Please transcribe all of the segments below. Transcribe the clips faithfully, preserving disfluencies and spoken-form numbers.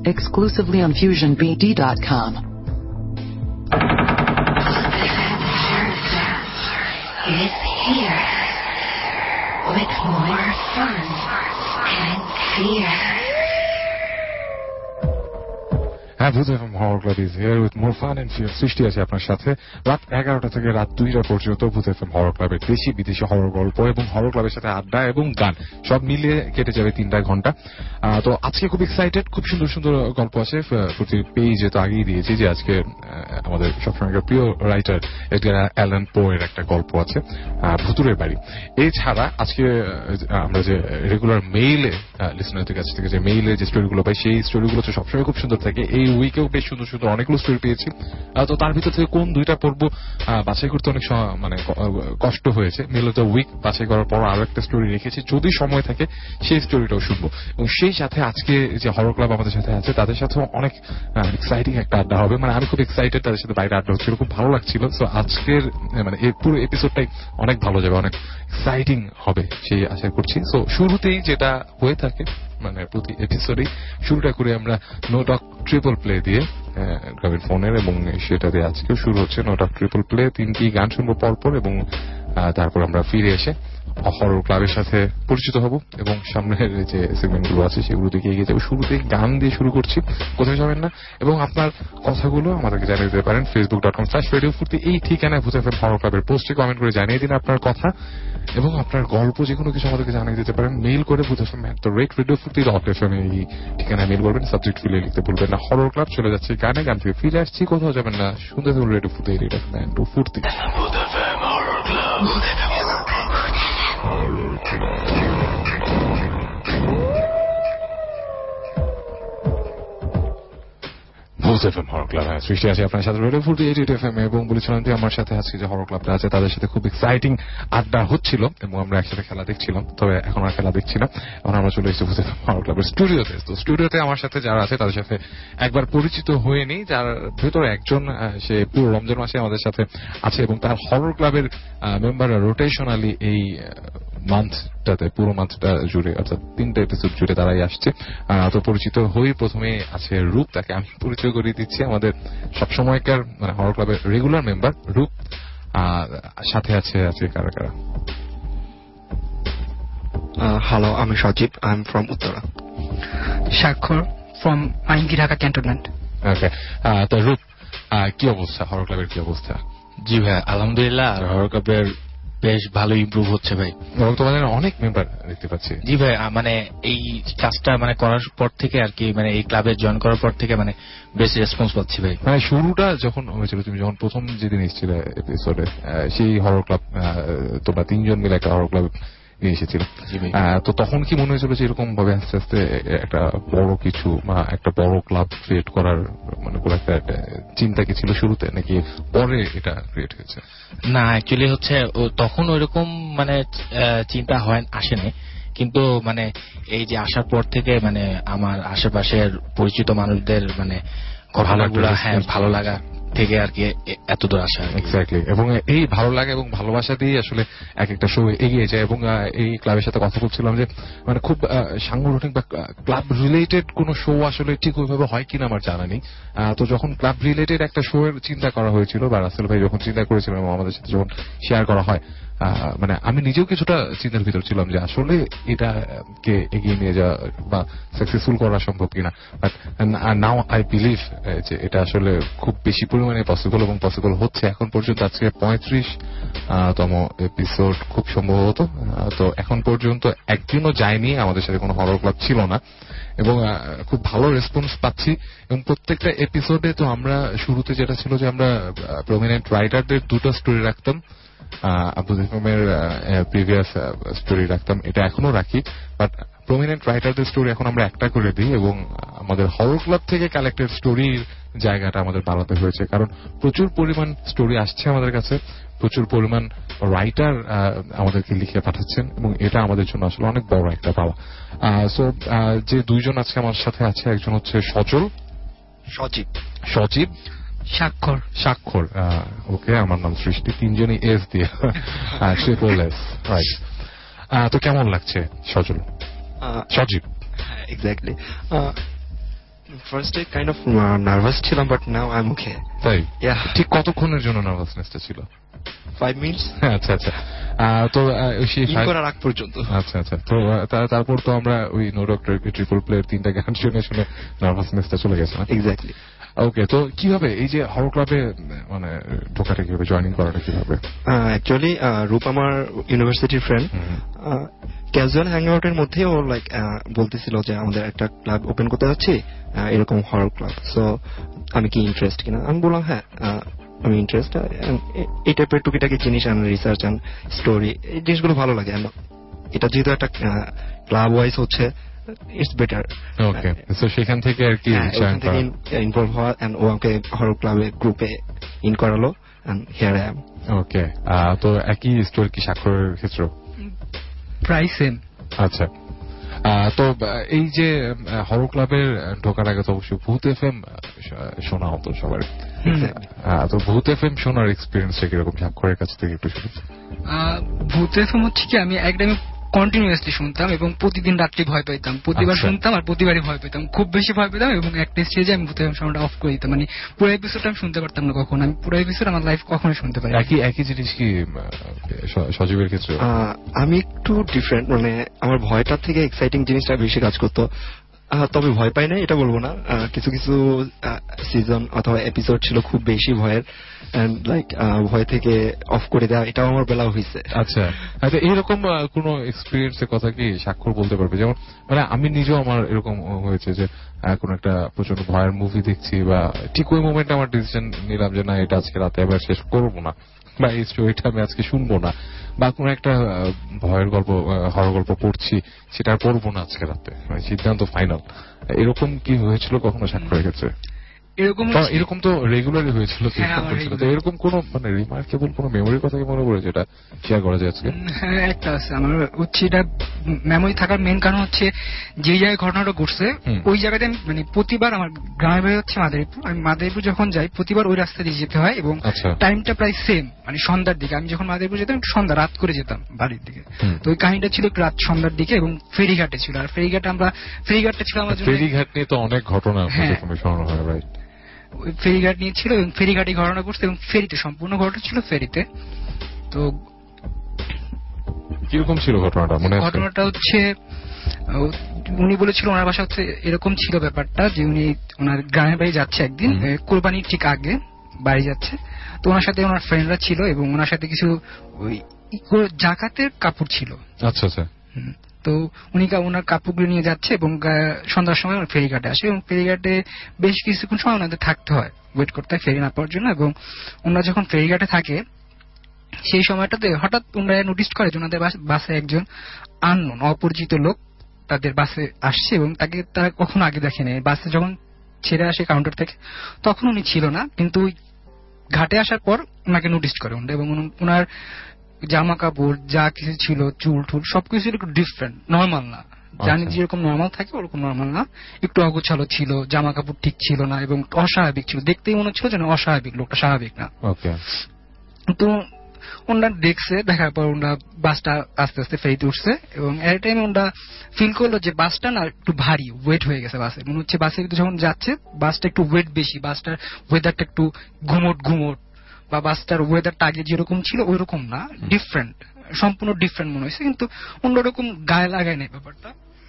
exclusively on fusion b d dot com. Is here with more fun and fear. হ্যাঁ, Bhoot FM horror club is here with more fun and fear. সৃষ্টি আছে আপনার সাথে রাত এগারোটা থেকে রাত দুইটা পর্যন্ত ভূত এফএম হরর ক্লাবের দেশি বিদেশি হরর গল্প এবং হরর ক্লাবের সাথে আড্ডা এবং গান সব মিলিয়ে কেটে যাবে তিনটা ঘন্টা। তো আজকে খুব এক্সাইটেড, খুব সুন্দর সুন্দর গল্প আছে। প্রতি পেজে তো আগেই দিয়েছি যে আজকে আমাদের সবসময় প্রিয় রাইটার এডগার অ্যালান পো এর একটা গল্প আছে, ভুতুরের বাড়ি। এছাড়া আজকে আমরা যে রেগুলার মেইলে লিসনারদের কাছ থেকে যে মেইলে যে স্টোরিগুলো পাই সেই স্টোরিগুলো তো সবসময় খুব সুন্দর থাকে। এই উইকেও বেশ সুন্দর সুন্দর অনেকগুলো স্টোরি পেয়েছি। তো তার ভিতর থেকে কোন দুইটা পর্ব বাছাই করতে অনেক মানে কষ্ট হয়েছে। মিল অফ দ্য উইক বাছাই করার পর আরো একটা স্টোরি রেখেছি, যদি সময় থাকে সেই স্টোরিটাও শুনবো। এবং সেই সাথে আজকে যে হরর ক্লাব আমাদের সাথে আছে তাদের সাথেও অনেক এক্সাইটিং একটা আড্ডা হবে। মানে আমি খুব এক্সাইটেড, তাদের সাথে বাইরে আড্ডা হচ্ছিল, খুব ভালো লাগছিল। সো আজকের মানে এই পুরো এপিসোডটাই অনেক ভালো যাবে, অনেক এক্সাইটিং হবে সেই আশা করছি। সো শুরুতেই যেটা হয়ে থাকে মানে প্রতি এপিসোডেই শুরুটা করে আমরা নো টক ট্রিপল প্লে দিয়ে গ্রামের ফোনের, এবং সেটাতে আজকেও শুরু হচ্ছে নো টক ট্রিপল প্লে। তিনটি গান শুনবো পরপর এবং তারপর আমরা ফিরে এসে হরর ক্লাবের সাথে পরিচিত হব এবং সামনের যে সেগমেন্টগুলো আছে সেগুলো দিকে এগিয়ে যাবো। শুরুতেই গান দিয়ে শুরু করছি, কোথায় যাবেন না। এবং আপনার কথাগুলো আমাদেরকে জানিয়ে দিতে পারেন Facebook dot com slash radio ফুর্তি এই ঠিকানায় ভূত এফএম হরর ক্লাবের পোস্টে কমেন্ট করে জানিয়ে দিন আপনার কথা এবং আপনার গল্প যে কোনো কিছু আমাদেরকে জানিয়ে দিতে পারেন। মেইল করে Bhoot FM at the rate radio ফুর্তি ডট এফ এম এই ঠিকানায় মেইল করবেন। সাবজেক্ট ফিলে লিখতে বলবেন না হরর ক্লাব। চলে যাচ্ছে গানে, গান থেকে ফিরে আসছি, কোথাও যাবেন না, শুনতে থাকুন রেডিও ফুর্তি রেডিও ফুর্তি। ভূত এফএম হরর ক্লাব, হ্যাঁ সৃষ্টি আছে আপনার সাথে radio Furti eight F M. এবং বলেছিলাম যে আমার সাথে আজকে যে হরর ক্লাবটা আছে তাদের সাথে খুব এক্সাইটিং আড্ডা হচ্ছিল এবং আমরা একসাথে খেলা দেখছিলাম। তবে এখন আর খেলা দেখছি না, এখন আমরা চলে এসেছি ভূত এফএম হরর ক্লাবের স্টুডিওতে। তো স্টুডিওতে আমার সাথে যারা আছে তাদের সাথে একবার পরিচিত হয়ে নিই। যার ভেতরে একজন সে পুরো রমজান মাসে আমাদের সাথে আছে এবং তার হরর ক্লাবের মেম্বাররা রোটেশনালি এই মান্থটাতে পুরো মান্থটা জুড়ে অর্থাৎ তিনটা এপিসোড জুড়ে তারাই আসছে। তো পরিচিত হই, প্রথমে আছে রূপ, তাকে আমি পরিচয় করিয়ে দিচ্ছি। আমাদের সবসময়কার মানে হরর ক্লাবের রেগুলার মেম্বার রূপ। সাথে আছে আছে কারা কারা? হ্যালো, আমি Sajib, I am from Uttara. Shakkhor from আইনকি ঢাকা ক্যান্টনমেন্ট। ওকে, তো রূপ কি অবস্থা, হরর ক্লাবের কি অবস্থা? জি ভাই, আলহামদুলিল্লাহ হরর ক্লাবের বেশ ভালো ইমপ্রুভ হচ্ছে ভাই। এবং তোমাদের অনেক মেম্বার দেখতে পাচ্ছি। জি ভাই, মানে এই কাজটা মানে করার পর থেকে আর কি, মানে এই ক্লাবে জয়েন করার পর থেকে মানে বেশ রেসপন্স পাচ্ছি ভাই। মানে শুরুটা যখন হয়েছিল, তুমি যখন প্রথম যেদিন এসেছিলে এপিসোডে, সেই হরর ক্লাব তোমরা তিনজন মিলে একটা হরর ক্লাব নিয়ে এসেছিল, তো তখন কি মনে হয়েছিল যে এরকম ভাবে আস্তে আস্তে একটা বড় কিছু বা একটা বড় ক্লাব ক্রিয়েট করার মানে কোনো একটা চিন্তা কি ছিল শুরুতে, নাকি পরে এটা ক্রিয়েট হয়েছে? না, অ্যাকচুয়ালি হচ্ছে তখন ওইরকম মানে চিন্তা হয় আসেনি, কিন্তু মানে এই যে আসার পর থেকে মানে আমার আশেপাশের পরিচিত মানুষদের মানে ঘটনাগুলো হ্যাঁ ভালো লাগা থেকে আর কি এত দূর আসা। এক্স্যাক্টলি, এবং এই ভালো লাগে এবং ভালোবাসা দিয়ে আসলে এক একটা শো এগিয়ে যায়। এবং এই ক্লাবের সাথে কথা বলছিলাম যে মানে খুব সাংগঠনিক বা ক্লাব রিলেটেড কোন শো আসলে ঠিক ওইভাবে হয় কিনা আমার জানা নেই। তো যখন ক্লাব রিলেটেড একটা শো এর চিন্তা করা হয়েছিল বা রাসেল ভাই যখন চিন্তা করেছিলেন এবং আমাদের সাথে যখন শেয়ার করা হয়, মানে আমি নিজেও কিছুটা চিন্তার ভিতর ছিলাম যে আসলে এটাকে এগিয়ে নিয়ে যাওয়া বা সাকসেসফুল করা সম্ভব কিনা। বাট নাও আই বিলিভ যে এটা আসলে খুব বেশি পরিমাণে পসিবল এবং পসিবল হচ্ছে। এখন পর্যন্ত আজকে পঁয়ত্রিশ তম এপিসোড খুব সম্ভবত। তো এখন পর্যন্ত একদিনও যায়নি আমাদের সাথে কোনো হরর ক্লাব ছিল না এবং খুব ভালো রেসপন্স পাচ্ছি। এবং প্রত্যেকটা এপিসোডে তো আমরা শুরুতে যেটা ছিল যে আমরা প্রমিনেন্ট রাইটারদের দুটো স্টোরি রাখতাম, আব্দুল ইসলামের প্রিভিয়াস স্টোরি রাখতাম, এটা এখনো রাখি, বাট প্রমিনেন্ট রাইটারদের স্টোরি এখন আমরা একটা করে দিই। এবং আমাদের হরর ক্লাব থেকে কালেক্টেড স্টোরির জায়গাটা আমাদের বাড়াতে হয়েছে, কারণ প্রচুর পরিমাণ স্টোরি আসছে আমাদের কাছে, প্রচুর পরিমাণ রাইটার আমাদেরকে লিখে পাঠাচ্ছেন এবং এটা আমাদের জন্য আসলে অনেক বড় একটা পাওয়া। সো যে দুইজন আজকে আমার সাথে আছে, একজন হচ্ছে সজল, সজীব সজীব স্বাক্ষর স্বাক্ষর ওকে, আমার নাম সৃষ্টি, তিনজনই এস দিয়ে ট্রিপল এস, রাইট। তো কেমন লাগছে সজল? সজীব এক্স্যাক্টলি ফার্স্টে কাইন্ড অফ নার্ভাস ছিলাম, but now I am okay. তাই? ইয়া, ঠিক কতক্ষণের জন্য নার্ভাসনেসটা ছিল? Five minutes. আচ্ছা আচ্ছা। আহ, তো আহ, সেই ইন five- করার আগ পর্যন্ত। আচ্ছা আচ্ছা। তো আহ, তা- তারপর তো আমরা ওই নো ডক্টর ট্রিপল প্লের তিনটা গান শুনে শুনে নার্ভাসনেসটা চলে গেছে না? এক্স্যাক্টলি। ওকে, তো কিভাবে এই যে হরর ক্লাবে মানে ঢোকাটা কিভাবে, জয়েনিং করাটা কিভাবে? অ্যাকচুয়ালি রূপ আমার ইউনিভার্সিটির ফ্রেন্ড, ক্যাজুয়াল হ্যাং আউটের মধ্যে ও লাইক বলতেছিল যে আমাদের একটা ক্লাব ওপেন করতে যাচ্ছি, আহ, এরকম হরর ক্লাব, সো আমি কি ইন্টারেস্ট কিনা। আমি বললাম হ্যাঁ আহ, আমি ইন্টারেস্ট, এই টাইপের টুকিটাকি জিনিস অ্যান্ড রিসার্চ অ্যান্ড স্টোরি, এই জিনিসগুলো ভালো লাগে। And এটা যেহেতু একটা ক্লাব ওয়াইজ হচ্ছে, ইটস বেটার। ওকে, তো সেখান থেকে আর কি জয়েন করা। ইনভলভ হওয়া, এন্ড ও আমাকে হরর ক্লাবে গ্রুপে ইন করালো, and here I am. Okay, তো একই স্টোরি কি স্বাক্ষরের ক্ষেত্রে? প্রায় সেম। আচ্ছা, আহ, তো আহ, এই যে হরর ক্লাবের ঢোকার আগে তো অবশ্যই ভূত এফএম শোনা হতো সবার। আহ, তো ভূত এফএম শোনার এক্সপিরিয়েন্সটা কিরকম স্বাক্ষরের কাছ থেকে একটু শুনেছি। ভূত এফএম হচ্ছে কি, আমি একদম কন্টিনিউয়াসলি শুনতাম এবং প্রতিদিন রাত্রি ভয় পেতাম, প্রতিবার আচ্ছা। শুনতাম আর প্রতিবারই ভয় পেতাম, খুব বেশি ভয় পেতাম এবং একটা স্টেজে আমি ভূত এফএম সাউন্ডটা অফ করে দিতাম, মানে পুরো এপিসোডটা আমি শুনতে পারতাম না কখনো, আমি পুরো এপিসোড আমার লাইফ কখনোই শুনতে পারি। একই একই জিনিস কি আহ, স- সজীবের ক্ষেত্রে? আহ, আমি একটু ডিফারেন্ট, মানে আমার ভয়টার থেকে এক্সাইটিং জিনিসটা বেশি কাজ করতো। আহ, তবে ভয় পাই না এটা বলবো না, আহ, কিছু কিছু সিজন অথবা এপিসোড ছিল খুব বেশি ভয়ের, এন্ড লাইক ভয় থেকে অফ করে দেওয়া, এটাও আমার বেলা হয়েছে। আচ্ছা, আচ্ছা, এইরকম আহ, কোনো এক্সপিরিয়েন্সের কথা কি স্বাক্ষর বলতে পারবে? যেমন মানে আমি নিজেও আমার এরকম হয়েছে যে আহ, কোনো একটা প্রচন্ড ভয়ের মুভি দেখছি, বা ঠিক ওই মোমেন্টে আমার ডিসিশন নিলাম যে না, এটা আজকে রাতে আবার শেষ করবো না, বা এই স্টোরিটা আমি আজকে শুনবো না, বা কোনো একটা আহ, ভয়ের গল্প, হরর গল্প পড়ছি, সেটা আর পড়বো না আজকে রাতে, মানে সিদ্ধান্ত ফাইনাল। এরকম কি হয়েছিল কখনো স্বাক্ষরের ক্ষেত্রে? এরকম বা এরকম তো রেগুলারই হয়েছিল, তো হ্যাঁ, এরকম আমার হয়েছিল। তো regular। এরকম কোনো মানে রিমার্কেবল কোনো মেমোরির কথা কি মনে পড়ে যেটা শেয়ার করা যায় আজকে? হ্যাঁ, একটা আছে আমার, হচ্ছে এটা মেমোরি থাকার মেন কারণ হচ্ছে যে জায়গায় ঘটনাটা ঘটছে হুম। ওই জায়গাতে আমি মানে প্রতিবার, আমার গ্রামের বাড়ি হচ্ছে মাদারীপুর, আমি মাদারীপুর যখন যাই প্রতিবার ওই রাস্তা দিয়ে যেতে হয় এবং আচ্ছা। টাইমটা প্রায় সেম, মানে সন্ধ্যার দিকে। আমি যখন মাদারীপুর যেতাম একটু সন্ধ্যা রাত করে যেতাম বাড়ির দিকে, হুম। তো ওই কাহিনীটা ছিল একটু রাত সন্ধ্যার দিকে এবং ফেরিঘাটে ছিল। আর ফেরিঘাটে আমরা, ফেরিঘাটটা ছিল আমার জন্য, ফেরিঘাট নিয়ে তো অনেক ঘটনা হ্যাঁ। প্রথমে শোনানো হয়, রাইট? ওই ফেরিঘাট নিয়ে ছিল এবং ফেরিঘাটে ঘটনা ঘটছে এবং ফেরিতে, সম্পূর্ণ ঘটনা ছিল ফেরিতে। তো কিরকম ছিল ঘটনাটা মনে আছে? ঘটনাটা হচ্ছে আহ, উনি বলেছিল ওনার বাসা হচ্ছে এরকম ছিল ব্যাপারটা যে উনি ওনার গ্রামের বাড়ি যাচ্ছে একদিন, হুম। আহ, কোরবানির ঠিক আগে বাড়ি যাচ্ছে, তো ওনার সাথে ওনার ফ্রেন্ডরা ছিল এবং ওনার সাথে কিছু ওই ই করে জাকাতের কাপড় ছিল। আচ্ছা আচ্ছা। হুম। তো উনি কা- ওনার কাপড়গুলো নিয়ে যাচ্ছে এবং আহ, সন্ধ্যার সময় ওনার ফেরিঘাটে আসে এবং ফেরিঘাটে বেশ কিছুক্ষণ সময় ওনাদের থাকতে হয়, ওয়েট করতে হয় ফেরি না পাওয়ার জন্য। এবং ওনারা যখন ফেরিঘাটে থাকে সেই সময়টাতে হঠাৎ ওনারা নোটিস করে যে ওনাদের বাস- বাসে একজন আননোন, অপরিচিত লোক তাদের বাসে আসছে এবং তাকে তারা কখনো আগে দেখেনি। বাসে যখন ছেড়ে আসে কাউন্টার থেকে তখন উনি ছিল না, কিন্তু ওই ঘাটে আসার পর ওনাকে নোটিস করে ওনারা এবং উনি- ওনার জামা কাপড় যা কিছু ছিল, চুল টুল সবকিছু একটু ডিফারেন্ট, নর্মাল না, জানি আচ্ছা। যেরকম নর্মাল থাকে ওরকম নর্মাল না, একটু অগোছালো ছিল, জামা কাপড় ঠিক ছিল না এবং অস্বাভাবিক ছিল, দেখতেই মনে হচ্ছিল যেন অস্বাভাবিক, লোকটা স্বাভাবিক না। ওকে। তো ওনারা দেখছে, দেখার পর ওনারা বাসটা আস্তে আস্তে ফেরিতে উঠছে এবং এট টাইমে ওনারা ফিল করলো যে বাসটা না একটু ভারী, ওয়েট হয়ে গেছে বাসে, মনে হচ্ছে বাসে যখন যাচ্ছে বাসটা একটু ওয়েট বেশি, বাসটার ওয়েদারটা একটু ঘুমট ঘুমট, বা বাসটার ওয়েদারটা আগে যেরকম ছিল ওই রকম না, ডিফারেন্ট, সম্পূর্ণ ডিফারেন্ট মনে হয়েছে, কিন্তু অন্যরকম গায়ে লাগায় নেই ব্যাপারটা।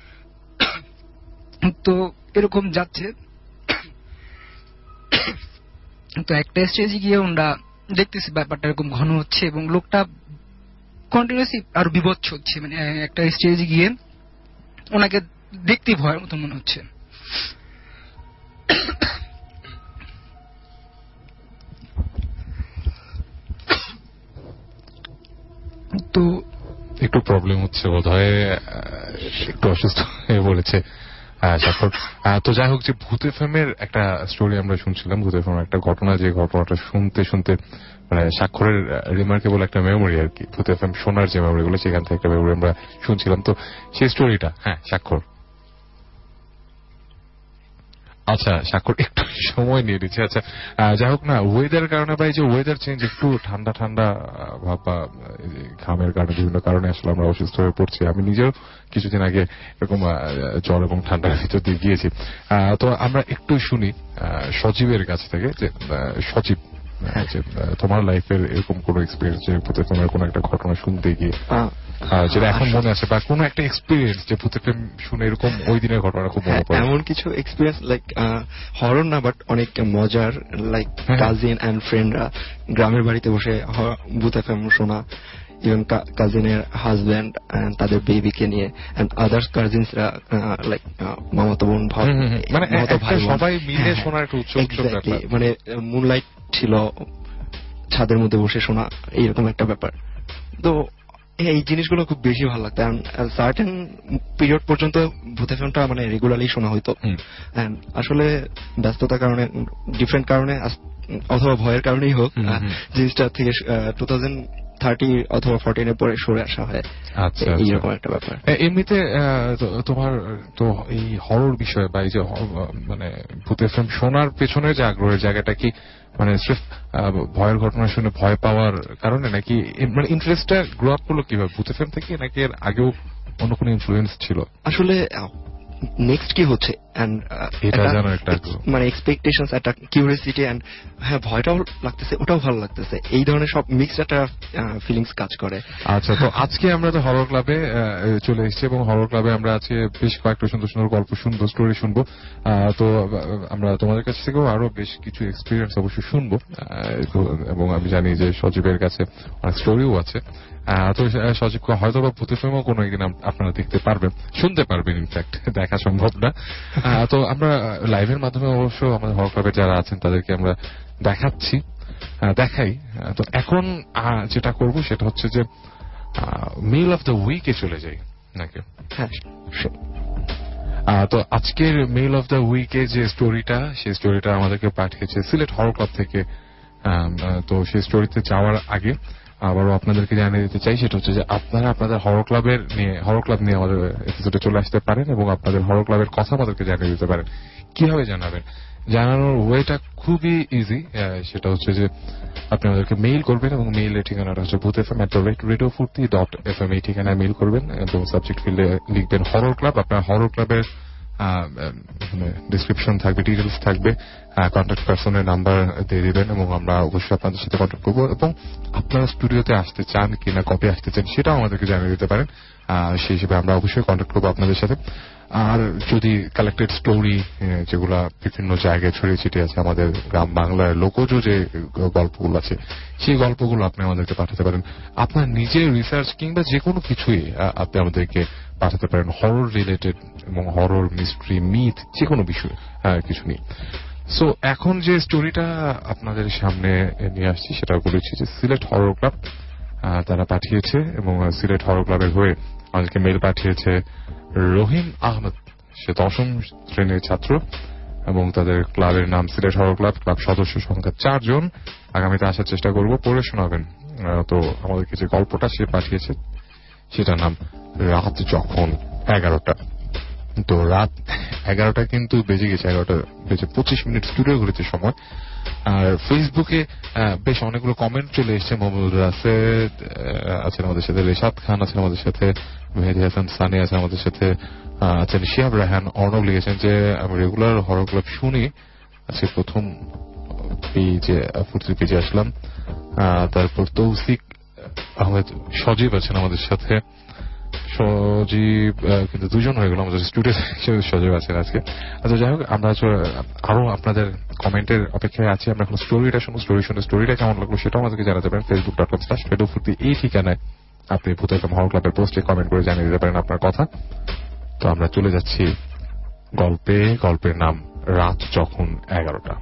তো এরকম যাচ্ছে, তো একটা স্টেজে গিয়ে ওনারা দেখতেছি ব্যাপারটা এরকম ঘন হচ্ছে এবং লোকটা কন্টিনিউসলি আরো বিভৎস হচ্ছে, মানে একটা স্টেজে গিয়ে ওনাকে দেখতে ভয়ের মতো মনে হচ্ছে। তো একটু প্রবলেম হচ্ছে বোধ হয়, একটু অসুস্থ হয়ে বলেছে স্বাক্ষর। আহ, তো যাই হোক, যে ভূত এফএমের একটা স্টোরি আমরা শুনছিলাম, ভূত এফএমের একটা ঘটনা, যে ঘটনাটা শুনতে শুনতে মানে স্বাক্ষরের রিমার্কেবল একটা মেমোরি আর কি, ভূত এফএম শোনার যে মেমোরি গুলো, সেখান থেকে একটা মেমোরি আমরা শুনছিলাম। তো সেই স্টোরিটা, হ্যাঁ স্বাক্ষর। আচ্ছা স্বাক্ষর একটু সময় নিয়ে নিচ্ছে। আচ্ছা যাই হোক না, ওয়েদার কারণে বা এই যে ওয়েদার চেঞ্জ, একটু ঠান্ডা ঠান্ডা ভাব বা ঘামের কারণে বিভিন্ন কারণে আসলে আমরা অসুস্থ হয়ে পড়ছি। আমি নিজেও কিছুদিন আগে এরকম জ্বর এবং ঠান্ডার ভিতর দিয়ে গিয়েছি। তো আমরা একটু শুনি সজীবের কাছ থেকে যে সজীব, তোমার লাইফের এরকম কোন এক্সপিরিয়েন্স যে ভূতে প্রেমের কোন একটা ঘটনা শুনতে গিয়ে যেটা এখন মনে আছে, বা কোন একটা এক্সপিরিয়েন্স যে ভূতে প্রেম শুনে এরকম ওই দিনের ঘটনা খুব মনে পড়ে? এমন কিছু এক্সপিরিয়েন্স লাইক হরর না, বাট অনেক মজার, লাইক কাজিন এন্ড ফ্রেন্ডরা গ্রামের বাড়িতে বসে ভূতে প্রেম শোনা, ইভেন কাজিনের হাজব্যান্ড তাদের বেবিকে নিয়ে, এন্ড আদার্স কাজিনসরা লাইক মামাতো বোন ভাই, মানে সবাই মিলে শোনার একটা উৎসব। মানে মুনলাইট ছিল, ছাদের মধ্যে বসে শোনা, এইরকম একটা ব্যাপার। তো এই জিনিসগুলো খুব বেশি ভালো লাগতো। সার্টেন পিরিয়ড পর্যন্ত ভূতে ফিল্মটা মানে রেগুলারলি শোনা হইতো। আসলে ব্যস্ততার কারণে, ডিফারেন্ট কারণে অথবা ভয়ের কারণেই হোক, জিনিসটা থেকে টু থাউজেন্ড থার্টি অথবা ফোরটিন এর পরে সরে আসা হয়। আচ্ছা, এইরকম একটা ব্যাপার। এমনিতে তোমার তো এই হরর বিষয় বা এই যে মানে ভূতের ফিল্ম শোনার পেছনে যে আগ্রহের জায়গাটা কি মানে সির্ফ ভয়ের ঘটনা শুনে ভয় পাওয়ার কারণে, নাকি মানে ইন্টারেস্টটা গ্রো আপ করলো কিভাবে, ভূতের ফিল্ম থেকে, নাকি এর আগেও অন্য কোনো ইনফ্লুয়েন্স ছিল? আসলে নেক্সট কি হচ্ছে মানে এক্সপেকটেশনস, একটা কিউরিওসিটি, এন্ড হ্যাঁ ভয়টাও লাগতেছে, ওটাও ভালো লাগতেছে, এই ধরনের সব মিক্সড একটা ফিলিংস কাজ করে। আচ্ছা, তো আজকে আমরা তো হরর ক্লাবে চলে এসেছি এবং হরর ক্লাবে আমরা আজকে বেশ কয়েকটা সুন্দর সুন্দর গল্প শুনবো, স্টোরি শুনবো। তো আমরা তোমাদের কাছ থেকেও আরো বেশ কিছু এক্সপিরিয়েন্স অবশ্যই শুনবো, এবং আমি জানি যে সজীবের কাছে অনেক স্টোরিও আছে। তো সজীবকে হয়তো বা ভূতের ফিল্মও কোনো একদিন আপনারা দেখতে পারবেন, শুনতে পারবেন, ইনফ্যাক্ট দেখা সম্ভব না। তো আমরা লাইভের মাধ্যমে অবশ্য আমাদের হরর ক্লাবের যারা আছেন তাদেরকে আমরা দেখাচ্ছি, দেখাই। তো এখন যেটা করব সেটা হচ্ছে যে মেল অফ দ্য উইকে চলে যাই নাকি? হ্যাঁ, তো আজকের মেল অফ দ্য উইকে যে স্টোরিটা, সেই স্টোরিটা আমাদেরকে পাঠিয়েছে সিলেট হরর ক্লাব থেকে। তো সেই স্টোরিতে যাওয়ার আগে আবারও আপনাদেরকে জানিয়ে দিতে চাই, সেটা হচ্ছে যে আপনারা আপনাদের হরর ক্লাবের নিয়ে হরর ক্লাব নিয়ে আমাদের এপিসোডে চলে আসতে পারেন এবং আপনাদের হরর ক্লাবের কথা আমাদেরকে জানিয়ে দিতে পারেন। কিভাবে জানাবেন? জানানোর ওয়েটা খুবই ইজি। সেটা হচ্ছে যে আপনি আমাদেরকে মেইল করবেন এবং মেইলের ঠিকানাটা হচ্ছে Bhoot F M at the rate radio ফুর্তি ডট এফ এম। এই ঠিকানায় মেইল করবেন এবং সাবজেক্ট ফিল্ডে লিখবেন হরর ক্লাব। আপনার হরর ক্লাবের ডিসক্রিপশন থাকবে, ডিটেলস থাকবে, কন্ট্যাক্ট পার্সনের নাম্বার দিয়ে দিবেন এবং আমরা অবশ্যই আপনাদের সাথে কন্ট্যাক্ট করবো। এবং আপনারা স্টুডিওতে আসতে চান কিনা, কবে আসতে চান সেটাও আমাদেরকে জানিয়ে দিতে পারেন। সেই হিসেবে আমরা অবশ্যই কন্ট্যাক্ট করবো আপনাদের সাথে। আর যদি কালেক্টেড স্টোরি যেগুলা বিভিন্ন জায়গায় ছড়িয়ে ছিটিয়ে আছে, আমাদের গ্রাম বাংলার লোকজ যে গল্পগুলো আছে, সেই গল্পগুলো আপনি আমাদেরকে পাঠাতে পারেন। আপনার নিজের রিসার্চ কিংবা যে কোনো কিছুই আপনি আমাদেরকে পাঠাতে পারেন, হরর রিলেটেড এবং হরর মিস্ট্রি মিথ যে কোনো বিষয় কিছু নিয়ে। সো এখন যে স্টোরিটা আপনাদের সামনে নিয়ে আসছি সেটা বলেছি যে সিলেট হরর ক্লাব তারা পাঠিয়েছে, এবং সিলেট হরর ক্লাবের হয়ে আমাদেরকে মেল পাঠিয়েছে রহিম আহমেদ। সে দশম শ্রেণীর ছাত্র এবং তাদের ক্লাবের নাম সিলেট হরর ক্লাব। ক্লাব সদস্য সংখ্যা চারজন। আগামীতে আসার চেষ্টা করব, পড়ে শোনাবেন। তো আমাদেরকে যে গল্পটা সে পাঠিয়েছে সেটার নাম রাত যখন এগারোটা। তো রাত এগারোটা কিন্তু বেজে গেছে, এগারোটা বেজে পঁচিশ মিনিট স্টুডিও ঘুরেছে সময়। আর ফেসবুকে বেশ অনেকগুলো কমেন্ট চলে এসছে। মোহাম্মদ রাশেদ আছেন আমাদের সাথে, রেশাদ খান আছেন আমাদের সাথে, মেহেদি হাসান সানি আছেন আমাদের সাথে, আছেন শিহাব রায়হান। অর্ণব লিখেছেন যে আমি রেগুলার হরর ক্লাব শুনি, আজকে প্রথম পেজে ফুর্তির পেজে আসলাম। তারপর তৌসিক আহমেদ, সজীব আছেন আমাদের সাথে। সজীব কিন্তু দুজন হয়ে গেল আমাদের স্টুডিও, সজীব আছেন আজকে। আচ্ছা যাই হোক, আমরা আরো আপনাদের কমেন্টের অপেক্ষায় আছি। আমরা এখন স্টোরিটা শুনবো, স্টোরি শুনে স্টোরিটা কেমন লাগলো সেটাও আমাদেরকে জানাতে পারেন। Facebook dot com slash radio ফুর্তি এই ঠিকানায় আপনি ভূত এফ এম হরর ক্লাবের পোস্টে কমেন্ট করে জানিয়ে দিতে পারেন আপনার কথা। তো আমরা চলে যাচ্ছি গল্পে। গল্পের নাম রাত যখন এগারোটা।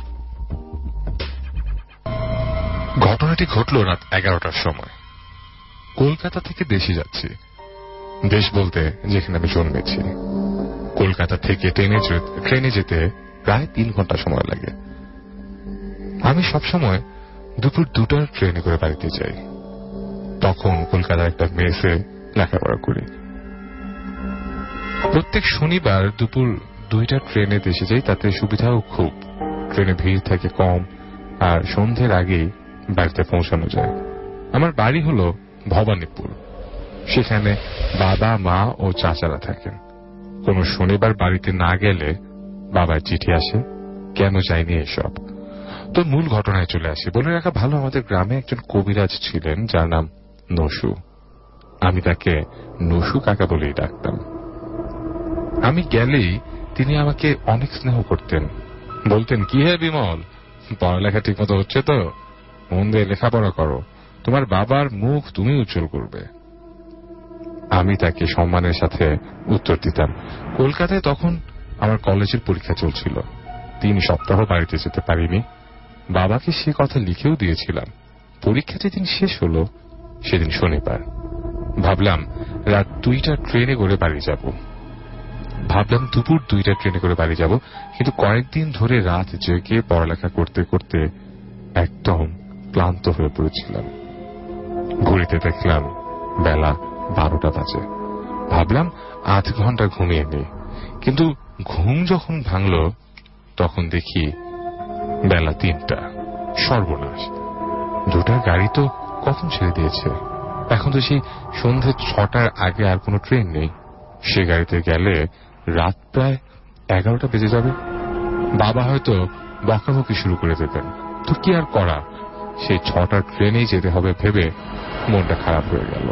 ঘটনাটি ঘটল রাত এগারোটার সময়। কলকাতা থেকে দেশে যাচ্ছি। দেশ বলতে যেখানে আমি জন্মেছি। কলকাতা থেকে ট্রেনে ট্রেনে যেতে প্রায় তিন ঘন্টা সময় লাগে। আমি সবসময় দুপুর দুটার ট্রেনে করে বাড়িতে যাই। তখন কলকাতার একটা মেসে লেখাপড়া করি। প্রত্যেক শনিবার দুপুর দুইটা ট্রেনে দেশে যাই, তাতে সুবিধাও খুব। ট্রেনে ভিড় থাকে কম, আর সন্ধ্যের আগেই বাড়িতে পৌঁছানো যায়। আমার বাড়ি হলো ভবানীপুর। সেখানে বাবা, মা ও চাচারা থাকেন। কোন শনিবার বাড়িতে না গেলে বাবার চিঠি আসে, কেন যায়নি এসব। তো মূল ঘটনায় চলে আসি। বলে রাখা ভালো, আমাদের গ্রামে একজন কবিরাজ ছিলেন যার নাম নসু। আমি তাকে নসু কাকা বলেই ডাকতাম। আমি গেলেই তিনি আমাকে অনেক স্নেহ করতেন। বলতেন, কি হে বিমল, পড়ালেখা ঠিক মতো হচ্ছে তো? মন দিয়ে লেখাপড়া করো, তোমার বাবার মুখ তুমি উজ্জ্বল করবে। আমি তাকে সম্মানের সাথে উত্তর দিতাম। কলকাতায় তখন আমার কলেজের পরীক্ষা চলছিল। তিন সপ্তাহ বাড়িতে যেতে পারিনি। বাবাকে সে কথা লিখেও দিয়েছিলাম। পরীক্ষা যেদিন শেষ হলো সেদিন শনিবার। ভাবলাম রাত দুইটা ট্রেনে করে বাড়ি যাব। ভাবলাম দুপুর দুইটা ট্রেনে করে বাড়ি যাব কিন্তু কয়েকদিন ধরে রাত জেগে পড়ালেখা করতে করতে একদম ক্লান্ত হয়ে পড়েছিলাম। ঘড়িতে দেখলাম বেলা বারোটা বাজে। ভাবলাম আধ ঘন্টা ঘুমিয়ে নেই, কিন্তু ঘুম যখন ভাঙল তখন দেখি বেলা তিনটা। সর্বনাশ, দুটা গাড়ি তো কখন ছেড়ে দিয়েছে। এখন তো সেই সন্ধ্যে ছটার আগে আর কোনো ট্রেন নেই। সে গাড়িতে গেলে রাত প্রায় এগারোটা বেজে যাবে। বাবা হয়তো বকাবকি শুরু করে দেবেন। তো কি আর করা, সেই ছটার ট্রেনেই যেতে হবে ভেবে মনটা খারাপ হয়ে গেল।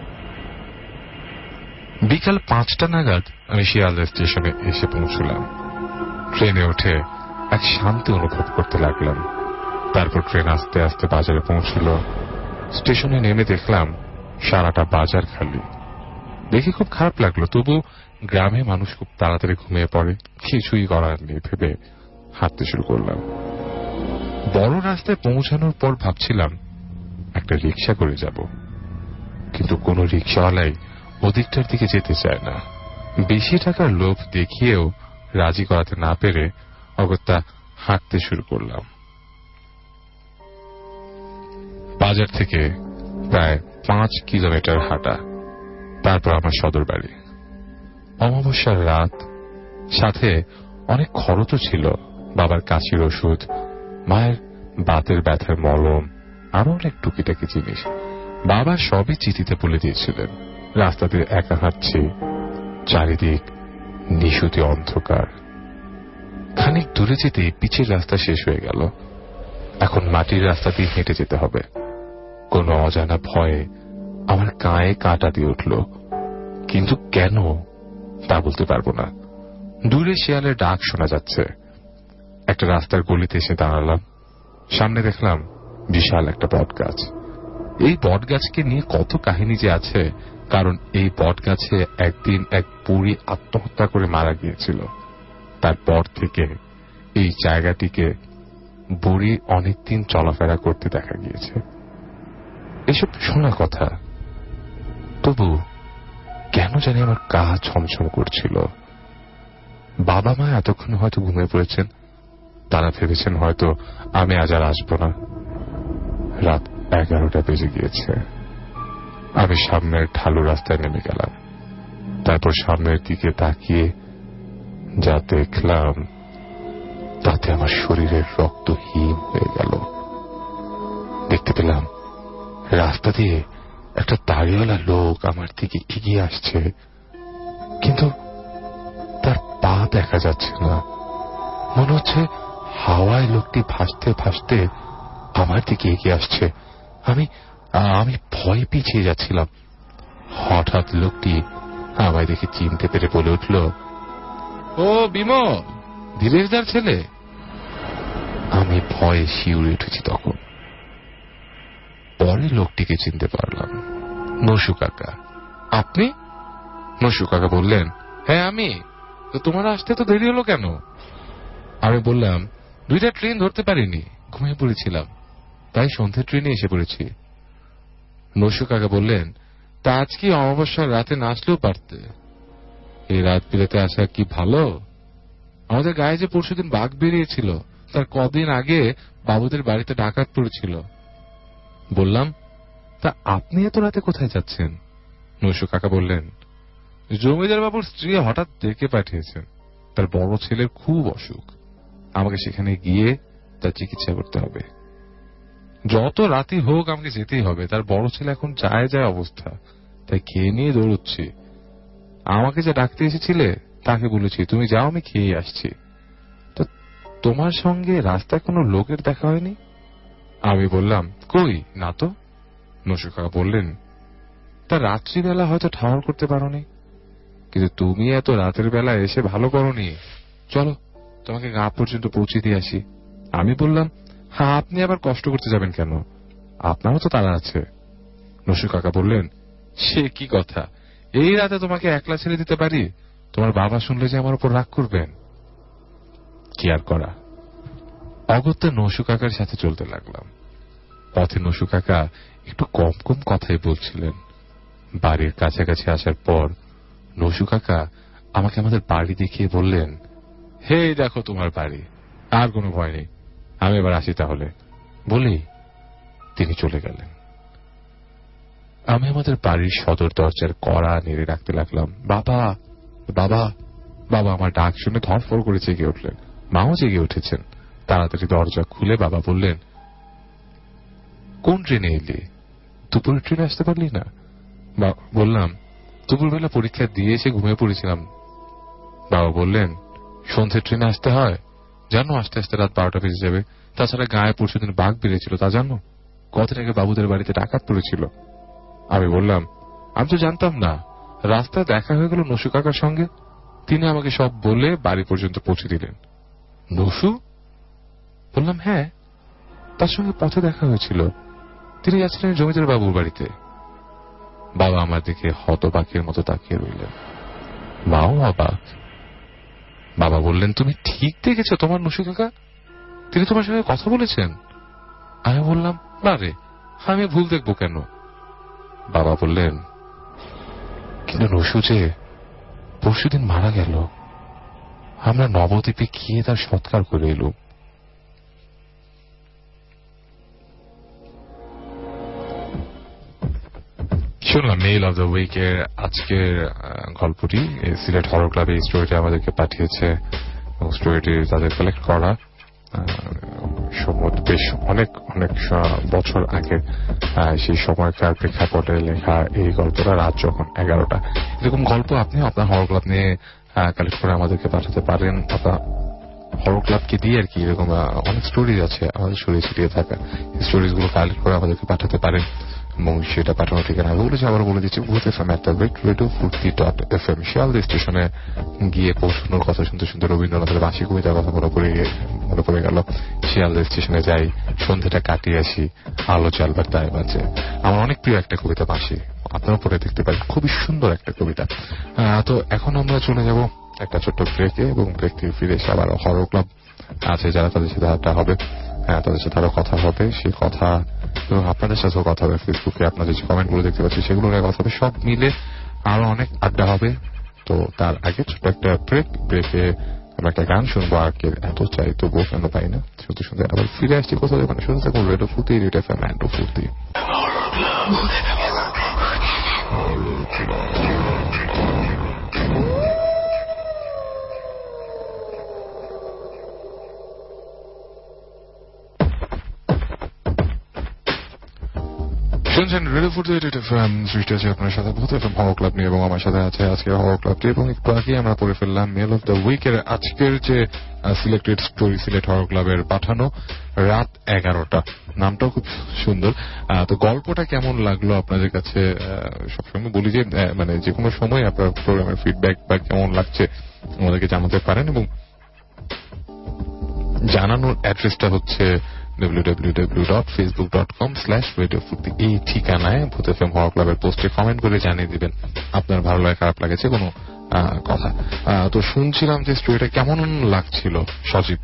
বিকাল পাঁচটা নাগাদ আমি শিয়ালদা স্টেশনে এসে পৌঁছলাম। ট্রেনে উঠে এক শান্তি অনুভব করতে লাগলাম। তারপর ট্রেন আস্তে আস্তে বাজারে পৌঁছল। স্টেশনে নেমে দেখলাম সারাটা বাজার খালি। দেখে খুব খারাপ লাগলো। তবু গ্রামে মানুষ খুব তাড়াতাড়ি ঘুমিয়ে পড়ে, কিছুই করার নেই ভেবে হাঁটতে শুরু করলাম। বড় রাস্তায় পৌঁছানোর পর ভাবছিলাম একটা রিক্সা করে যাব, কিন্তু কোন রিক্সাওয়ালাই ওদিকটার দিকে যেতে চায় না। বেশি টাকার লোভ দেখিয়েও রাজি করাতে না পেরে অগত্যা হাঁটতে শুরু করলাম। বাজার থেকে প্রায় পাঁচ কিলোমিটার হাঁটা, তারপর আমার সদর বাড়ি। অমাবস্যার রাত, সাথে অনেক খরচও ছিল। বাবার কাশির ওষুধ, মায়ের বাতের ব্যথার মলম, আরো অনেক টুকিটাকি জিনিস বাবা সবই চিঠিতে বলে দিয়েছিলেন। রাস্তাতে একা হাঁটছি, চারিদিক নিশুতি অন্ধকার। খানিক দূরে যেতে পিচের রাস্তা শেষ হয়ে গেল। এখন মাটির রাস্তা দিয়ে হেঁটে যেতে হবে। কোন অজানা ভয়ে আমার গায়ে কাঁটা দিয়ে উঠল, কিন্তু কেন তা বলতে পারবো না। দূরে শিয়ালের ডাক শোনা যাচ্ছে। একটা রাস্তার গলিতে এসে দাঁড়ালাম। সামনে দেখলাম বিশাল একটা বট গাছ। এই বট গাছকে নিয়ে কত কাহিনী যে আছে, কারণ এই বট গাছে একদিন এক বুড়ি আত্মহত্যা করে মারা গিয়েছিল। তারপর থেকে এই জায়গাটিকে বুড়ি অনেকদিন চলাফেরা করতে দেখা গিয়েছে। এসব শোনা কথা, তবু কেন জানি আমার গা ছমছম করছিল। বাবা মা এতক্ষণ হয়তো ঘুমিয়ে পড়েছেন। তারা ভেবেছেন হয়তো আমি আজ আর আসবো না। রাত এগারোটা বেজে গিয়েছে। আমি সামনের ঢালু রাস্তায় নেমে গেলাম। তারপর সামনের দিকে তাকিয়ে যা দেখলাম তাতে আমার শরীরের রক্ত হিম হয়ে গেল। দেখতে পেলাম রাস্তা দিয়ে একটা দাড়িওয়ালা লোক আমার দিকে এগিয়ে আসছে, কিন্তু তার পা দেখা যাচ্ছে না। মনে হচ্ছে হাওয়ায় লোকটি ভাসতে ভাসতে আমার দিকে এগিয়ে আসছে। আমি আমি ভয় পিছিয়ে যাচ্ছিলাম। হঠাৎ লোকটি আমায় দেখে চিনতে পেরে বলে উঠল, ও বিমল, ধীরেশদার ছেলে। আমি ভয়ে শিউরে উঠেছি তখন। পরে লোকটিকে চিনতে পারলাম, নসু কাকা। আপনি? নসু কাকা বললেন, হ্যাঁ আমি। তো তোমার আসতে তো দেরি হলো কেন? আমি বললাম, দুইটা ট্রেন ধরতে পারিনি, ঘুমিয়ে পড়েছিলাম, তাই সন্ধ্যে ট্রেনে এসে পড়েছি। নসু কাকা বললেন, তা আজ কি অমাবস্যার রাতে না আসলেও পারতে। এই রাত বিরাতে আসা কি ভালো? আমাদের গায়ে যে পরশুদিন বাঘ বেরিয়েছিল, তার কদিন আগে বাবুদের বাড়িতে ডাকাত পড়েছিল। বললাম, তা আপনি এত রাতে কোথায় যাচ্ছেন? নসু কাকা বললেন, জমিদার বাবুর স্ত্রী হঠাৎ ডেকে পাঠিয়েছেন, তার বড় ছেলের খুব অসুখ, আমাকে সেখানে গিয়ে তার চিকিৎসা করতে হবে। যত রাতি হোক আমাকে যেতেই হবে। তার বড় ছেলে এখন যায় যায় অবস্থা, তাই খেয়ে নিয়ে দৌড়চ্ছি। আমাকে যে ডাকতে এসেছিলে তাকে বলেছি তুমি যাও, আমি খেয়ে আসছি। তো তোমার সঙ্গে রাস্তায় কোনো লোকের দেখা হয়নি? আমি বললাম কই না তো। নসু কাকা বললেন তা রাত্রিবেলা হয়তো ঠাহর করতে পারোনি, কিন্তু তুমি এত রাতের বেলা এসে ভালো করনি। চলো তোমাকে গা পর্যন্ত পৌঁছে দিয়ে আসি। আমি বললাম হ্যাঁ, আপনি আবার কষ্ট করতে যাবেন কেন, আপনারও তো তারা আছে। নসু কাকা বললেন সে কি কথা, এই রাতে তোমাকে একলা ছেড়ে দিতে পারি? তোমার বাবা শুনলে যে আমার উপর রাগ করবেন। কি আর করা, অগত্যা নসু কাকার সাথে চলতে লাগলাম। পথে নসু কাকা একটু কম কম কথাই বলছিলেন। বাড়ির কাছাকাছি আসার পর নসু কাকা আমাকে আমাদের বাড়ি দেখিয়ে বললেন হে দেখো তোমার বাড়ি, আর কোনো ভয় নেই, আমি এবার আসি তাহলে। বলেই তিনি চলে গেলেন। আমি আমাদের বাড়ির সদর দরজার কড়া নেড়ে রাখতে লাগলাম। বাবা বাবা বাবা আমার ডাক শুনে ধরফর করে জেগে উঠলেন। মাও জেগে উঠেছেন। তাড়াতাড়ি দরজা খুলে বাবা বললেন কোন ট্রেনে এলি? দুপুরের ট্রেনে আসতে পারলি না? বললাম দুপুরবেলা পরীক্ষা দিয়ে এসে ঘুমিয়ে পড়েছিলাম। বাবা বললেন সন্ধ্যের ট্রেনে আসতে হয়, জানো আস্তে আস্তে রাত বারোটা বেজে যাবে। তাছাড়া গায়ে পরশুদিন বাঘ বেড়েছিল, তা জানো? কদিন আগে বাবুদের বাড়িতে ডাকাত পড়েছিল। আমি বললাম আমি তো জানতাম না। রাস্তায় দেখা হয়ে গেল নসু কাকার সঙ্গে, তিনি আমাকে সব বলে বাড়ি পর্যন্ত পৌঁছে দিলেন। নসু? বললাম হ্যাঁ, তার সঙ্গে পথে দেখা হয়েছিল, তিনি যাচ্ছিলেন জমিদার বাবুর বাড়িতে। বাবা আমার দিকে হতবাকের মতো তাকিয়ে রইলেন। মাও অবাক। বাবা বললেন তুমি ঠিক দেখেছ তোমার নসু কাকা, তিনি তোমার সঙ্গে কথা বলেছেন? আমি বললাম না রে, আমি ভুল দেখবো কেন? বাবা বললেন কিন্তু নসু যে পরশুদিন মারা গেল, আমরা নবদ্বীপে গিয়ে তার সৎকার করে এলুম। শুনলাম মেইল অফ দ্য উইক এর আজকের গল্পটি সিলেট হরর ক্লাবে এই স্টোরিটি আমাদেরকে পাঠিয়েছে এবং স্টোরিটি তাদের কালেক্ট করা বেশ অনেক অনেক বছর আগে, সেই সময়কার প্রেক্ষাপটে লেখা এই গল্পটা। রাত যখন এগারোটা, এরকম গল্প আপনি আপনার হরর ক্লাব নিয়ে কালেক্ট করে আমাদেরকে পাঠাতে পারেন। আপনার হরর ক্লাবকে দিয়ে আর কি এরকম অনেক স্টোরিজ আছে আমাদের ছড়িয়ে ছিটিয়ে থাকা, এই স্টোরিজ গুলো কালেক্ট করে আমাদেরকে পাঠাতে পারেন এবং সেটা পাঠানোর ঠিকানা আমি বলেছি, আবার বলে দিচ্ছি, Bhoot F M at the rate radio ফুর্তি ডট এফ এম। শিয়ালদা স্টেশনে গিয়ে পৌঁছানোর কথা শুনতে শুনতে রবীন্দ্রনাথের বাঁশি কবিতার কথা মনে পড়ে মনে পড়ে গেল। শিয়ালদা স্টেশনে যাই, সন্ধ্যাটা কাটিয়ে আসি, আলো জ্বালবার দায় বাজে। আমার অনেক প্রিয় একটা কবিতা বাঁশি, আপনারা পড়ে দেখতে পারেন, খুবই সুন্দর একটা কবিতা। তো এখন আমরা চলে যাব একটা ছোট্ট ব্রেকে এবং ব্রেক থেকে ফিরে এসে আবার হরর ক্লাব আছে যারা, তাদের সাথে আড্ডা হবে, তাদের সাথে আরো কথা হবে। সেই কথা এবং আপনাদের সাথেও কথা হবে, ফেসবুকে আপনাদের যে কমেন্ট গুলো দেখতে পাচ্ছি সেগুলো নিয়ে কথা হবে, সব মিলে আরো অনেক আড্ডা হবে। তো তার আগে ছোট একটা ব্রেক, ব্রেকে আমরা একটা গান শুনবো, আর কে এত চাই তবুও কেন পাই না। শুনতে শুনতে আবার ফিরে আসছি কোথাও, যেখানে শুনতে থাকুন রেডিও ফুর্তি, রেডিও এফ এম রেডিও ফুর্তি। শুনছেন রেডিও ফুর্তি রেডিও এফ এম, সৃষ্টি আছে আপনার সাথে ভূত এফ এম হরর ক্লাব নিয়ে এবং আমার সাথে আছে আজকের হরর ক্লাবটি। এবং একটু আগে আমরা পড়ে ফেললাম মেল অফ দ্য উইকের আজকের যে সিলেক্টেড স্টোরি, সিলেট হরর ক্লাবের পাঠানো রাত এগারোটা, নামটাও খুব সুন্দর। তো গল্পটা কেমন লাগলো আপনাদের কাছে? সবসময় বলি যে মানে যে কোনো সময় আপনার প্রোগ্রামের ফিডব্যাক বা কেমন লাগছে আমাদেরকে জানাতে পারেন এবং জানানোর অ্যাড্রেসটা হচ্ছে W W W dot Facebook dot com slash radio ফুর্তি। এই ঠিকানায় ভূত এফ এম হরর ক্লাবের পোস্টে কমেন্ট করে জানিয়ে দিবেন আপনার ভালো লাগে খারাপ লাগেছে কোনো কথা। তো শুনছিলাম যে স্টোরিটা কেমন লাগছিল সজীব?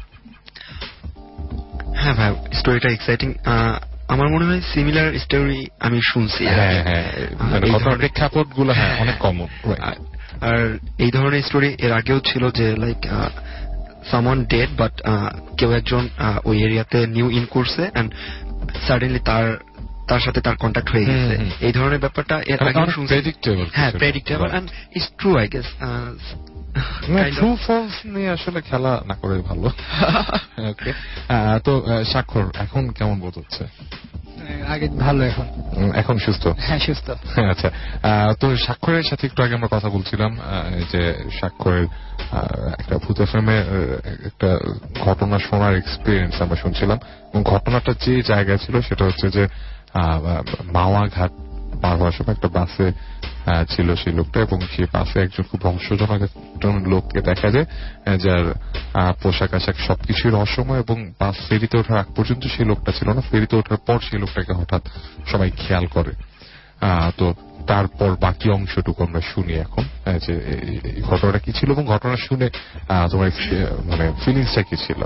হ্যাঁ ভাই, স্টোরিটা এক্সাইটিং। আমার মনে হয় সিমিলার স্টোরি আমি শুনছি। হ্যাঁ হ্যাঁ, প্রেক্ষাপট গুলো হ্যাঁ অনেক কমন। আর এই ধরনের স্টোরি এর আগেও ছিল যে লাইক সামওয়ান ডেড বাট কেউ একজন ওই এরিয়াতে নিউ ইন করছে এন্ড সাডেনলি তার তার সাথে তার কন্ট্যাক্ট হয়ে গেছে। এই ধরনের ব্যাপারটা এর আগে শুনছি। প্রেডিক্টেবল, হ্যাঁ predictable and it's true I guess. True false নিয়ে আসলে খেলা না করে ভালো। ওকে, তো স্বাক্ষর এখন কেমন বোধ হচ্ছে? আগে ভালো, এখন এখন সুস্থ? হ্যাঁ সুস্থ। আচ্ছা, তো স্বাক্ষরের সাথে একটু আগে আমরা কথা বলছিলাম যে স্বাক্ষরের একটা ভূত এফএম এর একটা ঘটনা শোনার এক্সপিরিয়েন্স আমরা শুনছিলাম, এবং ঘটনাটা যে জায়গায় ছিল সেটা হচ্ছে যে মাওয়া ঘাট পার হওয়ার সময় একটা বাসে ছিল সেই লোকটা, এবং সেই বাসে একজন খুব রহস্যজনক একজন লোককে দেখা যায় যার পোশাক আশাক সবকিছুই রহস্যময়, এবং বাস ফেরিতে ওঠার আগ পর্যন্ত সেই লোকটা ছিল না, ফেরিতে ওঠার পর সেই লোকটাকে হঠাৎ সবাই খেয়াল করে। তো তারপর বাকি অংশটুকু আমরা শুনি এখন, যে এই ঘটনাটা কি ছিল এবং ঘটনা শুনে তোমার মানে ফিলিংসটা কি ছিল।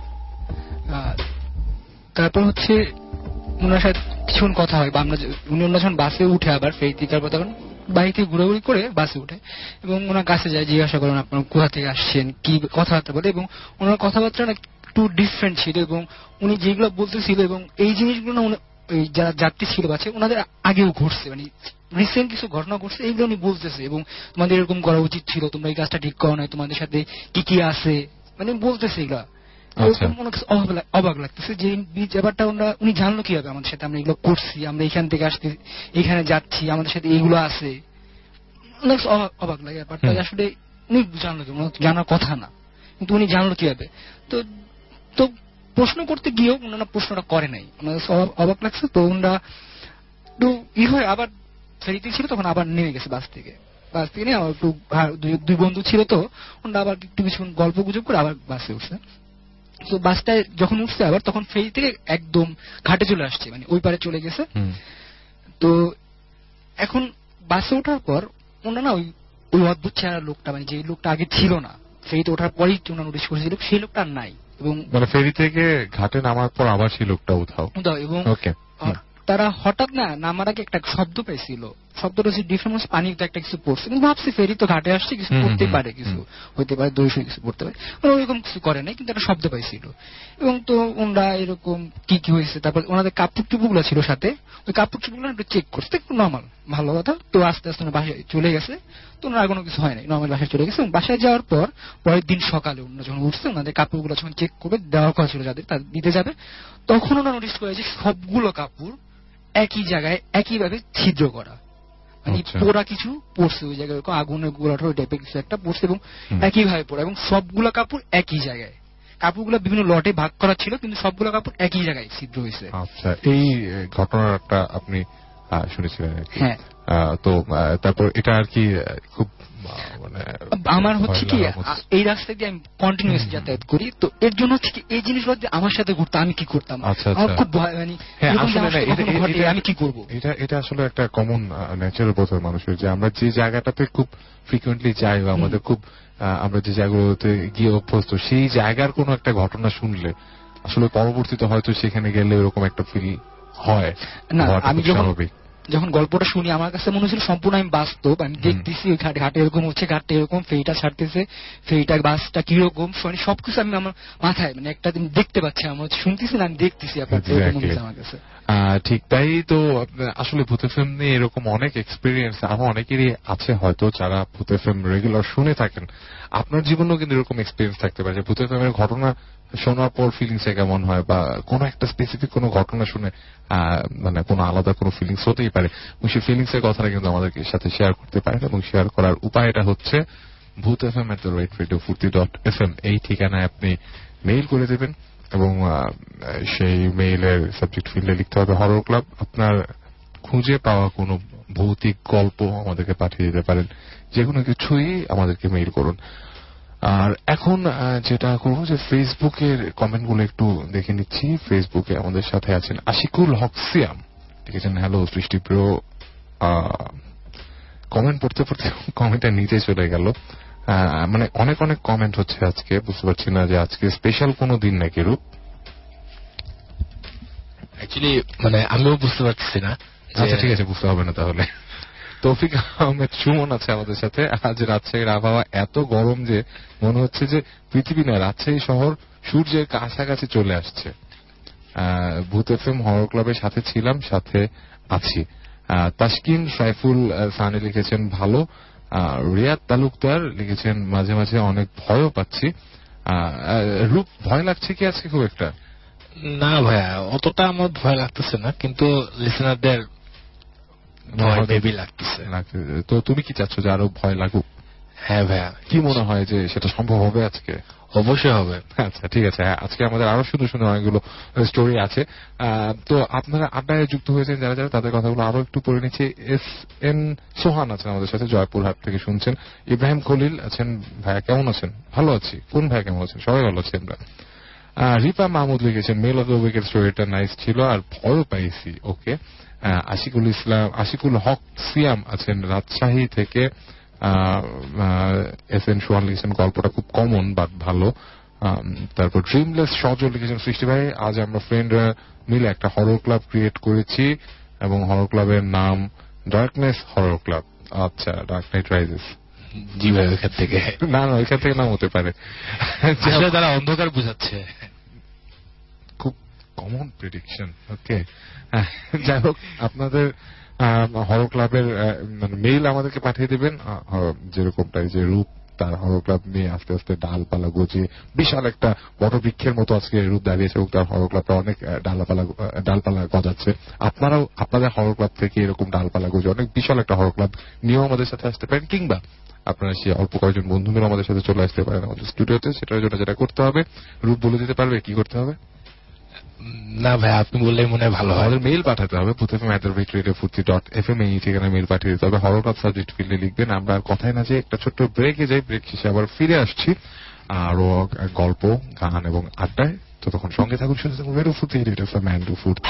তারপর হচ্ছে ওনার সাথে কিছুক্ষণ কথা হয়, বা আমরা উনি ওনার যখন বাসে উঠে আবার ফেরিতে, তারপর তখন বাইকে ঘুরাঘুরি করে বাসে উঠে এবং ওনার কাছে যায়, জিজ্ঞাসা করেন আপনার কোথা থেকে আসছেন, কি কথাবার্তা বলে, এবং ওনার কথাবার্তা না একটু ডিফারেন্ট ছিল, এবং উনি যেগুলো বলতেছিল এবং এই জিনিসগুলো না যারা যাত্রী ছিল বাসে ওনাদের আগেও ঘটছে, মানে রিসেন্ট কিছু ঘটনা ঘটছে, এইগুলো উনি বলতেছে, এবং তোমাদের এরকম করা উচিত ছিল, তোমরা এই কাজটা ঠিক করো নাই, তোমাদের সাথে কি কি আছে, মানে বলতেছে এগুলা। অবাক লাগতেছে যে ব্যাপারটা উনি জানলো কিভাবে আমাদের সাথে, আমরা এগুলো করছি, আমরা এখান থেকে আসতে এখানে যাচ্ছি, আমাদের সাথে এগুলো আছে, অনেক অবাক লাগে ব্যাপারটা। আসলে উনি জানলো কি, জানার কথা না, কিন্তু উনি জানলো কিভাবে। তো তো প্রশ্ন করতে গিয়েও ওনারা প্রশ্নটা করে নাই, আমাদের অবাক লাগছে। তো ওনারা একটু ই হয় আবার ফেরিতে ছিল, তখন আবার নেমে গেছে বাস থেকে, বাস থেকে নিয়ে আবার একটু দুই বন্ধু ছিল, তো ওনারা আবার একটু কিছু গল্প গুজব করে আবার বাসে উঠছে। তো বাসটায় যখন উঠছে আবার, তখন ফেরি থেকে একদম ঘাটে চলে আসছে, মানে ওই পারে চলে গেছে। তো এখন বাসে ওঠার পর ওনারা না ওই ওই অদ্ভুত চেহারা লোকটা, মানে যে লোকটা আগে ছিল না, ফেরিতে ওঠার পরেই ওনারা নোটিস করেছিল সেই লোকটা নাই, এবং মানে ফেরি থেকে ঘাটে নামার পর আবার সেই লোকটা উঠাও, এবং তারা হঠাৎ না নামার আগে একটা শব্দ পাইছিল, শব্দটা হচ্ছে ডিফারেন্স, পানিতে একটা কিছু পড়ছে, কিন্তু ভাবছি ফেরি তো ঘাটে আসছে, কিছু পড়তে পারে, কিছু হইতে পারে, দই কিছু পড়তে পারে, ওইরকম কিছু করে নাই, কিন্তু একটা শব্দ পাইছিল। এবং তো ওনারা এরকম কি কি হয়েছে, তারপর ওনাদের কাপড় চুপুগুলো ছিল সাথে, ওই কাপড় চুপুগুলো একটু চেক করছে, একটু নর্মাল, ভালো কথা। তো আস্তে আস্তে বাসায় চলে গেছে, তো ওনার কোনো কিছু হয় নাই, নর্মাল বাসায় চলে গেছে। এবং বাসায় যাওয়ার পর পরের দিন সকালে ওনারা যখন উঠছে, ওনাদের কাপড়গুলো যখন চেক করবে, দেওয়ার কথা ছিল যাদের, তাদের দিতে যাবে, তখন ওনারা নোটিস করে যে সবগুলো কাপড় একই জায়গায় একইভাবে ছিদ্র করা, মানে পোড়া কিছু পড়ছে ওই জায়গায়, আগুনের গোলাটা ওই টাইপের কিছু একটা পড়ছে, এবং একইভাবে পড়া, এবং সবগুলো কাপড় একই জায়গায়, কাপড়গুলো বিভিন্ন লটে ভাগ করা ছিল, কিন্তু সবগুলো কাপড় একই জায়গায় ছিদ্র হয়েছে। আচ্ছা, এই ঘটনাটা আপনি শুনেছিলেন? হ্যাঁ। তো তারপর এটা আর কি খুব মানে আমার হচ্ছে কি, এই রাস্তা দিয়ে আমি কন্টিনিউয়াস যাতায়াত করি, তো এর জন্য হচ্ছে কি এই জিনিসগুলো আমার সাথে ঘটতো, আমি কি করতাম, আমার খুব ভয়, মানে আমি কি করবো। এটা এটা আসলে একটা কমন ন্যাচারাল বোধ হয় মানুষের, যে আমরা যে জায়গাটাতে খুব ফ্রিকুয়েন্টলি যাই, বা আমাদের খুব আমরা যে জায়গাগুলোতে গিয়ে অভ্যস্ত, সেই জায়গার কোনো একটা ঘটনা শুনলে আসলে পরবর্তীতে হয়তো সেখানে গেলে এরকম একটা ফিল হয় না। আমি যখন যখন গল্পটা শুনি আমার কাছে মনে হচ্ছিল সম্পূর্ণ আমি বাস্তব, আমি দেখতেছি ওই ঘাটে ঘাটে এরকম হচ্ছে, ঘাটে এরকম ফেরিটা ছাড়তেছে, ফেরিটা বাসটা কিরকম, সবকিছু আমি আমার মাথায় মানে একটা দিন দেখতে পাচ্ছি, আমার শুনতেছি না, আমি দেখতেছি আমার কাছে। ঠিক তাই তো, আসলে ভূত এফএম নিয়ে এরকম অনেক এক্সপিরিয়েন্স আরো অনেকেরই আছে হয়তো, যারা ভূত এফএম রেগুলার শুনে থাকেন। আপনার জীবনেও কিন্তু এরকম এক্সপিরিয়েন্স থাকতে পারে, যে ভূত এফএম এর ঘটনা শোনার পর ফিলিংস কেমন হয়, বা কোনো একটা স্পেসিফিক কোনো ঘটনা শুনে মানে কোনো আলাদা কোনো ফিলিংস হতেই পারে, এবং সেই ফিলিংস এর কথাটা কিন্তু আমাদের সাথে শেয়ার করতে পারেন। এবং শেয়ার করার উপায়টা হচ্ছে Bhoot FM at the rate radio ফুর্তি ডট এফ এম, এই ঠিকানায় আপনি মেইল করে দেবেন, এবং সেই মেইলের সাবজেক্ট ফিল্ডে লিখতে হবে হরর ক্লাব। আপনার খুঁজে পাওয়া কোনো ভৌতিক গল্প আমাদেরকে পাঠিয়ে দিতে পারেন, যে কোনো কিছুই আমাদেরকে মেইল করুন। আর এখন যেটা করবো, যে ফেসবুকের কমেন্ট গুলো একটু দেখে নিচ্ছি। ফেসবুকে আমাদের সাথে আছেন আশিকুল হক সিয়াম, লিখেছেন হ্যালো সৃষ্টি ব্রো। কমেন্ট পড়তে পড়তে কমেন্টটা নিচে চলে গেল, মানে অনেক অনেক কমেন্ট হচ্ছে আজকে, বুঝতে পারছি না যে আজকে স্পেশাল কোনো দিন নাকি রূপ। অ্যাকচুয়ালি মানে আমিও বুঝতে পারছি না। আচ্ছা ঠিক আছে, বুঝতে হবে না তাহলে। তৌফিক আহমেদ সুমন আছে আমাদের সাথে। আজ রাজশাহীর আবহাওয়া এত গরম যে মনে হচ্ছে যে পৃথিবী না, রাজশাহী শহর সূর্যের কাছাকাছি চলে আসছে। ভূত এফএম হরর ক্লাবের সাথে ছিলাম, সাথে আছি। তাসকিন সাইফুল সানি লিখেছেন ভালো, রিয়াদ তালুকদার লিখেছেন মাঝে মাঝে অনেক ভয়ও পাচ্ছি। রূপ, ভয় লাগছে কি আজকে খুব একটা? না ভাইয়া, অতটা আমার ভয় লাগতেছে না, কিন্তু লিসেনারদের ভয় বেবি লাগতেছে। তো তুমি কি চাচ্ছ যে আরো ভয় লাগুক? হ্যাঁ ভাইয়া। কি মনে হয় যে সেটা সম্ভব হবে আজকে? অবশ্যই হবে। আচ্ছা ঠিক আছে, আজকে আমাদের আরো সুন্দর সুন্দর অনেকগুলো স্টোরি আছে। তো আপনারা আড্ডায় যুক্ত হয়েছেন যারা যারা, তাদের কথাগুলো আরো একটু পড়ে নিচ্ছি। এস এন সোহান আছেন আমাদের সাথে, জয়পুরহাট থেকে শুনছেন। ইব্রাহিম খলিল আছেন, ভাইয়া কেমন আছেন? ভালো আছি। কোন ভাইয়া কেমন আছেন? সবাই ভালো আছি আমরা। রিপা মাহমুদ লিখেছেন মেল অফ দ্য উইকের স্টোরিটা নাইস ছিল আর ভয়ও পাইছি। ওকে। আশিকুল ইসলাম আশিকুল হক সিয়াম আছেন রাজশাহী থেকে। এস এন সোহান লিখেছেন গল্পটা খুব কমন বাট ভালো। তারপর ড্রিমলেস সজল লিখেছেন সৃষ্টি ভাই আজ আমরা ফ্রেন্ডরা মিলে একটা হরর ক্লাব ক্রিয়েট করেছি এবং হরর ক্লাবের নাম ডার্কনেস হরর ক্লাব। আচ্ছা, ডার্ক নাইট রাইজেস। জি ভাই, ওইখান থেকে না না ওইখান থেকে নাম হতে পারে, তারা অন্ধকার বুঝাচ্ছে। খুব কমন প্রেডিকশন। ওকে, যাই হোক, আপনাদের হরর ক্লাবের মানে মেইল আমাদেরকে পাঠিয়ে দেবেন, যেরকমটাই যে রূপ তার হরর ক্লাব নিয়ে আস্তে আস্তে ডালপালা গজিয়ে বিশাল একটা বটবৃক্ষের মতো আজকে রূপ দাঁড়িয়েছে এবং তার হরর ক্লাবটা অনেক ডালপালা ডালপালা গজাচ্ছে। আপনারাও আপনাদের হরর ক্লাব থেকে এরকম ডালপালা গজে অনেক বিশাল একটা হরর ক্লাব নিয়েও আমাদের সাথে আসতে পারেন, কিংবা আপনারা সেই অল্প কয়েকজন বন্ধু মিলে আমাদের সাথে চলে আসতে পারেন আমাদের স্টুডিওতে। সেটার জন্য যেটা করতে হবে, রূপ বলে দিতে পারবে কি করতে হবে? না ভাই, আপনি বললেই মনে হয় ভালো হয়। আমাদের মেইল পাঠাতে হবে Bhoot FM at the rate radio ফুর্তি ডট এফএম, এই ঠিকানায় মেইল পাঠিয়ে দিতে হবে। হরর ক্লাব সাবজেক্ট ফিল্ডে লিখবেন। আমরা আর কথাই না যে একটা ছোট্ট ব্রেকে যাই, ব্রেক শেষে আবার ফিরে আসছি আরো গল্প, গান এবং আড্ডায়। তো তখন সঙ্গে থাকুন, শুনতে থাকুন রেডিও ফুর্তি, রেডিও এফএম অ্যান্ড ফুর্তি।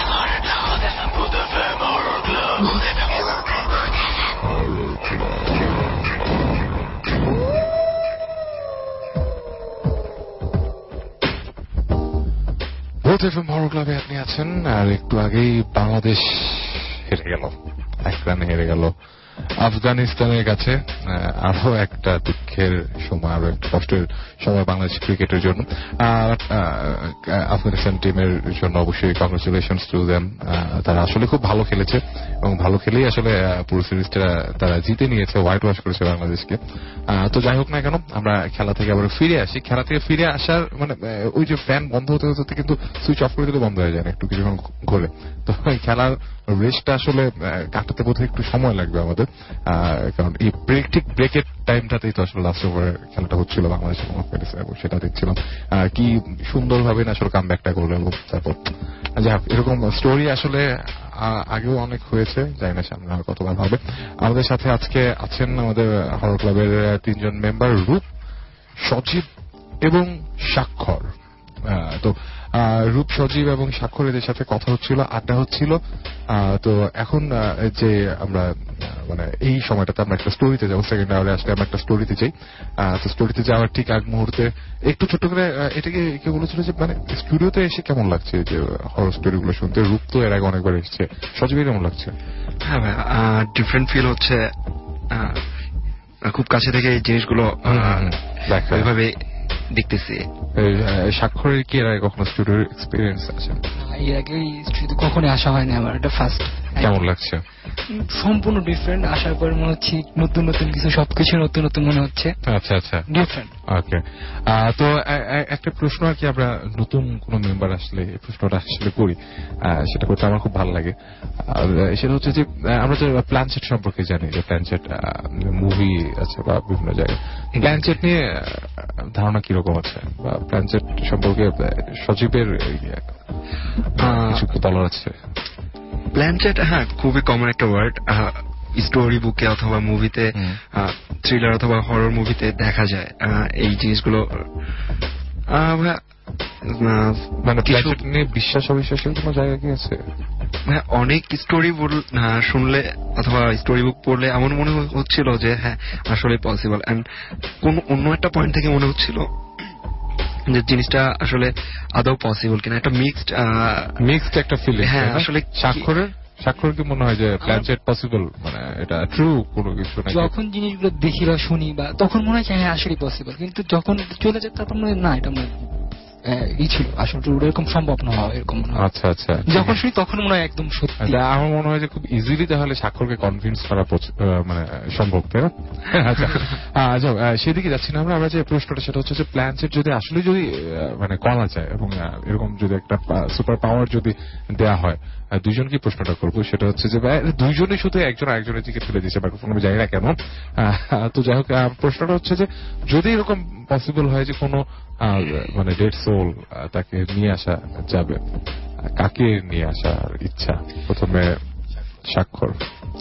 ভূত এফএম হরর ক্লাবে আপনি আছেন। আর একটু আগেই বাংলাদেশ হেরে গেল, এক রানে হেরে গেল আফগানিস্তানের কাছে। আরো একটা দুঃখের সময়, আরো একটা কষ্টের সময় বাংলাদেশ ক্রিকেটের জন্য। আর আফগানিস্তান টিমের জন্য অবশ্যই কংগ্রেচুলেশনস টু দেম। তারা আসলে খুব ভালো খেলেছে এবং ভালো খেলেই আসলে পুরো সিরিজটা তারা জিতে নিয়েছে, হোয়াইট ওয়াশ করেছে বাংলাদেশকে। তো যাই হোক না কেন, আমরা খেলা থেকে আবার ফিরে আসি। খেলা থেকে ফিরে আসার মানে ওই যে ফ্যান বন্ধ হতে হতে কিন্তু সুইচ অফ করে দিলে বন্ধ হয়ে যায় না একটু কিছুক্ষণ ঘুরে। তো খেলার রেস্টটা আসলে কাটাতে বোধহয় একটু সময় লাগবে আমাদের, কারণ এই ব্রেক ঠিক ব্রেকের টাইমটাতেই তো আসলে লাস্ট ওভারের খেলাটা হচ্ছিল বাংলাদেশের এবং সেটা দেখছিলাম কি সুন্দরভাবে না আসলে কামব্যাকটা করলো। এবং তারপর যাই হোক, এরকম স্টোরি আসলে আগেও অনেক হয়েছে, জানি না সামনে আর কতবার হবে। আমাদের সাথে আজকে আছেন আমাদের হরর ক্লাবের তিনজন মেম্বার, রূপ, সজীব এবং স্বাক্ষর। তো রূপ, সজীব এবং স্বাক্ষর এদের সাথে কথা হচ্ছিল, আড্ডা হচ্ছিল। তো এখন যে আমরা মানে এই সময়টাতে আমরা একটা স্টোরিতে যাবো, সেকেন্ড আওয়ারে আসলে আমরা একটা স্টোরিতে যাই। তো স্টোরিতে যাওয়ার ঠিক আগ মুহূর্তে একটু ছোট করে এটাকে কে বলেছিল যে মানে স্টুডিওতে এসে কেমন লাগছে যে হরর স্টোরি গুলো শুনতে? রূপ তো এর আগে অনেকবার এসেছে, সজীবের কেমন লাগছে? হ্যাঁ ভাই, ডিফারেন্ট ফিল হচ্ছে, খুব কাছে থেকে এই জিনিসগুলো এইভাবে দেখতেছি। স্বাক্ষরের কি এর আগে কখনো স্টুডিওর এক্সপিরিয়েন্স আছে? এর আগে স্টুডিওতে কখনো আসা হয়নি আমার, এটা ফার্স্ট। কেমন লাগছে? সম্পূর্ণ ডিফারেন্ট। আসার পর মনে হচ্ছে নতুন নতুন কিছু, সবকিছু নতুন নতুন মনে হচ্ছে। আচ্ছা আচ্ছা, ডিফারেন্ট। ওকে। তো একটা প্রশ্ন আর কি, আমরা নতুন কোন মেম্বার আসলে এই প্রশ্নটা আসলে করি, সেটা করতে আমার খুব ভালো লাগে। আর সেটা হচ্ছে যে আমরা যে প্ল্যানচেট সম্পর্কে জানি, যে প্ল্যানচেট মুভি আছে বা বিভিন্ন জায়গায়, প্ল্যানচেট নিয়ে ধারণা কিরকম আছে বা প্ল্যানচেট সম্পর্কে সজীবের কিছু কি বলার আছে? প্ল্যানচেট, হ্যাঁ, খুবই কমন একটা ওয়ার্ড। স্টোরি বুকে অথবা মুভিতে, থ্রিলার অথবা হরর মুভিতে দেখা যায় এই জিনিসগুলো। মানে প্ল্যানচেট নিয়ে বিশ্বাস অবিশ্বাসের কোনো জায়গা কি আছে? হ্যাঁ, অনেক স্টোরি শুনলে অথবা স্টোরি বুক পড়লে এমন মনে হচ্ছিল যে হ্যাঁ আসলে পসিবল, এন্ড কোন অন্য একটা পয়েন্ট থেকে মনে হচ্ছিল যে জিনিসটা আসলে আদৌ পসিবল কিনা। একটা মিক্সড মিক্সড একটা ফিলিং। হ্যাঁ, আসলে স্বাক্ষরের স্বাক্ষর কি মনে হয় যে প্ল্যানচেট পসিবল, মানে এটা ট্রু কোনো কিছু নাকি? যখন জিনিসগুলো দেখি বা শুনি বা তখন মনে হয় হ্যাঁ আসলে পসিবল, কিন্তু যখন চলে যায় তারপর মনে হয় না, এটা মনে ই ছিল আসলে এরকম সম্ভব না হয় এরকম মনে হয়। আচ্ছা আচ্ছা যখন শুনি তখন মনে হয় একদম সত্যি। আমার মনে হয় যে খুব ইজিলি তাহলে স্বাক্ষরকে কনভিন্স করা মানে সম্ভব, তাই না? আচ্ছা আচ্ছা সেদিকে যাচ্ছি না আমরা। আমরা যে প্রশ্নটা সেটা হচ্ছে যে প্ল্যানচেট যদি আসলে যদি মানে করা যায় এবং এরকম যদি একটা সুপার পাওয়ার যদি দেয়া হয়, দুইজন কি প্রশ্নটা করবো সেটা হচ্ছে যে দুইজনই শুধু একজন আরেকজনের দিকে ফেলে দিচ্ছে মাইক্রোফোন, আমি জানি না কেন। তো যাই হোক প্রশ্নটা হচ্ছে যে যদি এরকম পসিবল হয় যে কোনো মানে ডেড সোল তাকে নিয়ে আসা যাবে, কাকে নিয়ে আসার ইচ্ছা? প্রথমে স্বাক্ষর।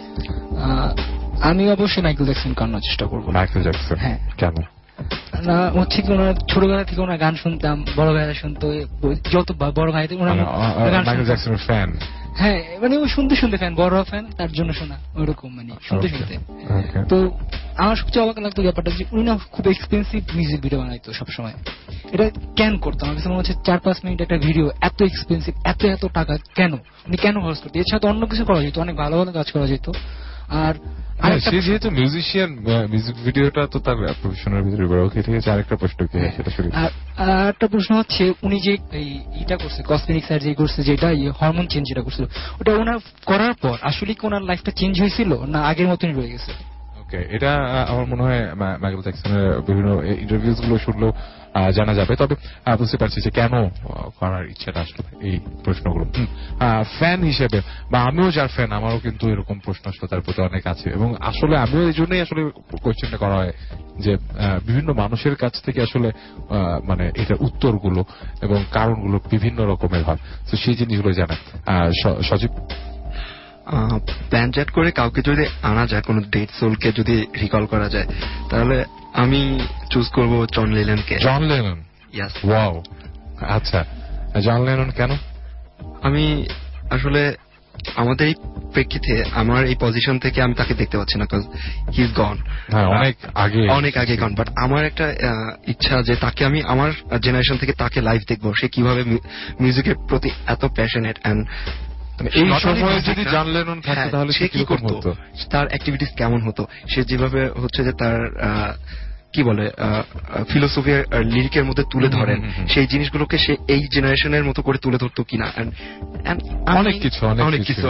আমি অবশ্যই মাইকেল জ্যাকসন আনার চেষ্টা করবো। Michael Jackson? হ্যাঁ। কেন? না হচ্ছে কি ওনার ছোটবেলা থেকে ওনার গান শুনতাম, বড় ভাইরা শুনতো, যত বড় ভাই মাইকেল জ্যাকসনের ফ্যান। হ্যাঁ মানে ওই শুনতে শুনতে ফ্যান, বড় ফ্যান, তার জন্য শোনা ওইরকম মানে শুনতে শুনতে। তো আমার সবচেয়ে অবাক লাগতো ব্যাপারটা যে উনি না খুব এক্সপেন্সিভ মিউজিক ভিডিও বানাইতো সবসময়। এটা কেন করতো আমার কাছে মনে হচ্ছে, চার পাঁচ মিনিট একটা ভিডিও এত এক্সপেন্সিভ, এত এত টাকা কেন উনি কেন খরচ করতো? এছাড়া তো অন্য কিছু করা যেত, অনেক ভালো ভালো কাজ করা যেত। আর সে যেহেতু মিউজিশিয়ান, মিউজিক ভিডিওটা তো তার প্রফেশনের ভিতরে বড়। ওকে ঠিক আছে, আরেকটা প্রশ্ন কি সেটা শুনি। আর একটা প্রশ্ন হচ্ছে উনি যে এইটা করছে কসমেটিক সার্জারি যে করছে, যেটা হরমোন চেঞ্জ যেটা করছিল, ওটা ওনার করার পর আসলে কি ওনার লাইফটা চেঞ্জ হয়েছিল না আগের মতনই রয়ে গেছে? ওকে, এটা আমার মনে হয় মাইকেল জ্যাকসনের বিভিন্ন ইন্টারভিউজ গুলো শুনলেও জানা যাবে। তবে বুঝতে পারছি যে কেন করার ইচ্ছাটা আসলে এই প্রশ্নগুলো। ফ্যান হিসেবে বা আমিও যার ফ্যান, আমারও কিন্তু এরকম প্রশ্ন আসলে তার প্রতি অনেক আছে এবং আসলে আমিও এই জন্যই আসলে কোয়েশ্চেনটা করা হয় যে বিভিন্ন মানুষের কাছ থেকে আসলে মানে এটার উত্তরগুলো এবং কারণগুলো বিভিন্ন রকমের হয়, তো সেই জিনিসগুলো জানা। সজীব? প্ল্যান চ্যাট করে কাউকে যদি আনা যায়, কোন ডেড সোলকে যদি রিকল করা যায়, তাহলে আমি চুজ করব জন লেননকে। John Lennon? ইয়েস। ওয়াও, আচ্ছা জন লেনন কেন? আমি আসলে আমাদের এই প্রেক্ষিতে আমার এই পজিশন থেকে আমি তাকে দেখতে পাচ্ছি না, কজ হি ইজ গন। হ্যাঁ, অনেক আগে অনেক আগে গন। বাট আমার একটা ইচ্ছা যে তাকে আমি আমার জেনারেশন থেকে তাকে লাইভ দেখবো, সে কিভাবে মিউজিকের প্রতি এত প্যাশনেট। এন্ড এই সময়ে যদি জন লেনন থাকতো তাহলে সে কি করতো, তার অ্যাক্টিভিটিস কেমন হতো, সে যেভাবে হচ্ছে যে তার কি বলে ফিলোসফি লিরিকের মধ্যে তুলে ধরেন, সেই জিনিসগুলোকে সে এই জেনারেশনের মতো করে তুলে ধরতো কিনা। অনেক কিছু অনেক কিছু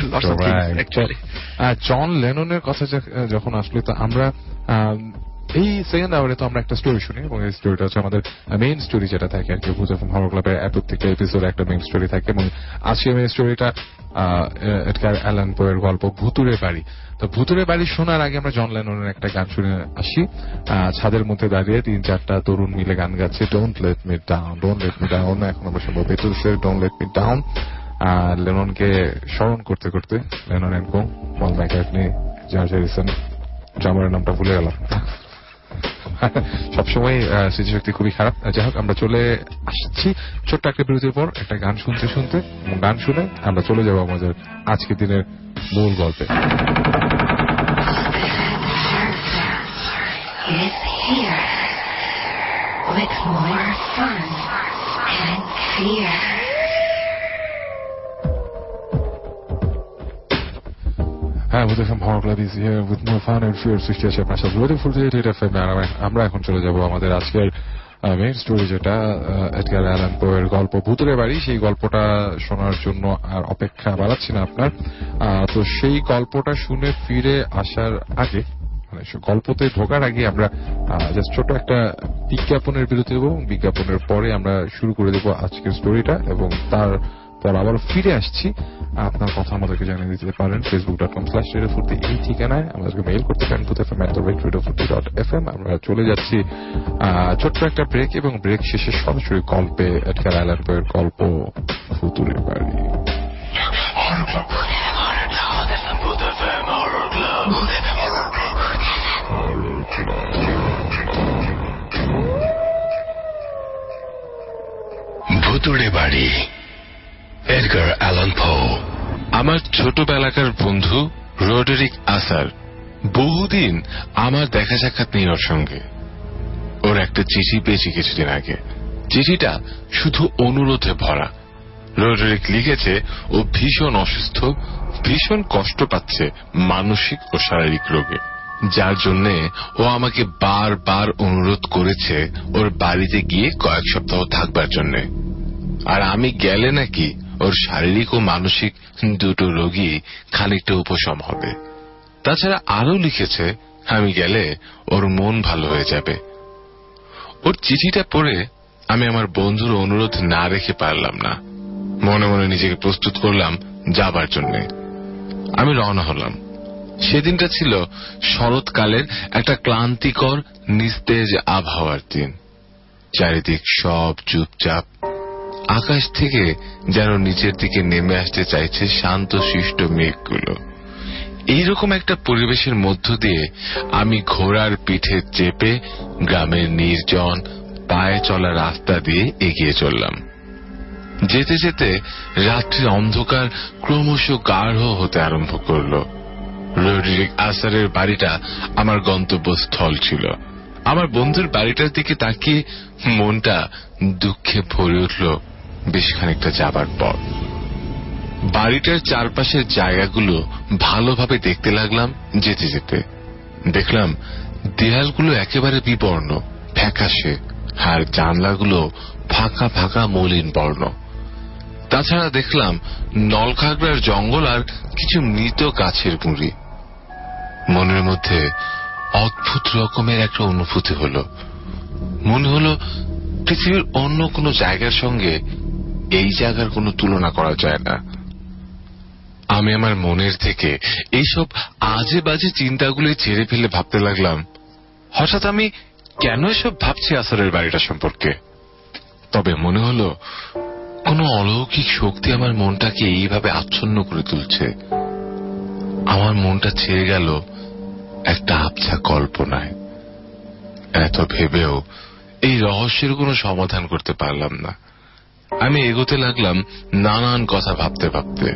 জন লেননের কথা যখন আসলে তো আমরা এই সেকেন্ড আওয়ারে তো আমরা একটা স্টোরি শুনি এবং এই স্টোরিটা হচ্ছে আমাদের মেইন স্টোরি যেটা থাকে আর কি। ভূত এফএম হরর ক্লাবের প্রত্যেকটা এপিসোডে একটা মেইন স্টোরি থাকে এবং আজকে মেইন স্টোরিটা এডগার অ্যালান পোয়ের গল্প ভুতুড়ে বাড়ি। তো ভুতুড়ে বাড়ি শোনার আগে আমরা জন লেননের একটা গান শুনে আসি। ছাদের মধ্যে দাঁড়িয়ে তিন চারটা তরুণ মিলে গান গাচ্ছে, don't let me down, don't let me down. এখন আমরা শুনবো বিটলসের ডোন্ট লেট মি ডাউন। লেননকে স্মরণ করতে করতে, Lennon and co, Paul McCartney, George Harrison, ড্রামারের নামটা ভুলে গেলাম। সবসময় স্মৃতিশক্তি খুবই খারাপ। যাই হোক, আমরা চলে আসছি ছোট্ট একটা বিরতির পর একটা গান শুনতে শুনতে, এবং গান শুনে আমরা চলে যাবো আমাদের আজকের দিনের মূল গল্পে। হ্যাঁ, Bhoot FM horror club is here with more fun and fear. সৃষ্টি আছে আপনার সাথে waiting for the eight FM. আমরা এখন চলে যাব আমাদের আজকের মেইন স্টোরি, যেটা এডগার অ্যালান পোয়ের গল্প ভুতুড়ে বাড়ি। সেই গল্পটা শোনার জন্য আর অপেক্ষা বাড়াচ্ছি না আপনার। তো সেই গল্পটা শুনে ফিরে আসার আগে, মানে গল্পতে ঢোকার আগে আমরা জাস্ট ছোট একটা বিজ্ঞাপনের বিরতি দেবো এবং বিজ্ঞাপনের পরে আমরা শুরু করে দেবো আজকের স্টোরিটা এবং তার পর আবার ফিরে আসছি। আপনার কথা আমাদেরকে জানিয়ে দিতে পারেন Facebook dot com slash radio ফুর্তি এই ঠিকানায়, আমাদেরকে মেইল করতে পারেন Bhoot FM at the rate radio ফুর্তি ডট এফ এম। আমরা চলে যাচ্ছি ছোট্ট একটা ব্রেক এবং ব্রেক শেষে সরাসরি গল্পে এডগার অ্যালান পোয়ের গল্প ভুতুড়ে বাড়ি। ভুতুড়ে বাড়ি, এডগার অ্যালান পো। আমার ছোটবেলাকার বন্ধু রোডেরিক আসার। বহুদিন আমার দেখা সাক্ষাৎ নেই ওর সঙ্গে। ওর একটা চিঠি পেয়েছি কিছুদিন আগে। চিঠিটা শুধু অনুরোধে ভরা। রোডেরিক লিখেছে ও ভীষণ অসুস্থ, ভীষণ কষ্ট পাচ্ছে মানসিক ও শারীরিক রোগে। যার জন্য ও আমাকে বারবার অনুরোধ করেছে ওর বাড়িতে গিয়ে কয়েক সপ্তাহ থাকবার জন্য। আর আমি গেলে নাকি ওর শারীরিক ও মানসিক দুটো রোগী খানিকটা উপশম হবে। তাছাড়া আরো লিখেছে আমি গেলে ওর মন ভালো হয়ে যাবে। ওর চিঠিটা পড়ে আমি আমার বন্ধুর অনুরোধ না রেখে পারলাম না। মনে মনে নিজেকে প্রস্তুত করলাম যাবার জন্য। আমি রওনা হলাম। সেদিনটা ছিল শরৎকালের একটা ক্লান্তিকর নিস্তেজ আবহাওয়ার দিন। চারিদিক সব চুপচাপ। আকাশ থেকে যেন নিচের দিকে নেমে আসতে চাইছে শান্ত শিষ্ট মেঘগুলো। এইরকম একটা পরিবেশের মধ্য দিয়ে আমি ঘোড়ার পিঠে চেপে গ্রামের নির্জন পায়ে চলা রাস্তা দিয়ে এগিয়ে চললাম। যেতে যেতে রাত্রির অন্ধকার ক্রমশ গাঢ় হতে আরম্ভ করল। রোডরিক আসারের বাড়িটা আমার গন্তব্যস্থল ছিল। আমার বন্ধুর বাড়িটার দিকে তাকিয়ে মনটা দুঃখে ভরে উঠল বেশ খানিকটা যাবার পর। বাড়িটার চারপাশের জায়গাগুলো ভালোভাবে দেখতে লাগলাম। যেতে যেতে দেখলাম দেয়ালগুলো একেবারে বিবর্ণ, ফ্যাকাশে, আর জানলাগুলো ফাঁকা ফাঁকা মলিন বর্ণ। তাছাড়া দেখলাম নলখাগড়ার জঙ্গল আর কিছু মৃত গাছের গুঁড়ি। মনের মধ্যে অদ্ভুত রকমের একটা অনুভূতি হলো। মনে হলো পৃথিবীর অন্য কোনো জায়গার সঙ্গে এই জায়গার কোনো তুলনা করা যায় না। আমি আমার মনের থেকে এইসব আজে বাজে চিন্তাগুলি ছেড়ে ফেলে ভাবতে লাগলাম, হঠাৎ আমি কেন এসব ভাবছি আসারের বাড়িটা সম্পর্কে। তবে মনে হলো কোন অলৌকিক শক্তি আমার মনটাকে এইভাবে আচ্ছন্ন করে তুলছে। আমার মনটা ছেড়ে গেল একটা আবছা কল্পনায়। এত ভেবেও এই রহস্যের কোনো সমাধান করতে পারলাম না। আমি এগোতে লাগলাম নানান কথা ভাবতে ভাবতে।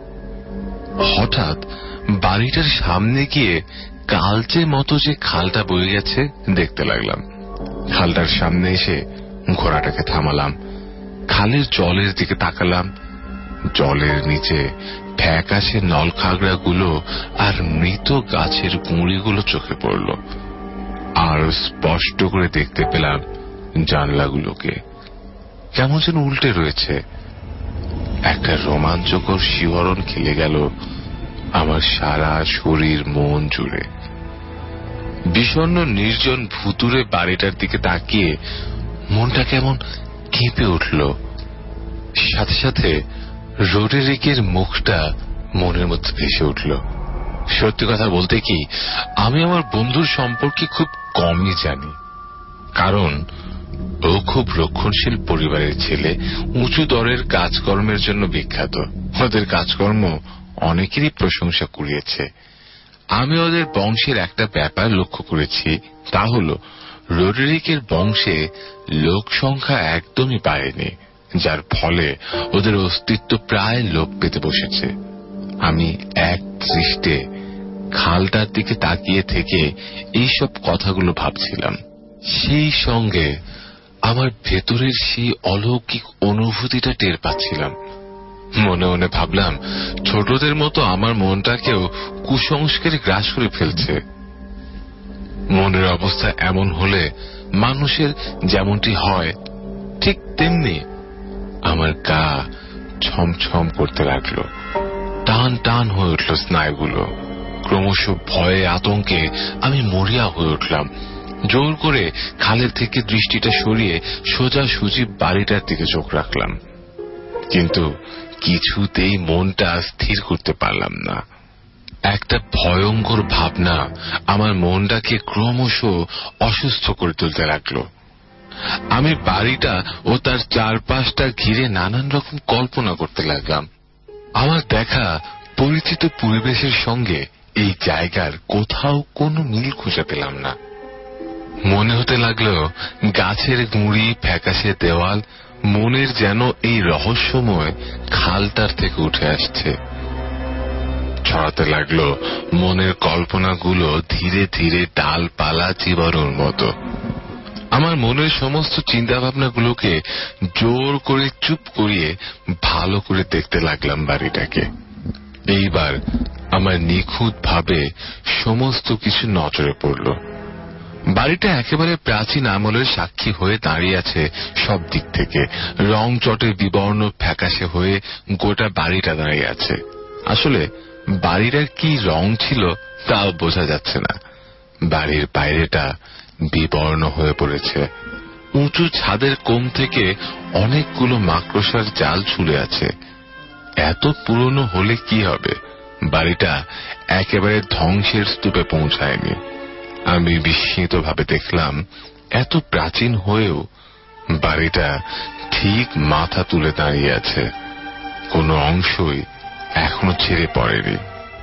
হঠাৎ বাড়িটার সামনে গিয়ে কালচে মতো যে খালটা বয়ে গেছে দেখতে লাগলাম। খালটার সামনে এসে ঘোড়াটাকে থামালাম। খালের জলের দিকে তাকালাম। জলের নিচে ফ্যাকাশে নলখাগড়াগুলো আর মৃত গাছের গুঁড়িগুলো চোখে পড়ল। আর স্পষ্ট করে দেখতে পেলাম জানলাগুলোকে কেমন যেন উল্টে রয়েছে। একটা রোমাঞ্চকর শিহরণ খেলে গেল আমার সারা শরীর মন জুড়ে। বিষণ্ণ নির্জন ভুতুরে বাড়িটার দিকে তাকিয়ে মনটা কেমন কেঁপে উঠল। সাথে সাথে রোডেরিকের মুখটা মনের মধ্যে ভেসে উঠল। সত্যি কথা বলতে কি, আমি আমার বন্ধুর সম্পর্কে খুব কমই জানি। কারণ ও খুব রক্ষণশীল পরিবারের ছেলে, উঁচু দরের কাজকর্মের জন্য বিখ্যাত। ওদের কাজকর্ম অনেকেরই প্রশংসা কুড়িয়েছে। আমি ওদের বংশের একটা ব্যাপার লক্ষ্য করেছি, তা হল রোডেরিকের বংশে লোক সংখ্যা একদমই বাড়েনি, যার ফলে ওদের অস্তিত্ব প্রায় লোপ পেতে বসেছে। আমি এক দৃষ্টে খালটার দিকে তাকিয়ে থেকে এইসব কথাগুলো ভাবছিলাম। সেই সঙ্গে আমার ভেতরের সেই অলৌকিক অনুভূতিটা টের পাচ্ছিলাম। মনে মনে ভাবলাম, ছোটদের মতো আমার মনটাকেও কুসংস্কারে গ্রাস করে ফেলছে। মনের অবস্থা এমন হলে মানুষের যেমনটি হয় ঠিক তেমনি আমার গা ছমছম করতে লাগলো। টান টান হয়ে উঠল স্নায়ুগুলো। ক্রমশ ভয়ে আতঙ্কে আমি মরিয়া হয়ে উঠলাম। জোর করে খালের থেকে দৃষ্টিটা সরিয়ে সোজা সুজি বাড়িটার দিকে চোখ রাখলাম, কিন্তু কিছুতেই মনটা স্থির করতে পারলাম না। একটা ভয়ঙ্কর ভাবনা আমার মনটাকে ক্রমশ অসুস্থ করে তুলতে লাগলো। আমি বাড়িটা ও তার চারপাশটা ঘিরে নানান রকম কল্পনা করতে লাগলাম। আমার দেখা পরিচিত পরিবেশের সঙ্গে এই জায়গার কোথাও কোনো মিল খুঁজে পেলাম না। মনে হতে লাগলো গাছের গুঁড়ি, ফ্যাকাশে দেওয়াল মনের যেন এই রহস্যময় খালটার থেকে উঠে আসছে। ছড়াতে লাগলো মনের কল্পনাগুলো ধীরে ধীরে ডালপালা চিবানোর মতো। আমার মনের সমস্ত চিন্তা ভাবনাগুলোকে জোর করে চুপ করিয়ে ভালো করে দেখতে লাগলাম বাড়িটাকে। এইবার আমার নিখুঁত ভাবে সমস্ত কিছু নজরে পড়ল। বাড়িটা একেবারে প্রাচীন আমলের সাক্ষী হয়ে দাঁড়িয়ে আছে সব দিক থেকে। রং চটে বিবর্ণ ফ্যাকাশে হয়ে গোটা বাড়িটা দাঁড়িয়ে আছে। আসলে বাড়িটার কি রং ছিল তাও বোঝা যাচ্ছে না। বাড়ির বাইরেটা বিবর্ণ হয়ে পড়েছে। উঁচু ছাদের কোণ থেকে অনেকগুলো মাকড়সার জাল ঝুলে আছে। এত পুরনো হলে কি হবে, বাড়িটা একেবারে ধ্বংসের স্তূপে পৌঁছায়নি। আমি বিস্মিত ভাবে দেখলাম এত প্রাচীন হয়েও বাড়িটা ঠিক মাথা তুলে দাঁড়িয়ে আছে, কোনো অংশই এখনো ছেড়ে পড়েনি।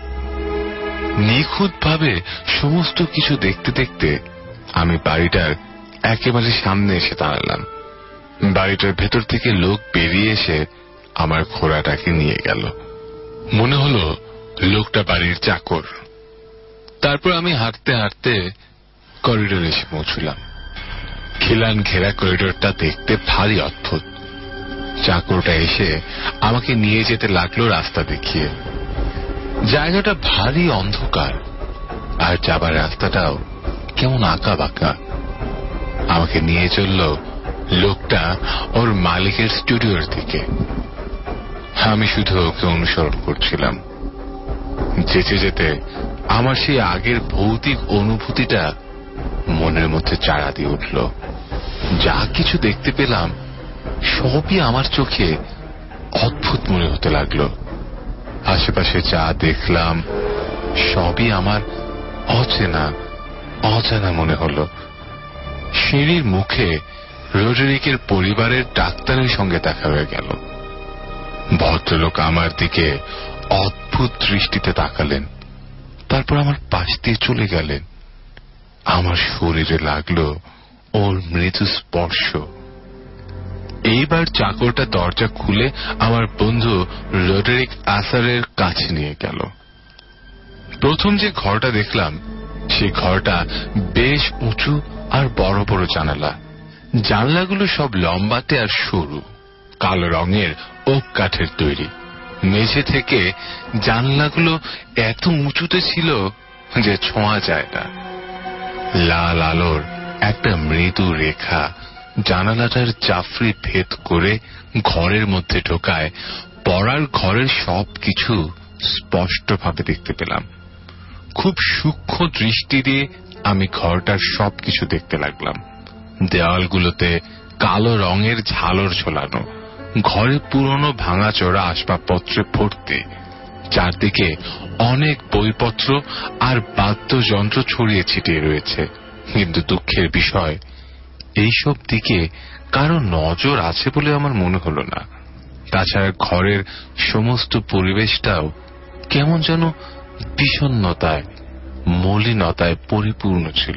নিখুঁত ভাবে সমস্ত কিছু দেখতে দেখতে আমি বাড়িটার একেবারে সামনে এসে দাঁড়ালাম। বাড়িটার ভেতর থেকে লোক বেরিয়ে এসে আমার ঘোড়াটাকে নিয়ে গেল। মনে হলো লোকটা বাড়ির চাকর। তারপর আমি হাঁটতে হাঁটতে করিডোরে এসে পৌঁছলাম। খিলান ঘেরা করিডোরটা দেখতে ভারী অদ্ভুত। চাকরটা এসে আমাকে নিয়ে যেতে লাগলো রাস্তা দেখিয়ে। জায়গাটা ভারী অন্ধকার, আর যাবার রাস্তাটাও কেমন আঁকা বাঁকা। আমাকে নিয়ে চলল লোকটা ওর মালিকের স্টুডিওর দিকে। আমি শুধু ওকে অনুসরণ করছিলাম। যেতে যেতে আমার সেই আগের ভৌতিক অনুভূতিটা মনের মধ্যে চাড়া দিয়ে উঠল। যা কিছু দেখতে পেলাম সবই আমার চোখে অদ্ভুত মনে হতে লাগলো। আশেপাশে যা দেখলাম সবই আমার অচেনা অজানা মনে হলো। সিঁড়ির মুখে রোডেরিকের পরিবারের ডাক্তারের সঙ্গে দেখা হয়ে গেল। ভদ্রলোক আমার দিকে অদ্ভুত দৃষ্টিতে তাকালেন, তারপর আমার পাশ দিয়ে চলে গেলেন। আমার শরীরে লাগলো ওর মৃদু স্পর্শ। এইবার চাকরটা দরজা খুলে আমার বন্ধু রোডেরিক আসারের কাছে নিয়ে গেল। প্রথম যে ঘরটা দেখলাম সেই ঘরটা বেশ উঁচু আর বড় বড় জানালা। জানলাগুলো সব লম্বাটে আর সরু, কালো রঙের ওক কাঠের তৈরি। মেঝে থেকে জানলাগুলো এত উঁচুতে ছিল যে ছোঁয়া যায় না। লাল আলোর একটা মৃদু রেখা জানালাটার জাফরি ভেদ করে ঘরের মধ্যে ঢোকায় পড়ার ঘরের সবকিছু স্পষ্টভাবে দেখতে পেলাম। খুব সূক্ষ্ম দৃষ্টি দিয়ে আমি ঘরটার সবকিছু দেখতে লাগলাম। দেওয়ালগুলোতে কালো রঙের ঝালর ঝোলানো, ঘরে পুরনো ভাঙাচোরা আসবাবপত্রে ভর্তি। চারদিকে অনেক বইপত্র আর বাদ্যযন্ত্র ছড়িয়ে ছিটিয়ে রয়েছে, কিন্তু দুঃখের বিষয় এইসব দিকে কারো নজর আছে বলে আমার মনে হলো না। তাছাড়া ঘরের সমস্ত পরিবেশটাও কেমন যেন বিষণ্ণতায় মলিনতায় পরিপূর্ণ ছিল।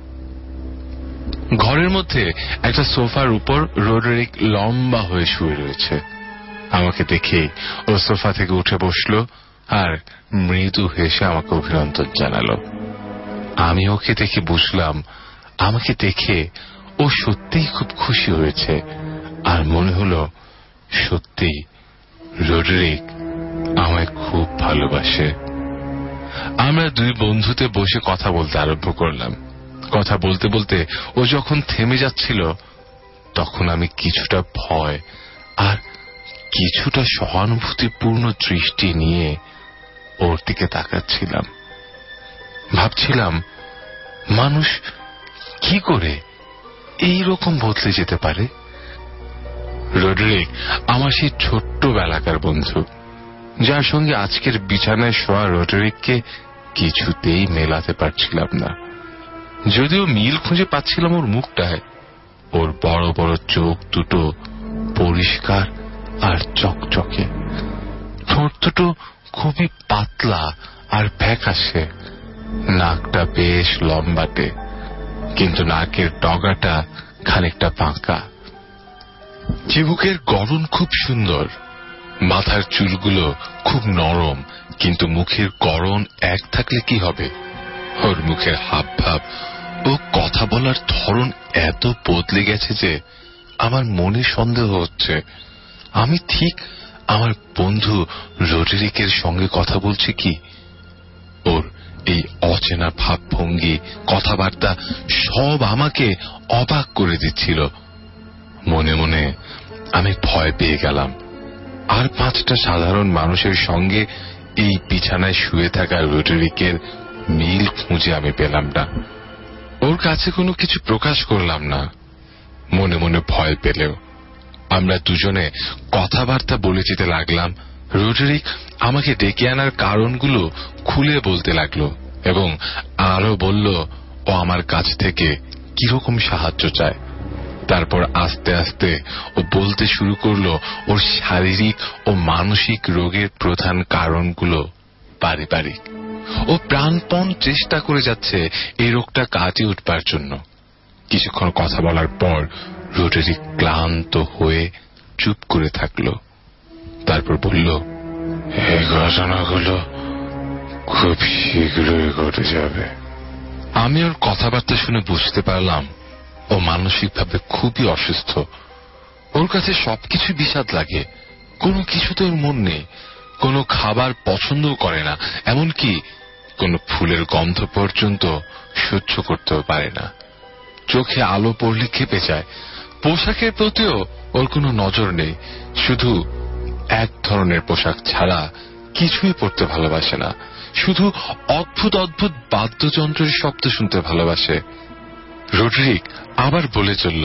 ঘরের মধ্যে একটা সোফার উপর রোডেরিক লম্বা হয়ে শুয়ে রয়েছে। আমাকে দেখে ও সোফা থেকে উঠে বসলো আর মৃদু হেসে আমাকে অভিনন্দন জানালো। আমি ওকে দেখে বুঝলাম আমাকে দেখে ও সত্যিই খুব খুশি হয়েছে, আর মনে হলো সত্যি রোডেরিক আমায় খুব ভালোবাসে। আমরা দুই বন্ধুতে বসে কথা বলতে আরম্ভ করলাম। কথা বলতে বলতে ও যখন থেমে যাচ্ছিল তখন আমি কিছুটা ভয় আর কিছুটা সহানুভূতিপূর্ণ দৃষ্টি নিয়ে ওর দিকে তাকাচ্ছিলাম। ভাবছিলাম মানুষ কি করে এই রকম বদলে যেতে পারে। রোডেরিক আমার সেই ছোট্ট বেলাকার বন্ধু, যার সঙ্গে আজকের বিছানায় শোয়া রোডেরিককে কিছুতেই মেলাতে পারছিলাম না। যদিও মিল খুঁজে পাচ্ছিলাম ওর মুখটায়। ওর বড় বড় চোখ দুটো পরিষ্কার আর চকচকে, ঠোঁট দুটো খুবই পাতলা আর ফ্যাকাশে, নাকটা বেশ লম্বাটে, কিন্তু নাকের ডগাটা খানিকটা বাঁকা। চিবুকের গড়ন খুব সুন্দর, মাথার চুলগুলো খুব নরম, কিন্তু মুখের গড়ন এক থাকলে কি হবে, ওর মুখের হাবভাব ও কথা বলার ধরন এত বদলে গেছে যে আমার মনে সন্দেহ হচ্ছে আমি ঠিক আমার বন্ধু রোডেরিকের সঙ্গে কথা বলছি কি এই অচেনা ভাবভঙ্গি, কথাবার্তা সব আমাকে অবাক করে দিচ্ছিল। মনে মনে আমি ভয় পেয়ে গেলাম। আর পাঁচটা সাধারণ মানুষের সঙ্গে এই বিছানায় শুয়ে থাকা রোডরিকের মিল খুঁজে আমি পেলাম না। ওর কাছে কোনো কিছু প্রকাশ করলাম না, মনে মনে ভয় পেলেও। আমরা দুজনে কথাবার্তা বলে যেতে লাগলাম। রোডরিক আমাকে ডেকে আনার কারণগুলো খুলে বলতে লাগলো এবং আরো বলল ও আমার কাছ থেকে কিরকম সাহায্য চায়। তারপর আস্তে আস্তে ও বলতে শুরু করলো ওর শারীরিক ও মানসিক রোগের প্রধান কারণগুলো পারিবারিক। ও প্রাণপণ চেষ্টা করে যাচ্ছে এই রোগটা কাটিয়ে উঠবার জন্য। কিছুক্ষণ কথা বলার পর রোডরিক ক্লান্ত হয়ে চুপ করে থাকলো। তারপর বলল, এই ঘটনাগুলো খুব শীঘ্রই ঘটে যাবে। আমি ওর কথাবার্তা শুনে বুঝতে পারলাম ও মানসিকভাবে খুবই অসুস্থ। ওর কাছে সবকিছু বিষাদ লাগে, কোনো কিছুতে ওর মন নেই, কোনো খাবার পছন্দও করে না, এমনকি কোনো ফুলের গন্ধ পর্যন্ত সহ্য করতেও পারে না। চোখে আলো পড়লে খেপে যায়। পোশাকের প্রতিও ওর কোনো নজর নেই, শুধু এক ধরনের পোশাক ছাড়া কিছুই পরতে ভালোবাসে না। শুধু অদ্ভুত অদ্ভুত বাদ্যযন্ত্রের শব্দ শুনতে ভালোবাসে। রোডরিক আবার বলে চলল,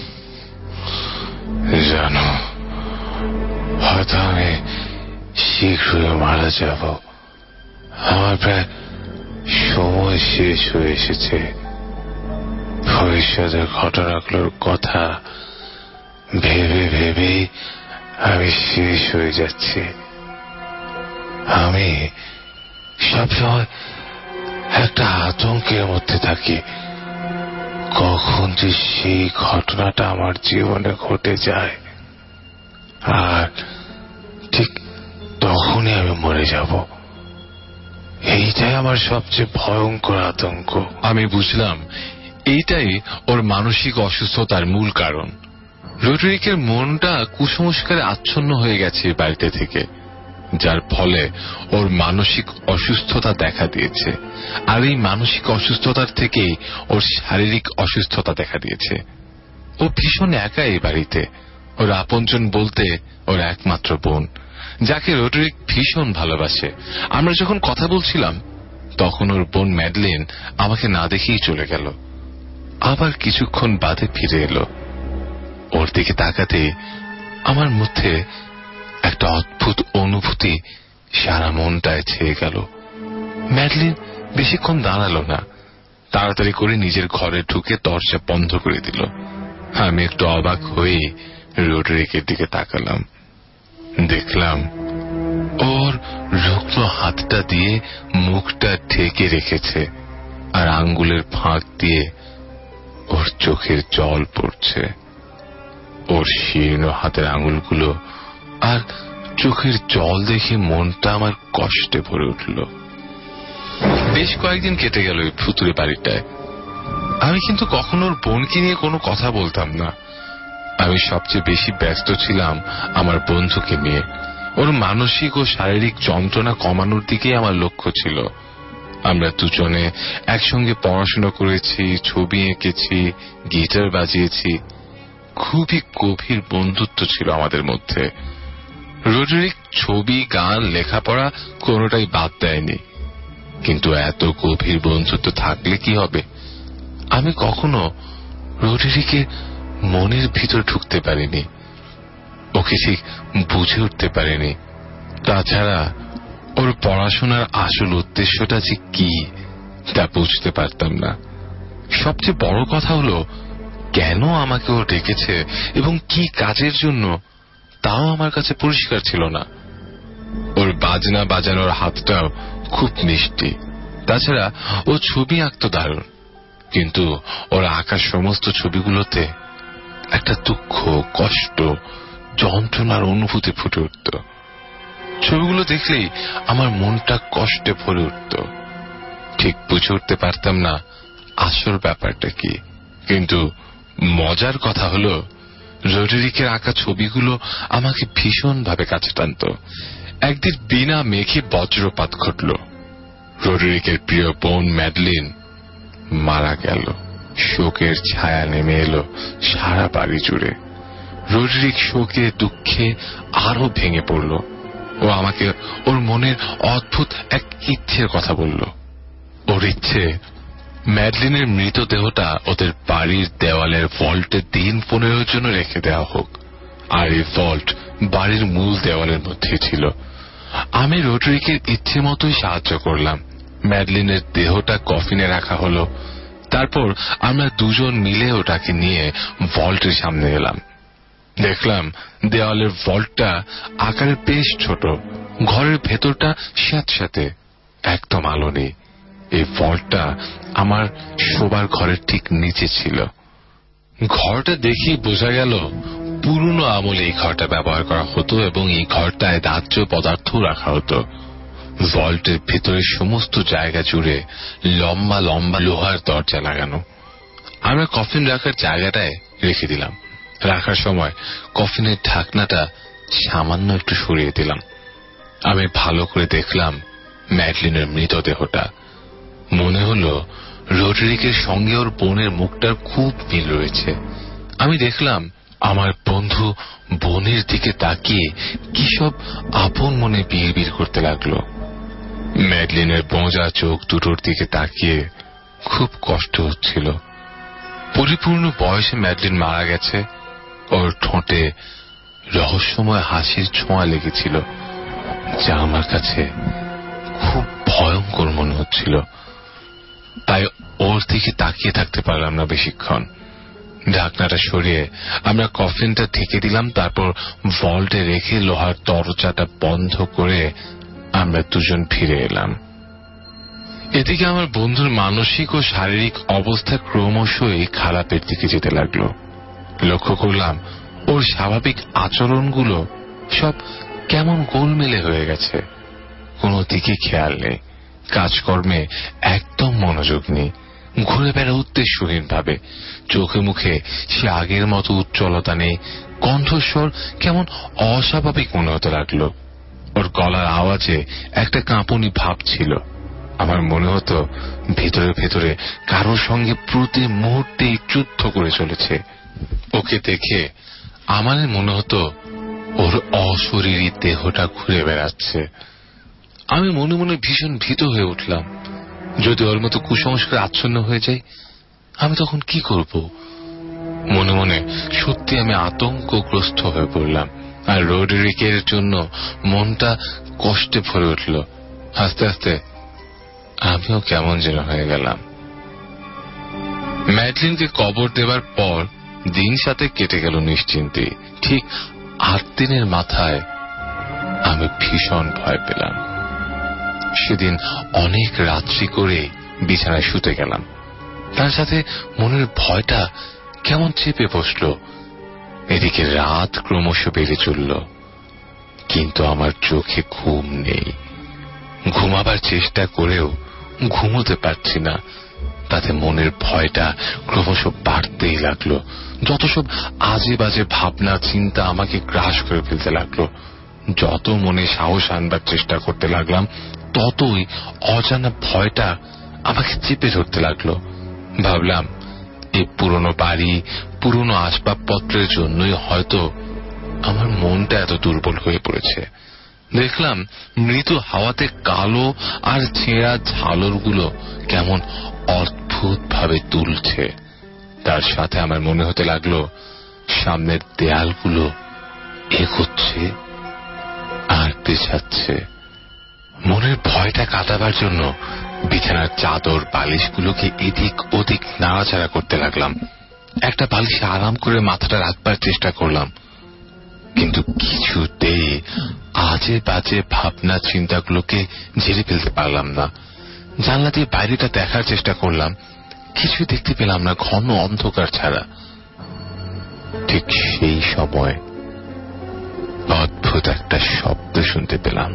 জানো, হয়তো আমি শীঘ্রই মারা যাব। আমার প্রায় সময় শেষ হয়ে এসেছে। ভবিষ্যতের ঘটনাগুলোর কথা ভেবে ভেবেই আমি শেষ হয়ে যাচ্ছি। আমি সবসময় একটা আতঙ্কের মধ্যে থাকি, কখন যে সেই ঘটনাটা আমার জীবনে ঘটে যায় আর ঠিক তখনই আমি মরে যাব। এইটাই আমার সবচেয়ে ভয়ঙ্কর আতঙ্ক। আমি বুঝলাম এইটাই ওর মানসিক অসুস্থতার মূল কারণ। রোডরিকের মনটা কুসংস্কারে আচ্ছন্ন হয়ে গেছে বাড়িতে থেকে, যার ফলে ওর মানসিক অসুস্থতা দেখা দিয়েছে। আর এই মানসিক অসুস্থতার থেকেই ওর শারীরিক অসুস্থতা দেখা দিয়েছে। ও ভীষণ একা এই বাড়িতে। ওর আপনজন বলতে ওর একমাত্র বোন, যাকে রোডরিক ভীষণ ভালোবাসে। আমরা যখন কথা বলছিলাম তখন ওর বোন ম্যাডলিন আমাকে না দেখেই চলে গেল। আবার কিছুক্ষণ বাদে ফিরে এলো। ওর দিকে তাকাতে আমার মধ্যে একটা অদ্ভুত অনুভূতি সারা মনটায় ছেয়ে গেল। ম্যাডলিন বেশিক্ষণ দাঁড়ালো না, তাড়াতাড়ি করে নিজের ঘরে ঢুকে দরজা বন্ধ করে দিল। আমি একটু অবাক হয়ে রোডরিকের দিকে তাকালাম। দেখলাম ওর রুগ্ন হাতটা দিয়ে মুখটা ঢেকে রেখেছে আর আঙ্গুলের ফাঁক দিয়ে ওর চোখের জল পড়ছে। ওর শীর্ণ হাতের আঙুলগুলো আর চোখের জল দেখে মনটা আমার কষ্টে ভরে উঠল। বেশ কয়েকদিন কেটে গেল ওই ভুতুরে বাড়িটায়। আমি কিন্তু কখনো ওর বোনকে নিয়ে কোনো কথা বলতাম না। আমি সবচেয়ে বেশি ব্যস্ত ছিলাম আমার বন্ধুকে নিয়ে। ওর মানসিক ও শারীরিক যন্ত্রণা কমানোর দিকেই আমার লক্ষ্য ছিল। আমরা দুজনে একসঙ্গে পড়াশোনা করেছি, ছবি এঁকেছি, গিটার বাজিয়েছি। খুবই গভীর বন্ধুত্ব ছিল আমাদের মধ্যে। রোডরিক ছবি, গান, লেখাপড়া কোনোটাই বাদ দেয়নি। কিন্তু এত গভীর বন্ধুত্ব থাকলে কি হবে? আমি কখনো রোডরিকের মনের ভিতর ঢুকতে পারিনি, ওকে ঠিক বুঝে উঠতে পারিনি। তাছাড়া ওর পড়াশোনার আসল উদ্দেশ্যটা যে কি তা বুঝতে পারতাম না। সবচেয়ে বড় কথা হলো, কেন আমাকে ও ডেকেছে এবং কি কাজের জন্য তাও আমার কাছে পরিষ্কার ছিল না। ওর বাজনা বাজানোর হাতটাও খুব মিষ্টি। তাছাড়া ও ছবি আঁকতো দারুণ, কিন্তু ওর আঁকা সমস্ত ছবিগুলোতে একটা দুঃখ, কষ্ট, যন্ত্রণার অনুভূতি ফুটে উঠত। ছবিগুলো দেখলেই আমার মনটা কষ্টে ভরে উঠত। ঠিক বুঝে উঠতে পারতাম না আসল ব্যাপারটা কি। কিন্তু মজার কথা হলো, রোডরিকের আঁকা ছবিগুলো আমাকে ভীষণ ভাবে কাছে টানত। একদিন বিনা মেঘে বজ্রপাত ঘটল। রোডরিকের প্রিয় বোন ম্যাডলিন মারা গেল। শোকের ছায়া নেমে এলো সারা বাড়ি জুড়ে। রোডরিক শোকে দুঃখে আরো ভেঙে পড়ল। ও আমাকে ওর মনের অদ্ভুত এক ইচ্ছের কথা বলল। ওর ইচ্ছে ম্যাডলিনের মৃতদেহটা ওদের বাড়ির দেওয়ালের ভল্টে দিন পনেরোর জন্য রেখে দেওয়া হোক। আর এই ভল্ট বাড়ির মূল দেওয়ালের মধ্যে ছিল। আমি রোডরিকের ইচ্ছে মতোই সাহায্য করলাম। ম্যাডলিনের দেহটা কফিনে রাখা হলো। তারপর আমরা দুজন মিলে ওটাকে নিয়ে ভল্টের সামনে এলাম। দেখলাম দেওয়ালের ভল্টটা আকারে বেশ ছোট। ঘরের ভেতরটা স্যাঁতস্যাঁতে, একদম আলো নেই। এই ভল্টটা আমার শোবার ঘরের ঠিক নিচে ছিল। ঘরটা দেখি বোঝা গেল পুরনো আমলে এই ঘরটা ব্যবহার করা হতো এবং এই ঘরটায় দাহ্য পদার্থ রাখা হতো। ভল্টের ভেতরে সমস্ত জায়গা জুড়ে লম্বা লম্বা লোহার দরজা লাগানো। আমরা কফিন রাখার জায়গাটায় রেখে দিলাম। রাখার সময় কফিনের ঢাকনাটা সামান্য একটু সরিয়ে দিলাম। আমি ভালো করে দেখলাম ম্যাডলিনের মৃতদেহটা। মনে হলো রোডরিকের সঙ্গে ওর বোনের মুখটার খুব মিল রয়েছে। আমি দেখলাম আমার বন্ধু বোনের দিকে তাকিয়ে কি সব আপন মনে বিড়বিড় করতে লাগলো। ম্যাডলিনের বোঁজা চোখ দুটোর দিকে তাকিয়ে খুব কষ্ট হচ্ছিল। পরিপূর্ণ বয়সে ম্যাডলিন মারা গেছে। ওর ঠোঁটে রহস্যময় হাসির ছোঁয়া লেগেছিল, যা আমার কাছে খুব ভয়ঙ্কর মনে হচ্ছিল। তাই ওর দিকে তাকিয়ে থাকতে পারলাম না বেশিক্ষণ। ঢাকনাটা সরিয়ে আমরা কফিনটা ঢেকে দিলাম। তারপর ভল্টে রেখে লোহার দরজাটা বন্ধ করে আমরা দুজন ফিরে এলাম। এদিকে আমার বন্ধুর মানসিক ও শারীরিক অবস্থা ক্রমশই খারাপের দিকে যেতে লাগলো। লক্ষ্য করলাম ওর স্বাভাবিক আচরণগুলো সব কেমন গোলমেলে হয়ে গেছে। কোনো দিকে খেয়াল নেই, কাজকর্মে একদম মনোযোগ নেই, ঘুরে বেড়া উদ্দেশ্যহীন ভাবে। চোখে মুখে সে আগের মতো উজ্জ্বলতা নেই। কণ্ঠস্বর কেমন অস্বাভাবিক মনে হতে লাগলো। ওর গলার আওয়াজে একটা কাঁপুনি ভাব ছিল। আমার মনে হতো ভেতরে ভেতরে কারোর সঙ্গে প্রতি মুহূর্তে যুদ্ধ করে চলেছে। ওকে দেখে আমার মনে হতো ওর অশরীরী দেহটা ঘুরে বেড়াচ্ছে। আমি মনে মনে ভীষণ ভীত হয়ে উঠলাম। যদি ওর মতো কুসংস্কার আচ্ছন্ন হয়ে যায়, আমি তখন কি করব? মনে মনে সত্যি আমি আতঙ্কগ্রস্ত হয়ে পড়লাম। আর রোডরিকের জন্য মনটা কষ্টে ভরে উঠল। আস্তে আস্তে আমিও কেমন যেন হয়ে গেলাম। ম্যাডলিনকে কবর দেবার পর দিন সাথে কেটে গেল নিশ্চিন্তে। ঠিক আট দিনের মাথায় আমি ভীষণ ভয় পেলাম। সেদিন অনেক রাত্রি করে বিছানায় শুতে গেলাম। তার সাথে মনের ভয়টা কেমন চেপে বসল। এদিকে রাত ক্রমশ বেড়ে চলল, কিন্তু আমার চোখে ঘুম নেই। ঘুমাবার চেষ্টা করেও ঘুমোতে পারছি না। তাতে মনের ভয়টা ক্রমশ বাড়তেই লাগলো। যত সব আজে বাজে ভাবনা চিন্তা আমাকে গ্রাস করে ফেলতে লাগলো। যত মনে সাহস আনবার চেষ্টা করতে লাগলাম, ততই অজানা ভয়টা আমাকে চেপে ধরতে লাগলো। ভাবলাম এই পুরনো বাড়ি, পুরনো আসবাবপত্রের জন্যই হয়তো আমার মনটা এত দুর্বল হয়ে পড়েছে। দেখলাম মৃদু হাওয়াতে কালো আর ছেঁড়া ঝালরগুলো কেমন অদ্ভুত ভাবে দুলছে। তার সাথে আমার মনে হতে লাগলো সামনের দেয়ালগুলো এগোচ্ছে আর পেছাচ্ছে। মনের ভয়টা কাটাবার জন্য বিছানার চাদর বালিশগুলোকে এদিক ওদিক নাড়াচাড়া করতে লাগলাম। একটা বালিশে আরাম করে মাথাটা রাখবার চেষ্টা করলাম, কিন্তু কিছুতেই আজে বাজে ভাবনা চিন্তাগুলোকে ঝেড়ে ফেলতে পারলাম না। জানলা দিয়ে বাইরেটা দেখার চেষ্টা করলাম, কিছুই দেখতে পেলাম না, ঘন অন্ধকার ছাড়া। ঠিক সেই সময় অদ্ভুত একটা শব্দ শুনতে পেলাম।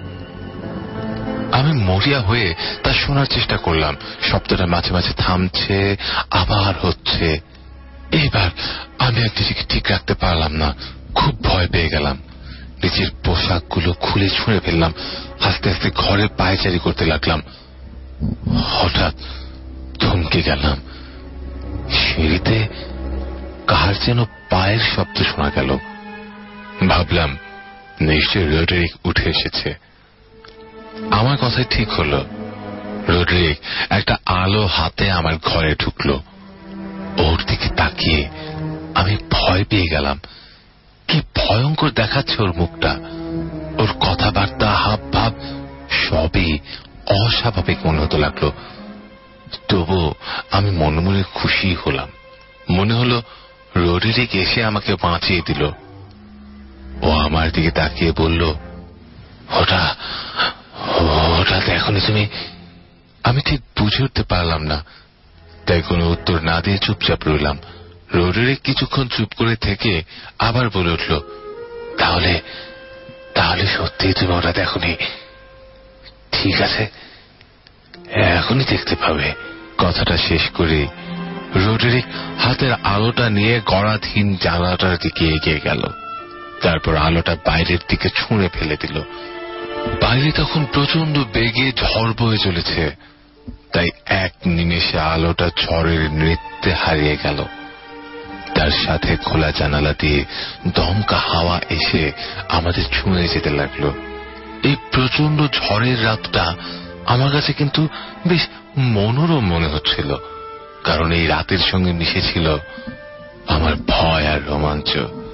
আমি মরিয়া হয়ে তা শোনার চেষ্টা করলাম। শব্দটা মাঝে মাঝে থামছে, আবার হচ্ছে। এবার আমি একদিকে ঠিক রাখতে পারলাম না, খুব ভয় পেয়ে গেলাম। নিজের পোশাকগুলো খুলে ছুঁড়ে ফেললাম। আস্তে আস্তে ঘরে পায়চারি করতে লাগলাম। হঠাৎ থমকে গেলাম। সিঁড়িতে কার যেন পায়ের শব্দ শোনা গেল। ভাবলাম নিশ্চয় রোডরিক উঠে এসেছে। আমার কথাই ঠিক হলো। রোডরিক একটা আলো হাতে আমার ঘরে ঢুকলো। ওর দিকে তাকিয়ে আমি ভয় পেয়ে গেলাম। কি ভয়ঙ্কর দেখাচ্ছে ওর মুখটা। ওর কথাবার্তা, হাব ভাব সবই অস্বাভাবিক মনে হতে লাগলো। তবু আমি মনে মনে খুশি হলাম। মনে হলো রোডরিক এসে আমাকে বাঁচিয়ে দিল। ও আমার দিকে তাকিয়ে বলল, ওটা ওটা দেখনি তুমি? আমি ঠিক বুঝে উঠতে পারলাম না, তাই কোনো উত্তর না দিয়ে চুপচাপ রইলাম। রোডরিক কিছুক্ষণ চুপ করে থেকে আবার বলে উঠল, তাহলে তাহলে সত্যি তুমি ওটা দেখনি? ঠিক আছে, এখনই দেখতে পাবে। কথাটা শেষ করে রোডরিক হাতের আলোটা নিয়ে গড়াধীন জানালাটার দিকে এগিয়ে গেল। তারপর আলোটা বাইরের দিকে ছুঁড়ে ফেলে দিল। বাইরে তখন প্রচন্ড বেগে ঝড় বয়ে চলেছে, তাই এক নিমেষে আলোটা ঝড়ের নৃত্যে হারিয়ে গেল। তার সাথে খোলা জানালা দিয়ে দমকা হাওয়া এসে আমাদের ছুঁয়ে যেতে লাগলো। এই প্রচন্ড ঝড়ের রাতটা আমার কাছে কিন্তু বেশ মনোরম মনে হচ্ছিল, কারণ এই রাতের সঙ্গে মিশেছিল আমার ভয় আর রোমাঞ্চ।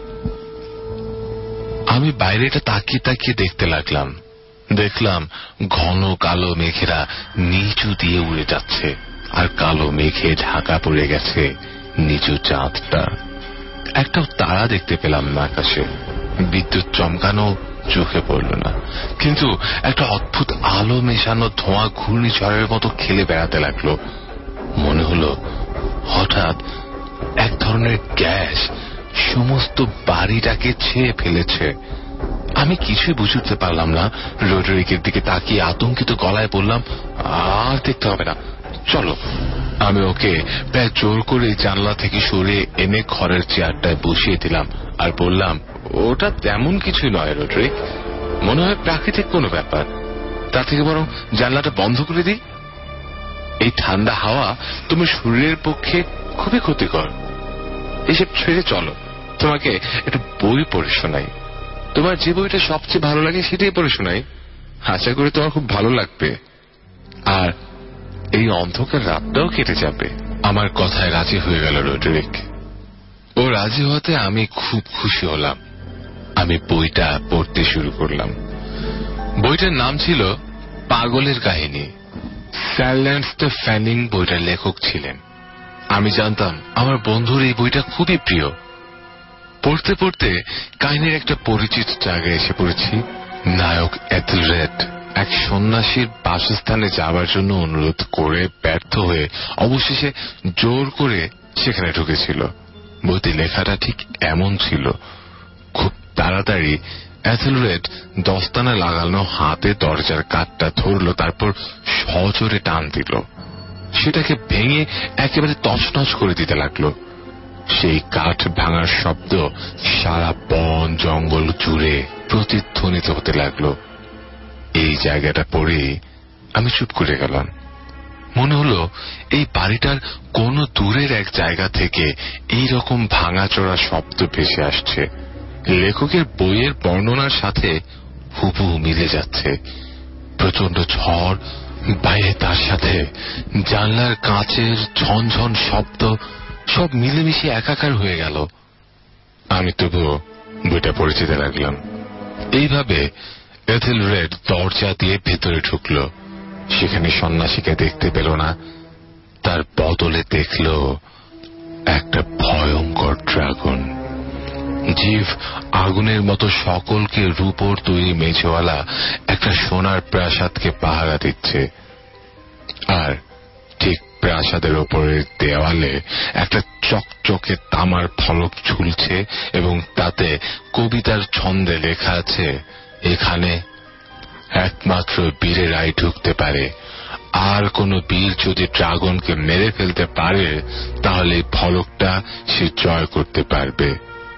আমি বাইরেটা তাকিয়ে তাকিয়ে দেখতে লাগলাম। দেখলাম ঘন কালো মেঘেরা নিচু দিয়ে উড়ে যাচ্ছে, আর কালো মেঘে ঢাকা পড়ে গেছে নিচু চাঁদটা। একটাও তারা দেখতে পেলাম না আকাশে। বিদ্যুৎ চমকানো চোখে পড়ল না, কিন্তু একটা অদ্ভুত আলো মেশানো ধোঁয়া ঘূর্ণিঝড়ের মতো খেলে বেড়াতে লাগলো। মনে হলো হঠাৎ এক ধরনের গ্যাস সমস্ত বাড়িটাকে ছেয়ে ফেলেছে। আমি কিছুই বুঝতে পারলাম না। রোডরিকের দিকে তাকিয়ে আতঙ্কিত গলায় বললাম, আর দেখতে হবে না, চলো। আমি ওকে প্রায় জোর করে জানলা থেকে সরিয়ে এনে ঘরের চেয়ারটায় বসিয়ে দিলাম আর বললাম, ওটা তেমন কিছুই নয় রোডরিক, মনে হয় প্রাকৃতিক কোনো ব্যাপার। তার থেকে বরং জানলাটা বন্ধ করে দিই। এই ঠান্ডা হাওয়া তোমার শরীরের পক্ষে খুবই ক্ষতিকর। এসব ছেড়ে চলো, তোমাকে একটা বই পড়ে শোনাই। তোমার যে বইটা সবচেয়ে ভালো লাগে সেটাই পড়ে শোনাই, আশা করি তোমার খুব ভালো লাগবে, আর এই অন্ধকার রাতটাও কেটে যাবে। আমার কথায় রাজি হয়ে গেল রোডরিক। ও রাজি হতে আমি খুব খুশি হলাম। আমি বইটা পড়তে শুরু করলাম। বইটার নাম ছিল পাগলের কাহিনী। স্যার ল্যান্সটন ফ্যানিং বইটার লেখক ছিলেন। আমি জানতাম আমার বন্ধুর এই বইটা খুবই প্রিয়। পড়তে পড়তে কাহিনীর একটা পরিচিত জায়গায় এসে পড়েছি। নায়ক এথেলরেড এক সন্ন্যাসীর বাসস্থানে যাবার জন্য অনুরোধ করে ব্যর্থ হয়ে অবশেষে জোর করে সেখানে ঢুকেছিল। বইতে লেখাটা ঠিক এমন ছিল। খুব তাড়াতাড়ি এথেলরেড দস্তানা লাগানো হাতে দরজার কাঠটা ধরল, তারপর সজোরে টান দিল। সেটাকে ভেঙে একেবারে তছনছ করে দিতে লাগলো। সেই কাঠ ভাঙার শব্দ সারা বন জঙ্গল জুড়ে প্রতিধ্বনিত হতে লাগলো। এই জায়গাটা পড়ে আমি চুপ করে গেলাম। মনে হলো এই বাড়িটার কোন দূরের এক জায়গা থেকে এই রকম ভাঙাচোরা শব্দ ভেসে আসছে। লেখকের বইয়ের বর্ণনার সাথে হুবহু মিলে যাচ্ছে। প্রচন্ড ঝড়, বাইরে তার সাথে জানলার কাঁচের ঝনঝন শব্দ, সব মিলেমিশে একাকার হয়ে গেল। আমি তবুও বইটা পড়ে যেতে লাগলাম। এইভাবে এথেলরেড দরজা দিয়ে ভেতরে ঢুকলো। সেখানে সন্ন্যাসীকে দেখতে পেল না, তার বদলে দেখল একটা ভয়ঙ্কর ড্রাগন। জীব আগুনের মতো সকলকে রূপোর তৈরি মেঝেওয়ালা একটা সোনার প্রাসাদকে পাহারা দিচ্ছে, আর ঠিক প্রাসাদের ওপরের দেওয়ালে একটা চকচকে তামার ফলক ঝুলছে এবং তাতে কবিতার ছন্দে লেখা আছে, এখানে একমাত্র বীরেরাই ঢুকতে পারে, আর কোন বীর যদি ড্রাগনকে মেরে ফেলতে পারে তাহলে ফলকটা সে জয় করতে পারবে।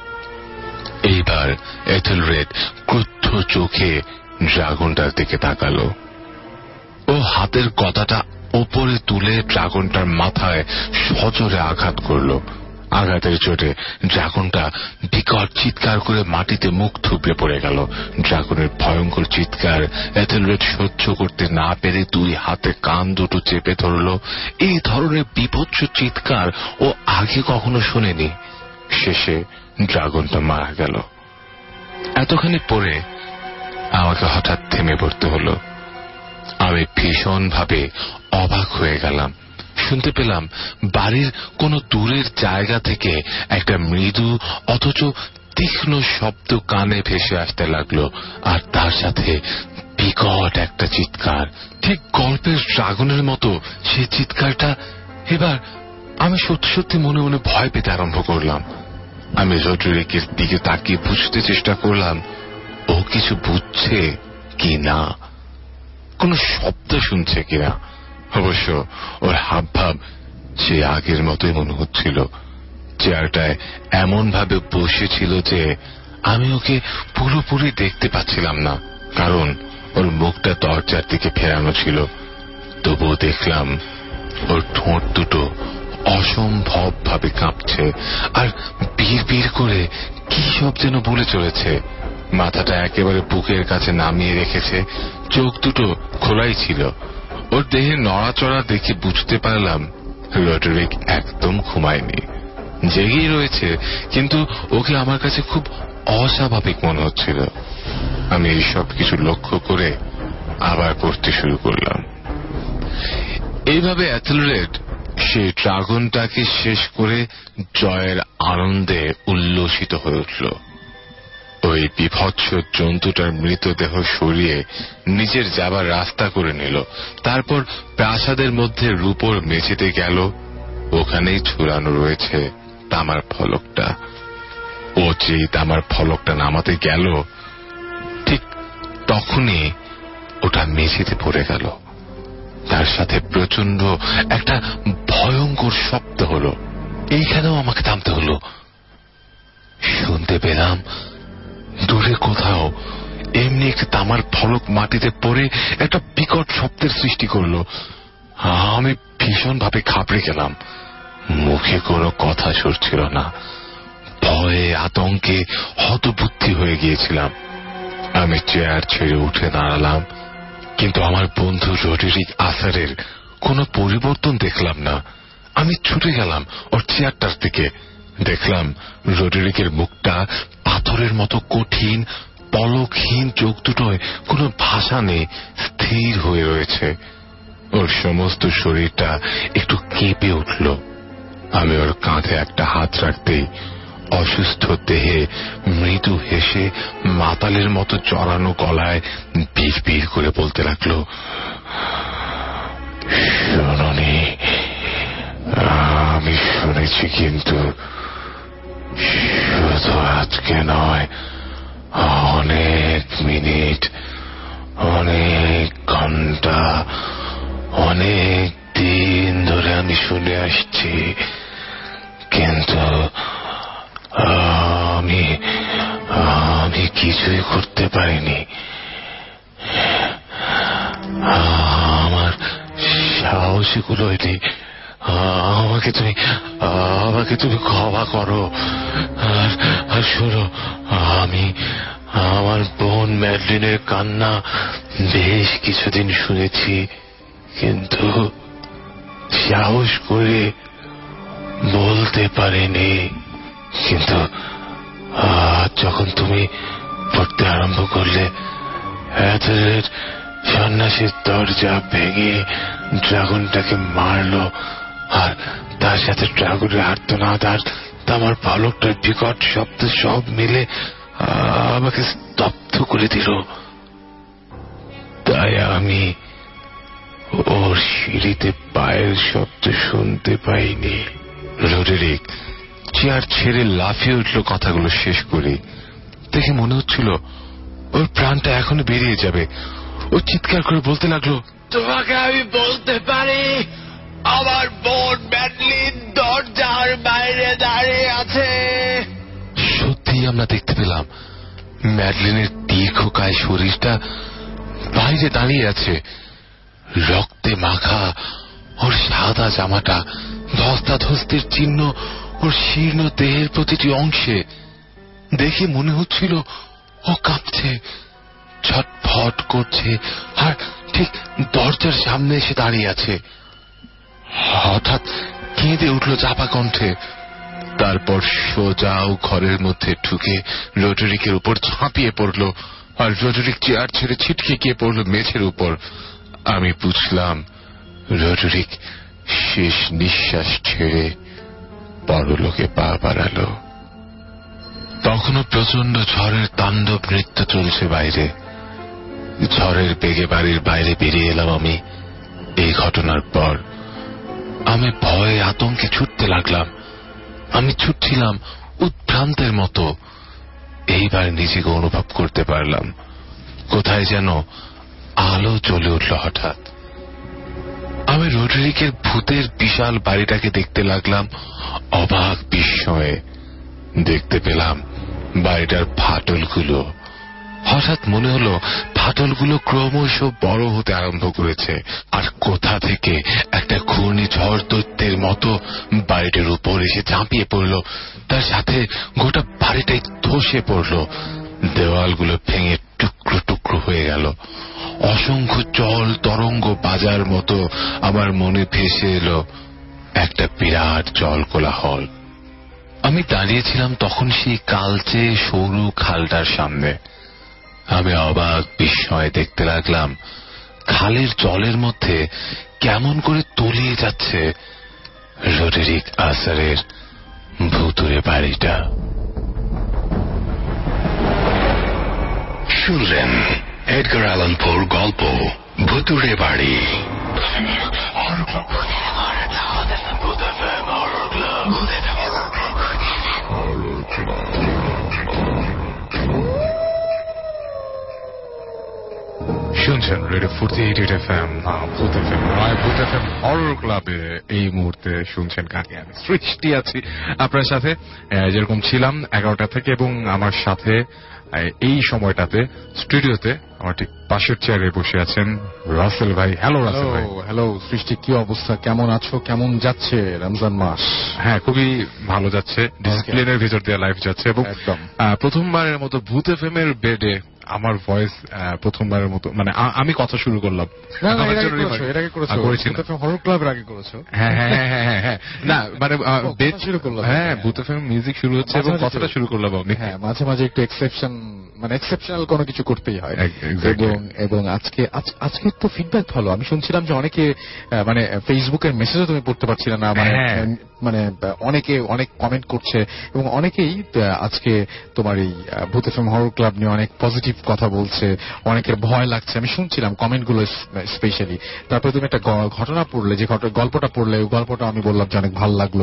এইবার এথেলরেড ক্রুদ্ধ চোখে ড্রাগনটার দিকে তাকালো। ও হাতের গদাটা ওপরে তুলে ড্রাগনটার মাথায় সজোরে আঘাত করল। আঘাতের চোটে ড্রাগনটা বিকট চিৎকার করে মাটিতে মুখ থুবড়ে পড়ে গেল। ড্রাগনের ভয়ঙ্কর চিৎকার এথেলরেড সহ্য করতে না পেরে দুই হাতে কান দুটো চেপে ধরল। এই ধরনের বিভৎস চিৎকার ও আগে কখনো শোনেনি। শেষে ড্রাগনটা মারা গেল। এতখানি পরে আমাকে হঠাৎ থেমে পড়তে হলো। আমি ভীষণ ভাবে অবাক হয়ে গেলাম। শুনতে পেলাম বাড়ির কোন দূরের জায়গা থেকে একটা মৃদু অথচ তীক্ষ্ণ শব্দ কানে ভেসে আসতে লাগলো, আর তার সাথে বিকট একটা চিৎকার, ঠিক গল্পের ড্রাগনের মতো। সেই চিৎকারটা এবার আমি সত্যি সত্যি মনে মনে ভয় পেতে আরম্ভ করলাম। আমি রডরিকের দিকে তাকিয়ে বুঝতে চেষ্টা করলাম ও কিছু বুঝছে কি না, কোন শব্দ শুনছে কিনা। অবশ্য ওর হাব ভাব সে আগের মতোই মনে হচ্ছিল। চেয়ারটায় এমন ভাবে বসেছিল যে আমি ওকে পুরোপুরি দেখতে পাচ্ছিলাম না, কারণ ওর মুখটা দরজার দিকে ফেরানো ছিল। তবুও দেখলাম ওর ঠোঁট দুটো অসম্ভব ভাবে কাঁপছে আর বিড় বিড় করে কি সব যেন বলে চলেছে। মাথাটা একেবারে বুকের কাছে নামিয়ে রেখেছে, চোখ দুটো খোলাই ছিল। ওর দেহে নড়াচড়া দেখে বুঝতে পারলাম রডরিক একদম ঘুমায়নি, জেগেই রয়েছে, কিন্তু ওকে আমার কাছে খুব অস্বাভাবিক মনে হচ্ছিল। আমি এই সব কিছু লক্ষ্য করে আবার পড়তে শুরু করলাম। এইভাবে এথেলরেড সেই ড্রাগনটাকে শেষ করে জয়ের আনন্দে উল্লসিত হয়ে উঠল। ওই বিভৎস জন্তুটার মৃতদেহ সরিয়ে নিজের যাবার রাস্তা করে নিল। তারপর প্রাসাদের মধ্যে রূপোর মেঝেতে গেল। ওখানেই ঝুলানো রয়েছে তামার ফলকটা। ও যে তামার ফলকটা নামাতে গেল, ঠিক তখনই ওটা মেঝেতে পড়ে গেল। তার সাথে প্রচন্ড একটা ভয়ঙ্কর শব্দ হলো। এইখানেও আমাকে থামতে হলো। শুনতে পেলাম দূরে কোথাও এমনি একটা তামার ফলক মাটিতে পড়ে একটা বিকট শব্দের সৃষ্টি করলো। আমি ভীষণ ভাবে ঘাবড়ে গেলাম। মুখে কোনো কথা সরছিল না। ভয়ে আতঙ্কে হতবুদ্ধি হয়ে গিয়েছিলাম। আমি চেয়ার ছেড়ে উঠে দাঁড়ালাম, কিন্তু আমার বন্ধু রডরিক আসারের কোনো পরিবর্তন দেখলাম না। আমি ছুটে গেলাম ওর চেয়ারটার দিকে। দেখলাম রডরিকের মুখটা পাথরের মতো কঠিন, পলকহীন, চোখ দুটোয় কোনো ভাষা নেই, স্থির হয়ে রয়েছে। ওর সমস্ত শরীরটা একটু কেঁপে উঠল। আমি ওর কাঁধে একটা হাত রাখতেই অসুস্থ দেহে মৃদু হেসে মাতালের মতো চড়ানো গলায় বিড় বিড় করে বলতে লাগলো, শুনুনি, আমি শুনেছি, কিন্তু শুধু আজকে নয়, অনেক মিনিট, অনেক ঘন্টা, অনেক দিন ধরে আমি শুনে আসছি, কিন্তু আমি আমি কিছুই করতে পারিনি। আমার সাহসী কুলোয়নি। আমাকে তুমি আমাকে তুমি ক্ষমা করো। আর আর শোনো, আমি আমার বোন ম্যাডলিনের কান্না বেশ কিছুদিন শুনেছি, কিন্তু সাহস করে বলতে পারিনি। কিন্তু আজ যখন তুমি পড়তে আরম্ভ করলে, এথেলরেড সন্ন্যাসীর দরজা ভেঙে ড্রাগনটাকে মারলো, আর তার সাথে ড্রাগনের আর্তনাদ আর তামার ফলকটার বিকট শব্দ সব মিলে আমাকে স্তব্ধ করে দিল। তাই আমি ওর সিঁড়িতে পায়ের শব্দ শুনতে পাইনি। রডরিক চেয়ার ছেড়ে লাফিয়ে উঠল কথাগুলো শেষ করে। দেখে মনে হচ্ছিল ওর প্রাণটা এখনো বেরিয়ে যাবে। ও চিৎকার করে বলতে লাগলো, তোমাকে আমি বলতে পারি, আমার বোন ম্যাডলিন দরজার বাইরে দাঁড়িয়ে আছে। সত্যি আমরা দেখতে পেলাম ম্যাডলিনের দীর্ঘকায় শরীরটা বাইরে দাঁড়িয়ে আছে। রক্তে মাখা ওর সাদা জামাটা, ধস্তাধস্তির চিহ্ন ওর শীর্ণ দেহের প্রতিটি অংশে। দেখে মনে হচ্ছিল ও কাঁপছে, ছটফট করছে, আর ঠিক দরজার সামনে এসে দাঁড়িয়ে আছে। হঠাৎ কেঁদে উঠল চাপা কণ্ঠে। তারপর সোজাও ঘরের মধ্যে ঢুকে রোডরিকের উপর ঝাঁপিয়ে পড়ল, আর রোডরিক চেয়ার ছেড়ে ছিটকে গিয়ে পড়ল মেঝের উপর। আমি বুঝলাম রোডরিক শেষ নিঃশ্বাস ছেড়ে পরলোকে পা বাড়ালো। তখনও প্রচন্ড ঝড়ের তাণ্ডব নৃত্য চলছে বাইরে। ঝড়ের বেগে বাড়ির বাইরে বেরিয়ে এলাম আমি। এই ঘটনার পর আমি ভয়ে আতঙ্কে ছুটতে লাগলাম। আমি ছুটছিলাম উদ্ভ্রান্তের মতো। এইবার নিজেকে অনুভব করতে পারলাম কোথায় যেন আলো জ্বলে উঠল হঠাৎ। আমি রোডরিকের ভূতের বিশাল বাড়িটাকে দেখতে লাগলাম অবাক বিস্ময়ে। দেখতে পেলাম বাড়িটার ফাটলগুলো। হঠাৎ মনে হলো ফাটলগুলো ক্রমশ বড় হতে আরম্ভ করেছে, আর কোথা থেকে একটা ঘূর্ণিঝড় দৈত্যের মতো বাড়িটার উপর এসে ঝাঁপিয়ে পড়ল। তার সাথে গোটা বাড়িটাই ধসে পড়ল। দেওয়ালগুলো ভেঙে টুকরো টুকরো হয়ে গেল। অসংখ্য জল তরঙ্গ বাজার মতো আমার মনে ভেসে এলো একটা বিরাট জল কোলাহল। আমি দাঁড়িয়েছিলাম তখন সেই কালচে সরু খালটার সামনে। আমি অবাক বিস্ময়ে দেখতে লাগলাম খালের জলের মধ্যে কেমন করে তলিয়ে যাচ্ছে রোডরিক আসারের ভুতুরে বাড়িটা। শুনলেন এডগার অ্যালান পোর গল্প ভুতুরে বাড়ি। শুনছেন radio forty eight F M, Bhoot F M, Bhoot F M horror ক্লাবে। এই মুহূর্তে শুনছেন কাকে, আমি সৃষ্টি আছি আপনার সাথে, যেরকম ছিলাম এগারোটা থেকে। এবং আমার সাথে এই সময়টাতে স্টুডিওতে আমার ঠিক পাশের চেয়ারে বসে আছেন রাসেল ভাই। হ্যালো রাসেল ভাই। হ্যালো সৃষ্টি, কি অবস্থা, কেমন আছো, কেমন যাচ্ছে রমজান মাস? হ্যাঁ, খুবই ভালো যাচ্ছে, ডিসিপ্লিনের ভিতর দিয়ে লাইফ যাচ্ছে। এবং প্রথমবারের মতো ভূত এফ এম এর বেডে আমার ভয়েস প্রথমবারের মতো, মানে আমি কথা শুরু করলাম। হরর ক্লাবের আগে করেছো? হ্যাঁ হ্যাঁ হ্যাঁ হ্যাঁ হ্যাঁ না মানে বেড শুরু করলাম। হ্যাঁ, ভূত এফ এম মিউজিক শুরু হচ্ছে এবং কথাটা শুরু করলাম আমি। হ্যাঁ, মাঝে মাঝে একটু এক্সেপশন, মানে এক্সেপশনাল কোনো কিছু করতেই হয়। এবং এবং আজকে আজকে তো ফিডব্যাক ভালো। আমি শুনছিলাম যে অনেকে মানে ফেসবুকের মেসেজও তুমি পড়তে পারছিলে না, মানে মানে অনেকে অনেক কমেন্ট করছে এবং অনেকেই আজকে তোমার এই ভূত এফ এম হরর ক্লাব নিয়ে অনেক পজিটিভ কথা বলছে। অনেকের ভয় লাগছে, আমি শুনছিলাম কমেন্ট গুলো স্পেশালি। তারপরে তুমি একটা ঘটনা পড়লে, যে গল্পটা পড়লে, ওই গল্পটা আমি বললাম যে অনেক ভালো লাগলো।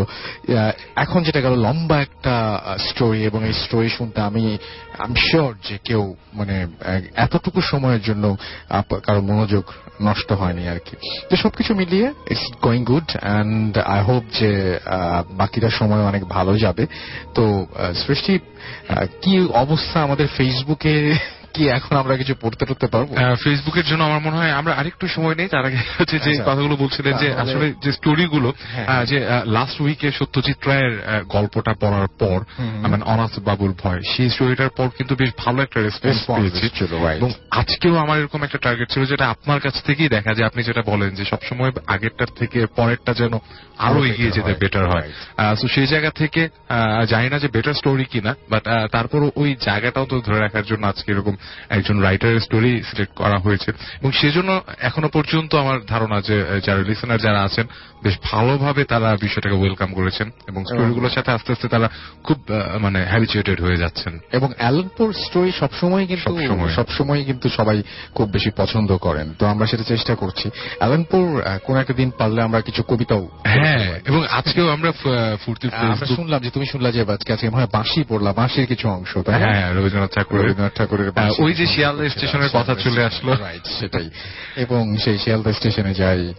এখন যেটা গেল লম্বা একটা স্টোরি, এবং এই স্টোরি শুনতে আমি আমি শিওর যে কেউ মানে এতটুকু সময়ের জন্য কারো মনোযোগ নষ্ট হয়নি আর কি। তো সবকিছু মিলিয়ে it's going good, and I hope যে বাকিটা সময় অনেক ভালো যাবে। তো সৃষ্টি, কি অবস্থা আমাদের ফেসবুকে? কি এখন আমরা কিছু পড়তে টড়তে পারবো? ফেসবুকের জন্য আমার মনে হয় আমরা আরেকটু সময় নেই। তার আগে হচ্ছে যে কথাগুলো বলছিলেন যে আসলে যে স্টোরিগুলো, যে লাস্ট উইকে সত্যজিৎ রায়ের গল্পটা পড়ার পর, মানে অনাথ বাবুর ভয়, সেই স্টোরিটার পর কিন্তু বেশ ভালো একটা রেসপন্স পেয়েছি। এবং আজকেও আমার এরকম একটা টার্গেট ছিল, যেটা আপনার কাছ থেকেই দেখা যায়, আপনি যেটা বলেন যে সবসময় আগেরটার থেকে পরেরটা যেন আরো এগিয়ে যেতে বেটার হয়। তো সেই জায়গা থেকে জানি না যে বেটার স্টোরি কিনা, বাট তারপর ওই জায়গাটাও তো ধরে রাখার জন্য আজকে এরকম একজন রাইটারের স্টোরি সিলেক্ট করা হয়েছে। এবং সেজন্য এখনো পর্যন্ত আমার ধারণা যে যারা লিসেনার যারা আছেন বেশ ভালোভাবে তারা বিষয়টাকে ওয়েলকাম করেছেন, এবং স্টোরিগুলোর সাথে আস্তে আস্তে তারা খুব মানে হ্যাবিচুয়েটেড হয়ে যাচ্ছেন। এবং অ্যালান পোর স্টোরি সবসময় কিন্তু সবসময় কিন্তু সবাই খুব বেশি পছন্দ করেন। তো আমরা সেটা চেষ্টা করছি। অ্যালান পোর কোন একটা দিন পারলে আমরা কিছু কবিতাও, হ্যাঁ, এবং আজকেও আমরা ফুর্তি শুনলাম যে তুমি শুনলা যে আজকে আজকে মনে হয় বাঁশি পড়লা, বাঁশির কিছু অংশ। হ্যাঁ, রবীন্দ্রনাথ ঠাকুর রবীন্দ্রনাথ ঠাকুরের ওই যে শিয়ালদা স্টেশনের কথা চলে আসলো। রাইট, সেটাই। এবং সেই শিয়ালদা স্টেশনে যাই,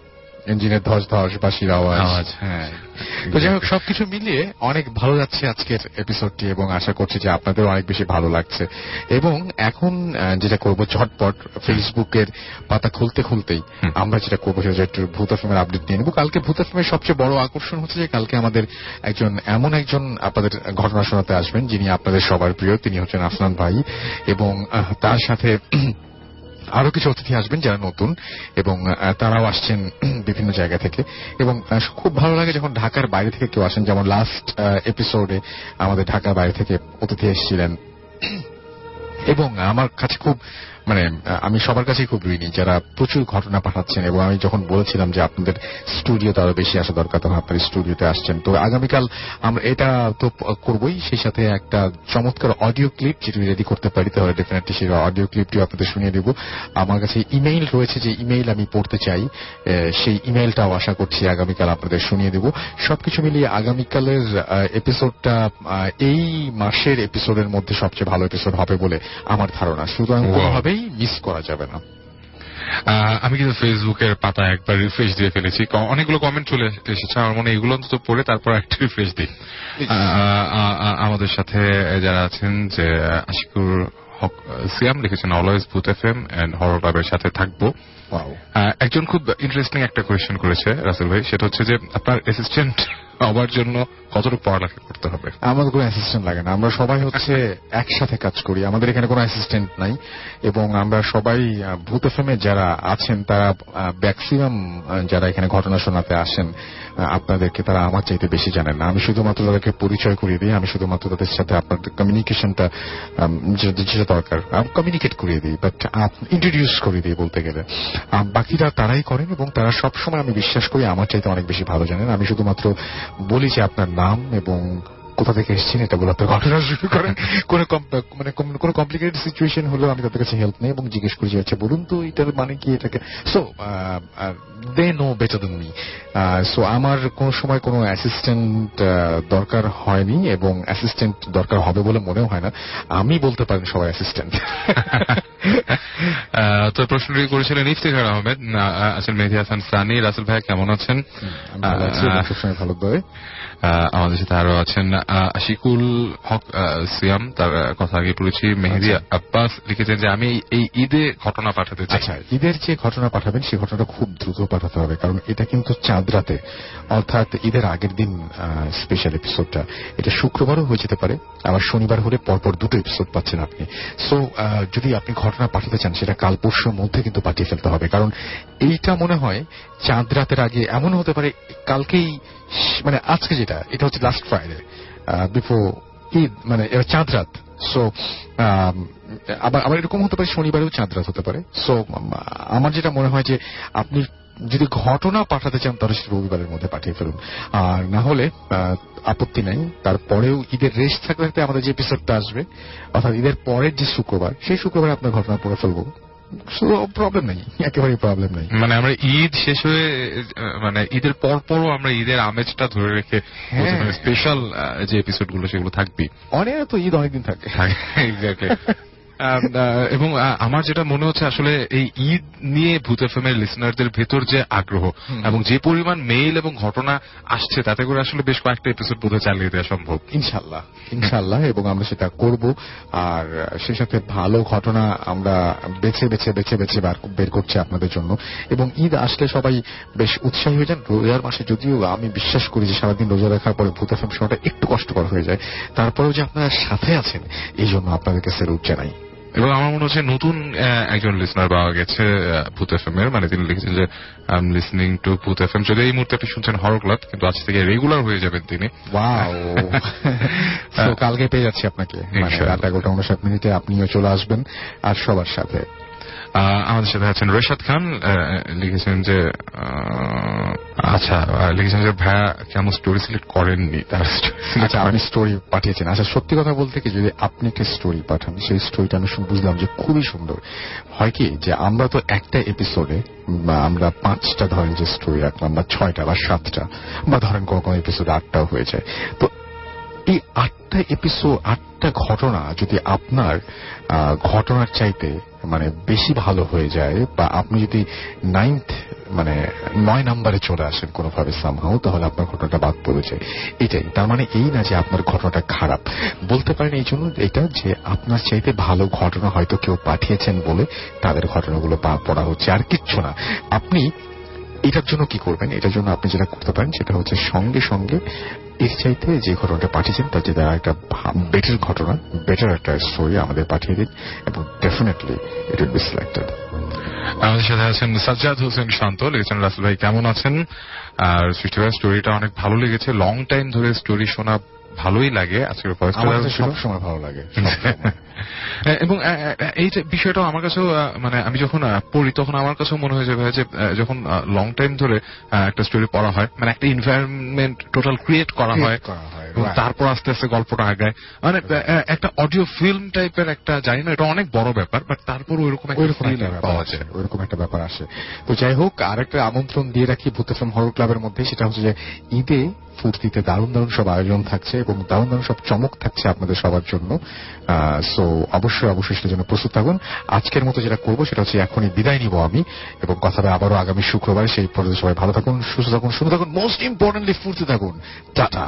ইঞ্জিনের ধস ধস বাঁশির আওয়াজ। হ্যাঁ, তো যাই হোক সবকিছু মিলিয়ে অনেক ভালো যাচ্ছে আজকের এপিসোডটি এবং আশা করছি যে আপনাদের অনেক বেশি ভালো লাগছে। এবং এখন যেটা করব ঝটপট ফেসবুকের পাতা খুলতে খুলতেই আমরা যেটা করবো সেটা একটু ভূত এফএমের আপডেট নিয়ে নেব। কালকে ভূত এফএমের সবচেয়ে বড় আকর্ষণ হচ্ছে যে কালকে আমাদের একজন এমন একজন আপনাদের ঘটনা শোনাতে আসবেন যিনি আপনাদের সবার প্রিয়, তিনি হচ্ছেন আফনান ভাই এবং তার সাথে আরো কিছু অতিথি আসবেন যারা নতুন এবং তারাও আসছেন বিভিন্ন জায়গা থেকে। এবং খুব ভালো লাগে যখন ঢাকার বাইরে থেকে কেউ আসেন, যেমন লাস্ট এপিসোডে আমাদের ঢাকার বাইরে থেকে অতিথি এসেছিলেন। এবং আমার কাছে খুব মানে আমি সবার কাছেই খুব ঋণী যারা প্রচুর ঘটনা পাঠাচ্ছেন। এবং আমি যখন বলেছিলাম যে আপনাদের স্টুডিওতে আরো বেশি আসা দরকার তখন আপনার স্টুডিওতে আসছেন। তো আগামীকাল আমরা এটা তো করবোই, সেই সাথে একটা চমৎকার অডিও ক্লিপ যেটি রেডি করতে পারি তাহলে ডেফিনেটলি সেই অডিও ক্লিপটিও আপনাদের শুনিয়ে দেবো। আমার কাছে ইমেইল রয়েছে, যে ইমেইল আমি পড়তে চাই সেই ইমেইলটাও আশা করছি আগামীকাল আপনাদের শুনিয়ে দেবো। সবকিছু মিলিয়ে আগামীকালের এপিসোডটা এই মাসের এপিসোডের মধ্যে সবচেয়ে ভালো এপিসোড হবে বলে আমার ধারণা, সুতরাং কোনোভাবেই মিস করা যাবে না। আমি কিন্তু ফেসবুকের পাতা একবার রিফ্রেশ দিয়ে ফেলেছি, অনেকগুলো কমেন্ট চলে এসেছে, আমার মনে এগুলো অন্তত পড়ে তারপর একটা রিফ্রেশ দিই। আমাদের সাথে যারা আছেন যে আশিকুর হক সিয়াম লিখেছেন অলওয়েজ ভূত এফএম এন্ড হরর ক্লাবের সাথে থাকবো। একজন খুব ইন্টারেস্টিং একটা কোয়েশ্চেন করেছে রাসেল ভাই, সেটা হচ্ছে যে আপনার অ্যাসিস্ট্যান্ট হওয়ার জন্য কতটুকু পড়ালেখা করতে হবে? আমাদের কোনো অ্যাসিস্ট্যান্ট লাগে না, আমরা সবাই হচ্ছে একসাথে কাজ করি, আমাদের এখানে কোনো অ্যাসিস্ট্যান্ট নাই। এবং আমরা সবাই ভূত এফএমে যারা আছেন তারা ম্যাক্সিমাম যারা এখানে ঘটনা শোনাতে আসেন আপনাদেরকে তারা আমার চাইতে বেশি জানেন না। আমি শুধুমাত্র তাদেরকে পরিচয় করিয়ে দিই, আমি শুধুমাত্র তাদের সাথে আপনাদের কমিউনিকেশনটা যেটা দরকার কমিউনিকেট করিয়ে দিই, বাট ইন্ট্রোডিউস করিয়ে দিই বলতে গেলে। বাকিরা তারাই করেন এবং তারা সবসময় আমি বিশ্বাস করি আমার চাইতে অনেক বেশি ভালো জানেন। আমি শুধুমাত্র বলি যে আপনার নাম এবং কোথা থেকে এসেছেন এটা বলে আপনার ঘটনা শুরু করেন। কোন মানে কোন কমপ্লিকেটেড সিচুয়েশন হলেও আমি তাদের কাছে হেল্প নেই এবং জিজ্ঞেস করি যে আচ্ছা বলুন তো এটার মানে কি এটাকে। So they know better than me. So আমার কোন সময় কোনো অ্যাসিস্ট্যান্ট দরকার হয়নি এবং অ্যাসিস্ট্যান্ট দরকার হবে বলে মনেও হয় না। আমি বলতে পারেন সবাই অ্যাসিস্ট্যান্ট। তো প্রশ্নটি করেছিলেন ইফতিখার আহমেদ, আছেন মেহেদী হাসান সানি। রাসেল ভাই কেমন আছেন? সবসময় ভালো ভাই। আমাদের সাথে আরো আছেন আশিকুল হক সিয়াম, তার কথা আগে পড়েছি। মেহেদী আব্বাস লিখেছেন যে আমি এই ঈদে ঘটনা পাঠাতে চাই। আচ্ছা, ঈদের যে ঘটনা পাঠাবেন সেই ঘটনাটা খুব দ্রুত পাঠাতে হবে, কারণ এটা কিন্তু চাঁদ রাতে অর্থাৎ ঈদের আগের দিন স্পেশাল এপিসোডটা। এটা শুক্রবারও হয়ে যেতে পারে, আবার শনিবার হলে পরপর দুটো এপিসোড পাচ্ছেন আপনি। সো যদি আপনি ঘটনা পাঠাতে চান সেটা কাল পরশুর মধ্যে কিন্তু পাঠিয়ে ফেলতে হবে, কারণ এইটা মনে হয় চাঁদ রাতের আগে এমন হতে পারে কালকেই মানে আজকে যেটা এটা হচ্ছে লাস্ট ফ্রাইডে বিফোর ঈদ মানে চাঁদ রাত। সো আবার আবার এরকম হতে পারে শনিবারেও চাঁদ রাত হতে পারে। সো আমার যেটা মনে হয় যে আপনি যদি ঘটনা পাঠাতে চান তাহলে সেটা রবিবারের মধ্যে পাঠিয়ে ফেলুন, আর না হলে আপত্তি নাই তারপরেও ঈদের রেস্ট থাকতে থাকতে আমাদের যে এপিসোডটা আসবে অর্থাৎ ঈদের পরের যে শুক্রবার সেই শুক্রবারে আপনার ঘটনা পড়ে ফেলবো। প্রবলেম নেই, একেবারেই প্রবলেম নেই। মানে আমরা ঈদ শেষ হয়ে মানে ঈদের পর পরও আমরা ঈদের আমেজটা ধরে রেখে স্পেশাল যে এপিসোড গুলো সেগুলো থাকবে। অনেক তো ঈদ অনেকদিন থাকে। এক্স্যাক্টলি। এবং আমার যেটা মনে হচ্ছে আসলে এই ঈদ নিয়ে ভূত এফএমের লিসনারদের ভেতর যে আগ্রহ এবং যে পরিমাণ মেইল এবং ঘটনা আসছে তাতে করে আসলে বেশ কয়েকটা এপিসোড বোধহয় চালিয়ে দেওয়া সম্ভব ইনশাল্লাহ ইনশাল্লাহ এবং আমরা সেটা করব। আর সেই সাথে ভালো ঘটনা আমরা বেছে বেছে বেছে বেছে বের করছি আপনাদের জন্য। এবং ঈদ আসলে সবাই বেশ উৎসাহী হয়ে যান। রোজার মাসে যদিও আমি বিশ্বাস করি যে সারাদিন রোজা রাখার পরে ভূত এফএম শোনাটা একটু কষ্টকর হয়ে যায়, তারপরেও যে আপনারা সাথে আছেন এই জন্য আপনাদেরকে স্যালুট জানাই। এবং আমার মনে হচ্ছে নতুন একজন লিসনার পাওয়া গেছে ভূত এফএম এর, মানে তিনি লিখেছেন যে I am listening to Bhoot FM. যদি এই মুহূর্তে আপনি শুনছেন হরর ক্লাব, কিন্তু আজ থেকে রেগুলার হয়ে যাবেন তিনি। ওয়াও, তো কালকে পেয়ে যাচ্ছি আপনাকে, মানে রাত এগারোটা উনষাট মিনিটে আপনিও চলে আসবেন আর সবার সাথে। আমাদের সাথে আছেন রেশাদ খান, লিখেছেন যে আচ্ছা লিখেছেন যে ভাইয়া কেমন স্টোরি সিলেক্ট করেননি। আচ্ছা আপনি স্টোরি পাঠিয়েছেন। আচ্ছা সত্যি কথা বলতে কি যদি আপনি একটা স্টোরি পাঠান সেই স্টোরিটা আমি বুঝলাম যে খুবই সুন্দর হয়। কি যে আমরা তো একটা এপিসোডে আমরা পাঁচটা ধরেন যে স্টোরি রাখলাম বা ছয়টা বা সাতটা বা ধরেন কোনো কোনো এপিসোডে আটটাও হয়ে যায়। তো এই আটটা এপিসোড আটটা ঘটনা যদি আপনার ঘটনার চাইতে মানে বেশি ভালো হয়ে যায় বা আপনি যদি নাইন্থ মানে নয় নাম্বারে চলে আসেন কোনোভাবে সামহাও, তাহলে আপনার ঘটনাটা বাদ পড়ে যায়। এটাই, তার মানে এই না যে আপনার ঘটনাটা খারাপ। বলতে পারেন এই জন্য এটা যে আপনার চাইতে ভালো ঘটনা হয়তো কেউ পাঠিয়েছেন বলে তাদের ঘটনাগুলো বাদ পড়া হচ্ছে, আর কিচ্ছু না। আপনি এটার জন্য কি করবেন, এটার জন্য আপনি যেটা করতে পারেন সেটা হচ্ছে সঙ্গে সঙ্গে এর চাইতে যে ঘটনাটা পাঠিয়েছেন তার যেটা একটা বেটার ঘটনা, বেটার একটা স্টোরি আমাদের পাঠিয়ে দিন এবং definitely it will be selected. আমাদের সাথে আছেন সাজ্জাদ হোসেন শান্ত, লিখেছেন রাসেল ভাই কেমন আছেন, আর সৃষ্টি ভাই স্টোরিটা অনেক ভালো লেগেছে, লং টাইম ধরে স্টোরি শোনা ভালোই লাগে, আজকের ভয়েসটা সবসময় ভালো লাগে। এবং এই যে বিষয়টা আমার কাছেও মানে আমি যখন পড়ি তখন আমার কাছেও মনে হয়ে যাবে যে যখন লং টাইম ধরে একটা স্টোরি পড়া হয়, মানে একটা এনভায়রনমেন্ট টোটাল ক্রিয়েট করা হয় এবং তারপর আস্তে আস্তে গল্পটা আগায়, মানে একটা অডিও ফিল্ম টাইপের একটা, জানি না এটা অনেক বড় ব্যাপার, বাট তারপর ওইরকম পাওয়া যায়, ওইরকম একটা ব্যাপার আসে। তো যাই হোক, আরেকটা আমন্ত্রণ দিয়ে রাখি ভূত এফএম হরর ক্লাবের মধ্যে, সেটা হচ্ছে যে ঈদে ফুর্তিতে দারুণ দারুণ সব আয়োজন থাকছে এবং দারুণ দারুণ সব চমক থাকছে আপনাদের সবার জন্য। সো অবশ্যই অবশ্যই সেটার জন্য প্রস্তুত থাকুন। আজকের মতো যেটা করবো সেটা হচ্ছে এখনই বিদায় নিব আমি, এবং কথা হবে আবারও আগামী শুক্রবার। সেই পর্যন্ত সবাই ভালো থাকুন, সুস্থ থাকুন, সুন্দর থাকুন, মোস্ট ইম্পর্টেন্টলি ফুর্তি থাকুন। টাটা।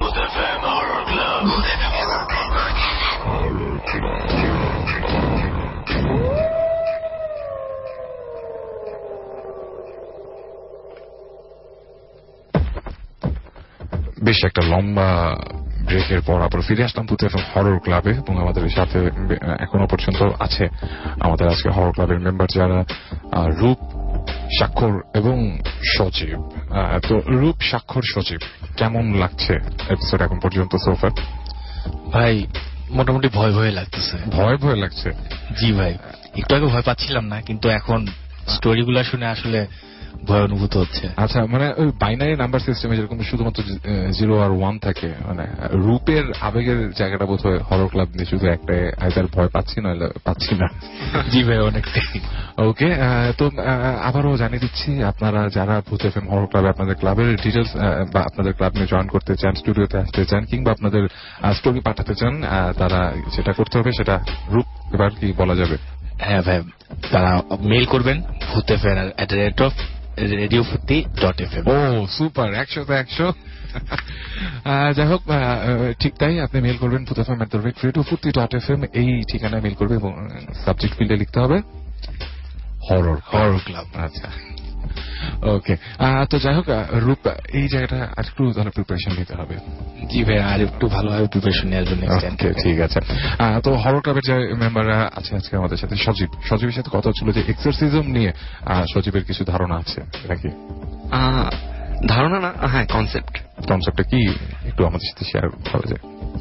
বেশ একটা লম্বা ব্রেকের পর আবার ফিরে আসলাম ভূত এফএম হরর ক্লাবে, এবং আমাদের সাথে এখনো পর্যন্ত আছে আমাদের আজকে হরর ক্লাবের মেম্বার যারা রূপ, স্বাক্ষর এবং সজীব। তো রূপ, স্বাক্ষর, সজীব, কেমন লাগছে এপিসোড এখন পর্যন্ত সোফার? ভাই মোটামুটি ভয় ভয় লাগতেছে। ভয় ভয় লাগছে? জি ভাই, একটু আগে ভয় পাচ্ছিলাম না, কিন্তু এখন স্টোরিগুলো শুনে আসলে ভয় অনুভূত হচ্ছে। আচ্ছা, মানে ওই বাইনারি নাম্বার সিস্টেমে যেরকম শুধুমাত্র জিরো আর ওয়ান থাকে, মানে রূপের আবেগের জায়গাটা বোধ হয় হরর ক্লাব নিয়ে শুধু একটাই, আইদার ভয় পাচ্ছি না পাচ্ছি না। জি ভাই, অনেকটাই। ওকে, তো আবারও জানিয়ে দিচ্ছি, আপনারা যারা ভূত এফএম হরর ক্লাবে আপনাদের ক্লাবের ডিটেলস বা আপনাদের ক্লাব নিয়ে জয়েন করতে চান, স্টুডিওতে আসতে চান, কিংবা আপনাদের স্টোরি পাঠাতে চান, তারা যেটা করতে হবে সেটা রূপ এবার কি বলা যাবে? হ্যাঁ ভাই, তারা মেইল করবেন Bhoot FM at the rate of radio ফুর্তি dot F M. Oh super, একশো তো একশো। যাই হোক, ঠিক তাই, আপনি মেল করবেন Bhoot FM at the rate radio ফুর্তি ডট এফ এম, এই ঠিকানায় মেল করবে এবং সাবজেক্ট ফিল্ডে লিখতে হবে হরর হরর ক্লাব। আচ্ছা, ওকে। তো যাই হোক রূপ, এই জায়গাটা আর একটু তাহলে প্রিপারেশন নিতে হবে। জি ভাই, আর একটু ভালোভাবে প্রিপারেশন নেওয়ার জন্য। ঠিক আছে। তো হরর ক্লাবের যে মেম্বাররা আছে আজকে আমাদের সাথে, সজীব, সজীবের সাথে কথা হচ্ছিল যে এক্সোরসিজম নিয়ে সজীবের কিছু ধারণা আছে, এটা কি ধারণা না, হ্যাঁ কনসেপ্ট। কনসেপ্টটা কি একটু আমাদের সাথে শেয়ার করা যায়?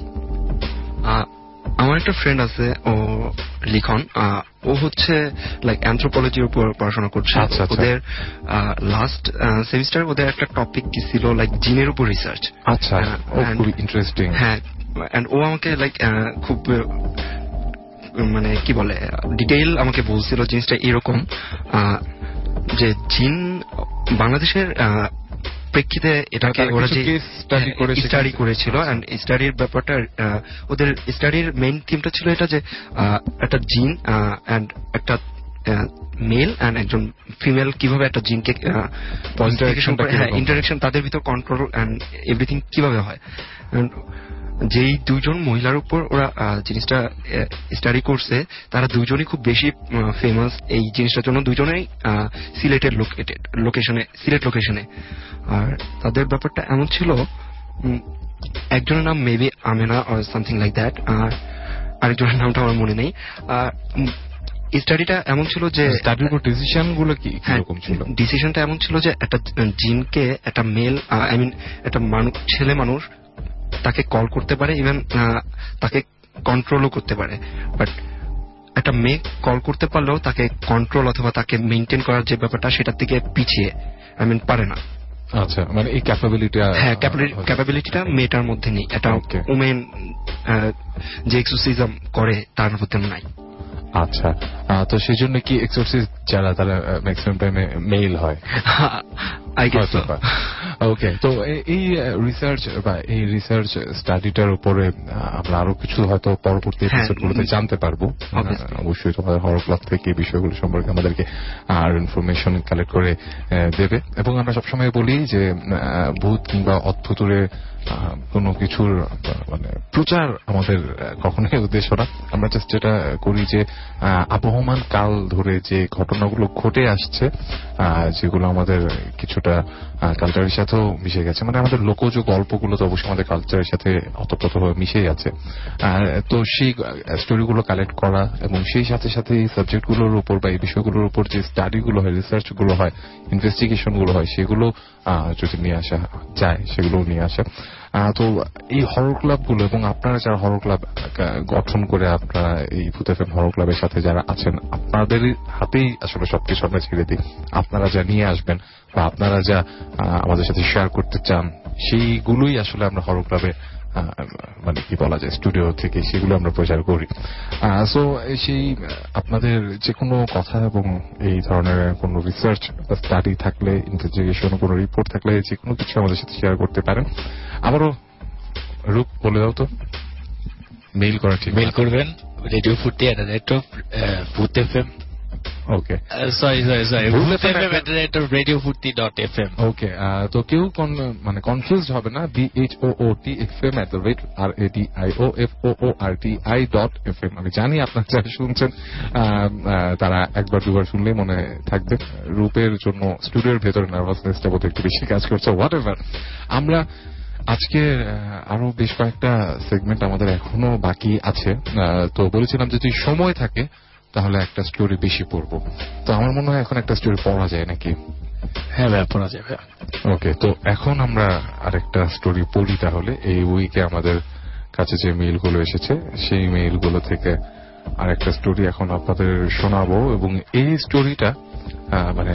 আমার একটা ফ্রেন্ড আছে, ও লিখন, ও হচ্ছে লাইক অ্যানথ্রোপোলজির উপর পড়াশোনা করছে। ওদের লাস্ট সেমিস্টার ওদের একটা টপিক কি ছিল লাইক জিনের উপর রিসার্চ। আচ্ছা, খুব ইন্টারেস্টিং। হ্যাঁ, এন্ড ও আমাকে লাইক খুব মানে কি বলে ডিটেইল আমাকে বলছিল জিনিসটা এরকম যে জিন বাংলাদেশের প্রেক্ষিতে এটাকে ওরা যে স্টাডি করেছিল, এন্ড স্টাডির ব্যাপারটা ওদের স্টাডির মেইন থিমটা ছিল এটা যে একটা জিন এন্ড একটা মেল এন্ড একজন ফিমেল কিভাবে একটা জিনকে ইন্টারেকশন তাদের ভিতর কন্ট্রোল এন্ড এভরিথিং কিভাবে হয়। যেই দুজন মহিলার উপর ওরা জিনিসটা স্টাডি করছে, তারা দুজনই খুব বেশি ফেমাস এই জিনিসটার জন্য, দুজনেই সিলেটের লোকেটেড লোকেশনে সিলেট লোকেশনে। আর তাদের ব্যাপারটা এমন ছিল, একজনের নাম maybe Amena or something like that, আর আরেকজনের নামটা আমার মনে নেই। স্টাডিটা এমন ছিল যে ডিসিশন গুলো কি রকম ছিল, ডিসিশনটা এমন ছিল যে একটা জিনকে একটা মেল আই মিন একটা মানুষ ছেলে মানুষ তাকে কল করতে পারে, ইভেন তাকে কন্ট্রোলও করতে পারে, বাট একটা মেয়ে কল করতে পারলেও তাকে কন্ট্রোল অথবা তাকে মেইনটেইন করার যে ব্যাপারটা সেটার থেকে পিছিয়ে আই মিন পারে না। আচ্ছা, মানে এই ক্যাপাবিলিটি, হ্যাঁ ক্যাপাবিলিটিটা মেয়েটার মধ্যে নেই, এটা ওমেন যে এক্সোরসিজম করে তার মধ্যে নাই। আচ্ছা, তো সেই জন্য কি এক্সোরসিস্ট যারা তারা ম্যাক্সিমাম টাইমে মেল হয়? ওকে, তো এই রিসার্চ বা এই রিসার্চ স্টাডিটার উপরে আমরা আরো কিছু হয়তো পরবর্তী এপিসোডগুলোতে জানতে পারবো। অবশ্যই তোমাদের হরর ক্লাব থেকে এই বিষয়গুলো সম্পর্কে আমাদেরকে আর ইনফরমেশন কালেক্ট করে দেবে। এবং আমরা সবসময় বলি যে ভূত কিংবা অদ্ভুতরে কোনো কিছুর মানে প্রচার আমাদের কখনোই উদ্দেশ্য না। আমরা জাস্ট যেটা করি যে আবহমান কাল ধরে যে ঘটনাগুলো ঘটে আসছে, যেগুলো আমাদের কিছুটা কালচারের সাথেও মিশে গেছে, মানে আমাদের লোকজ গল্পগুলো তো অবশ্যই আমাদের কালচারের সাথে অতপ্রতভাবে মিশেই আছে। তো সেই স্টোরিগুলো কালেক্ট করা এবং সেই সাথে সাথে এই সাবজেক্টগুলোর উপর বা এই বিষয়গুলোর উপর যে স্টাডিগুলো হয়, রিসার্চগুলো হয়, ইনভেস্টিগেশনগুলো হয়, সেগুলো যদি নিয়ে আসা যায় সেগুলো নিয়ে আসা। তো এই হরর ক্লাবগুলো এবং আপনারা যারা হরর ক্লাব গঠন করে আপনারা এই ভূত এফএম হরর ক্লাবের সাথে যারা আছেন, আপনাদের হাতেই আসলে সবকিছু আমরা ছেড়ে দিই। আপনারা যা নিয়ে আসবেন বা আপনারা যা আমাদের সাথে শেয়ার করতে চান সেইগুলোই আসলে আমরা হরর ক্লাবে মানে কি বলা যায় স্টুডিও থেকে সেগুলো আমরা প্রচার করি। সো সেই আপনাদের যে কোনো কথা এবং এই ধরনের কোনো রিসার্চ বা স্টাডি থাকলে, ইনভেস্টিগেশন কোনো রিপোর্ট থাকলে যে কোনো কিছু আমাদের সাথে শেয়ার করতে পারেন। আবারও রূপ বলে দাও তো মেইল করা ঠিক। মেইল করবেন radio Furti at the rate of Bhoot FM. Okay, sorry sorry sorry Bhoot FM at the rate of radio ফুর্তি ডট এফএম। ওকে, তো কেউ মানে কনফিউজ হবে না। B H O O T F M at the rate R A D I O F O O R T I dot F M. আমি জানি আপনারা যারা শুনছেন তারা একবার দুবার শুনলেই মনে থাকবে। রূপের জন্য স্টুডিওর ভেতরে নার্ভাসনেসটা বোধহয় একটু বেশি কাজ করছে। হোয়াট এভার, আমরা আজকে আরো বেশ কয়েকটা সেগমেন্ট আমাদের এখনো বাকি আছে। তো বলেছিলাম যদি সময় থাকে তাহলে একটা স্টোরি বেশি পড়বো। তো আমার মনে হয় এখন একটা স্টোরি পড়া যায় নাকি? হ্যাঁ ভাই, পড়া যাবে। ওকে, তো এখন আমরা আরেকটা স্টোরি পড়ি তাহলে। এই উইকে আমাদের কাছে যে মেইলগুলো এসেছে সেই মেইলগুলো থেকে আরেকটা স্টোরি এখন আপনাদের শোনাবো। এবং এই স্টোরিটা মানে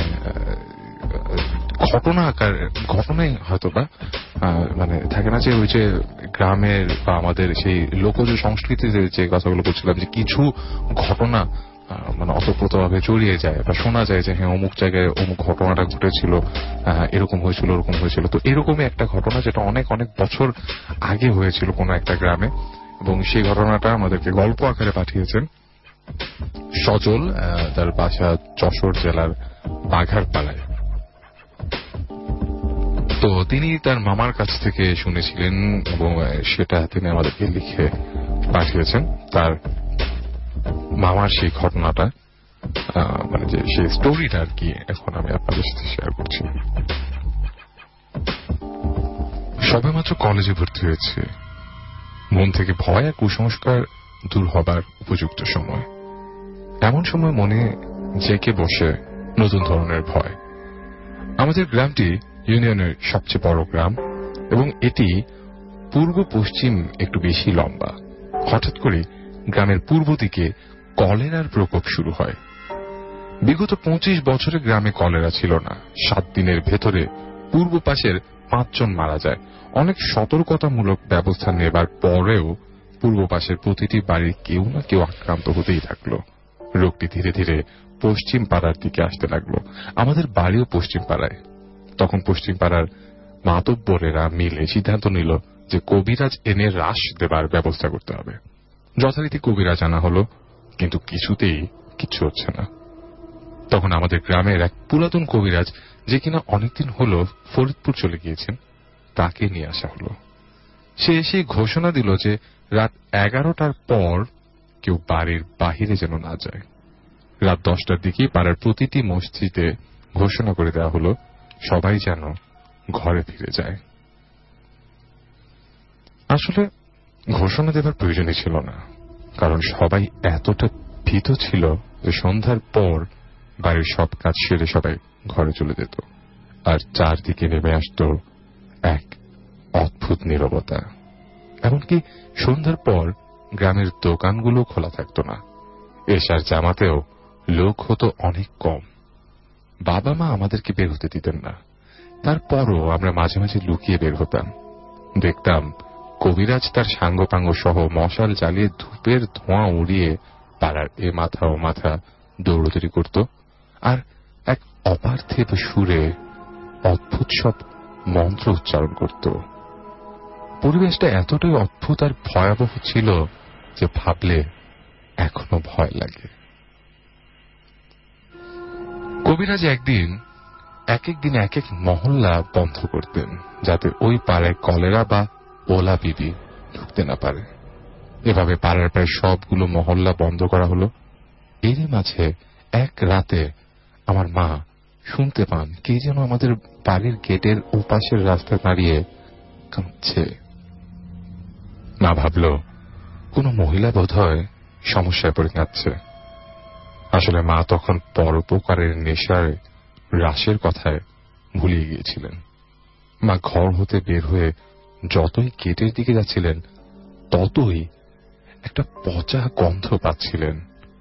ঘটনা আকার ঘটনাই হয়তো বা মানে থাকে না যে ওই যে গ্রামের বা আমাদের সেই লোকজ সংস্কৃতিতে যে কথাগুলো বলছিলাম যে কিছু ঘটনা মানে অতপ্রতভাবে জড়িয়ে যায় বা শোনা যায় যে হ্যাঁ অমুক জায়গায় অমুক ঘটনাটা ঘটেছিল, এরকম হয়েছিল ওরকম হয়েছিল। তো এরকমই একটা ঘটনা যেটা অনেক অনেক বছর আগে হয়েছিল কোনো একটা গ্রামে, এবং সেই ঘটনাটা আমাদেরকে গল্প আকারে পাঠিয়েছেন সজল। তার বাসা যশোর জেলার বাঘারপাড়ায়। তো তিনি তার মামার কাছ থেকে শুনেছিলেন এবং সেটা তিনি আমাদেরকে লিখে পাঠিয়েছেন। তার মামার সেই ঘটনাটা মানে যে সেই স্টোরিটা আর কি এখন আমি আপনাদের সাথে শেয়ার করছি। সবেমাত্র কলেজে ভর্তি হয়েছে, মন থেকে ভয় আর কুসংস্কার দূর হবার উপযুক্ত সময়। এমন সময় মনে জেঁকে বসে নতুন ধরনের ভয়। আমাদের গ্রামটি ইউনিয়নের সবচেয়ে বড় গ্রাম এবং এটি পূর্ব পশ্চিম একটু বেশি লম্বা। হঠাৎ করে গ্রামের পূর্ব দিকে কলেরার প্রকোপ শুরু হয়। বিগত পঁচিশ বছরে গ্রামে কলেরা ছিল না। সাত দিনের ভেতরে পূর্ব পাশের পাঁচজন মারা যায়। অনেক সতর্কতামূলক ব্যবস্থা নেবার পরেও পূর্ব পাশের প্রতিটি বাড়ির কেউ না কেউ আক্রান্ত হতেই থাকলো। রোগটি ধীরে ধীরে পশ্চিম পাড়ার দিকে আসতে লাগলো। আমাদের বাড়িও পশ্চিম পাড়ায়। তখন পশ্চিম পাড়ার মাতব্বরেরা মিলে সিদ্ধান্ত নিল যে কবিরাজ এনে হ্রাস দেবার ব্যবস্থা করতে হবে। যথারীতি কবিরাজ আনা হলো, কিন্তু কিছুতেই কিছু হচ্ছে না। তখন আমাদের গ্রামের এক পুরাতন কবিরাজ, যে কিনা অনেকদিন হল ফরিদপুর চলে গিয়েছেন, তাকে নিয়ে আসা হলো। সে এসে ঘোষণা দিল যে রাত এগারোটার পর কেউ বাড়ির বাহিরে যেন না যায়। রাত দশটার দিকে পাড়ার প্রতিটি মসজিদে ঘোষণা করে দেওয়া হলো সবাই যেন ঘরে ফিরে যায়। আসলে ঘোষণা দেবার প্রয়োজনই ছিল না, কারণ সবাই এতটা ভীত ছিল যে সন্ধ্যার পর বাড়ির সব কাজ সেরে সবাই ঘরে চলে যেত, আর চারদিকে নেমে আসত এক অদ্ভুত নীরবতা। এমনকি সন্ধ্যার পর গ্রামের দোকানগুলো খোলা থাকত না। এশার জামাতেও লোক হতো অনেক কম। বাবা মা আমাদেরকে বের হতে দিতেন না, তারপরও আমরা মাঝে মাঝে লুকিয়ে বের হতাম। দেখতাম কবিরাজ তার সাঙ্গপাঙ্গ সহ মশাল জ্বালিয়ে ধূপের ধোঁয়া উড়িয়ে পাড়ার এ মাথা ও মাথা দৌড়দৌড়ি করত, আর এক অপার্থিব সুরে অদ্ভুত সব মন্ত্র উচ্চারণ করত। পরিবেশটা এতটাই অদ্ভুত আর ভয়াবহ ছিল যে ভাবলে এখনো ভয় লাগে। কবিরাজ একদিন এক এক দিন এক এক মহল্লা বন্ধ করতেন, যাতে ওই পাড়ায় কলেরা বা ওলা বিবি ঢুকতে না পারে। এভাবে পাড়ার প্রায় সবগুলো মহল্লা বন্ধ করা হলো। এরই মাঝে এক রাতে আমার মা শুনতে পান কে যেন আমাদের বাড়ির গেটের ওপাশের রাস্তায় দাঁড়িয়ে কাঁদছে। মা ভাবল কোন মহিলা বোধহয় সমস্যায় পড়ে কাঁদছে। আসলে মা তখন পরোপকারের নেশার রাসের কথায় ভুলিয়ে গিয়েছিলেন। মা ঘর হতে বের হয়ে যতই গেটের দিকে যাচ্ছিলেন ততই একটা পচা গন্ধ পাচ্ছিলেন।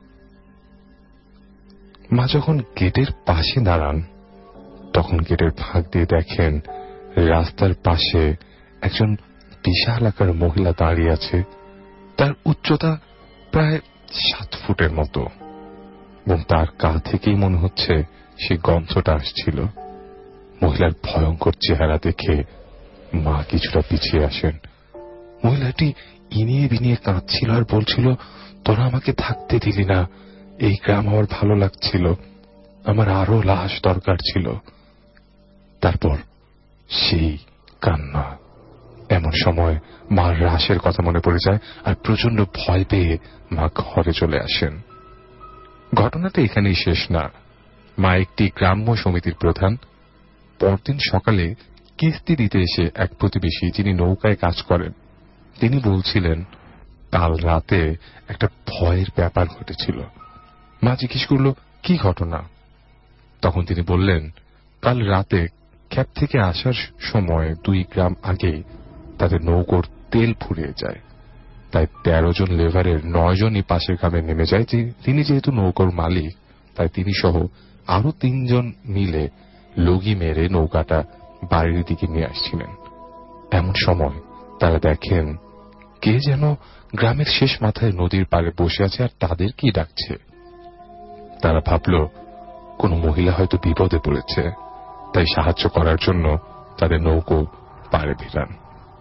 মা যখন গেটের পাশে দাঁড়ান তখন গেটের ফাঁক দিয়ে দেখেন রাস্তার পাশে একজন বিশাল আকার মহিলা দাঁড়িয়ে আছে। তার উচ্চতা প্রায় সাত ফুটের মতো এবং তার গা থেকেই মনে হচ্ছে সে গন্ধটা আসছিল। মহিলার ভয়ঙ্কর চেহারা দেখে মা কিছুটা পিছিয়ে আসেন। মহিলাটি ইনিয়ে বিনিয়ে কাঁদছিল আর বলছিল, তোরা আমাকে থাকতে দিলি না, এই গ্রাম আমার ভালো লাগছিল, আমার আরো লাশ দরকার ছিল। তারপর সেই কান্না। এমন সময় মার রাসের কথা মনে পড়ে যায় আর প্রচন্ড ভয় পেয়ে মা ঘরে চলে আসেন। ঘটনাটা এখানেই শেষ না। মা একটি গ্রাম্য সমিতির প্রধান। পরদিন সকালে কিস্তি দিতে এসে এক প্রতিবেশী যিনি নৌকায় কাজ করেন তিনি বলছিলেন কাল রাতে একটা ভয়ের ব্যাপার ঘটেছিল। মা জিজ্ঞেস করল কি ঘটনা। তখন তিনি বললেন কাল রাতে ক্ষেত থেকে আসার সময় দুই গ্রাম আগে তাদের নৌকোর তেল ফুরিয়ে যায়। তাই তেরো জন লেবারের নয় জনই পাশের গ্রামে নেমে যায়। যে তিনি যেহেতু নৌকোর মালিক তাই তিনি সহ আরো তিনজন মিলে লগি মেরে নৌকাটা বাড়ির দিকে নিয়ে আসছিলেন। এমন সময় তারা দেখেন কে যেন গ্রামের শেষ মাথায় নদীর পাড়ে বসে আছে আর তাদের কি ডাকছে। তারা ভাবল কোন মহিলা হয়তো বিপদে পড়েছে, তাই সাহায্য করার জন্য তাদের নৌকো পাড়ে ভিড়ান।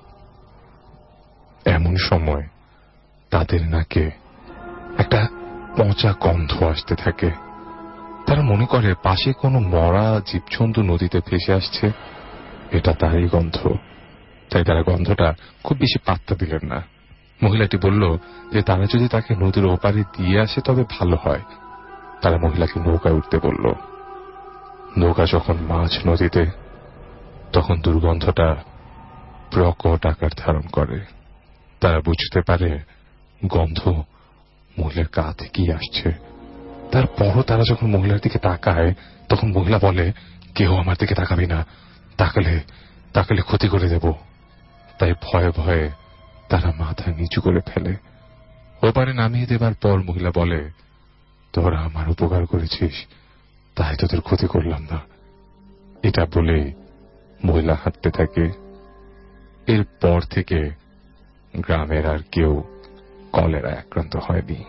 এমন সময় তাদের নাকে একটা পচা গন্ধ আসতে থাকে। তারা মনে করে পাশে কোনো মরা জীবজন্তু নদীতে ভেসে আসছে, এটা তারই গন্ধ। তাই তারা গন্ধটা খুব বেশি পাত্তা দিলেন না। মহিলাটি বলল যে তারা যদি তাকে নদীর ওপারে দিয়ে আসে তবে ভালো হয়। তারা মহিলাকে নৌকায় উঠতে বলল। নৌকা যখন মাঝ নদীতে তখন দুর্গন্ধটা প্রকট আকার ধারণ করে। তারা বুঝতে পারে গন্ধ মহিলার গা থেকেই আসছে। তারপরও তারা যখন মহিলার দিকে তাকায় তখন মহিলা বলে কেউ আমার দিকে তাকাবি না, তাকালে তাকালে ক্ষতি করে দেব। তাই ভয়ে ভয়ে তারা মাথা নিচু করে ফেলে। ওপারে নামিয়ে দেবার পর মহিলা বলে তোরা আমার উপকার করেছিস তাই তোদের ক্ষতি করলাম না। এটা বলে মহিলা হাঁটতে থাকে। এরপর থেকে গ্রামের আর কেউ কলেরা আক্রান্ত হয়নি।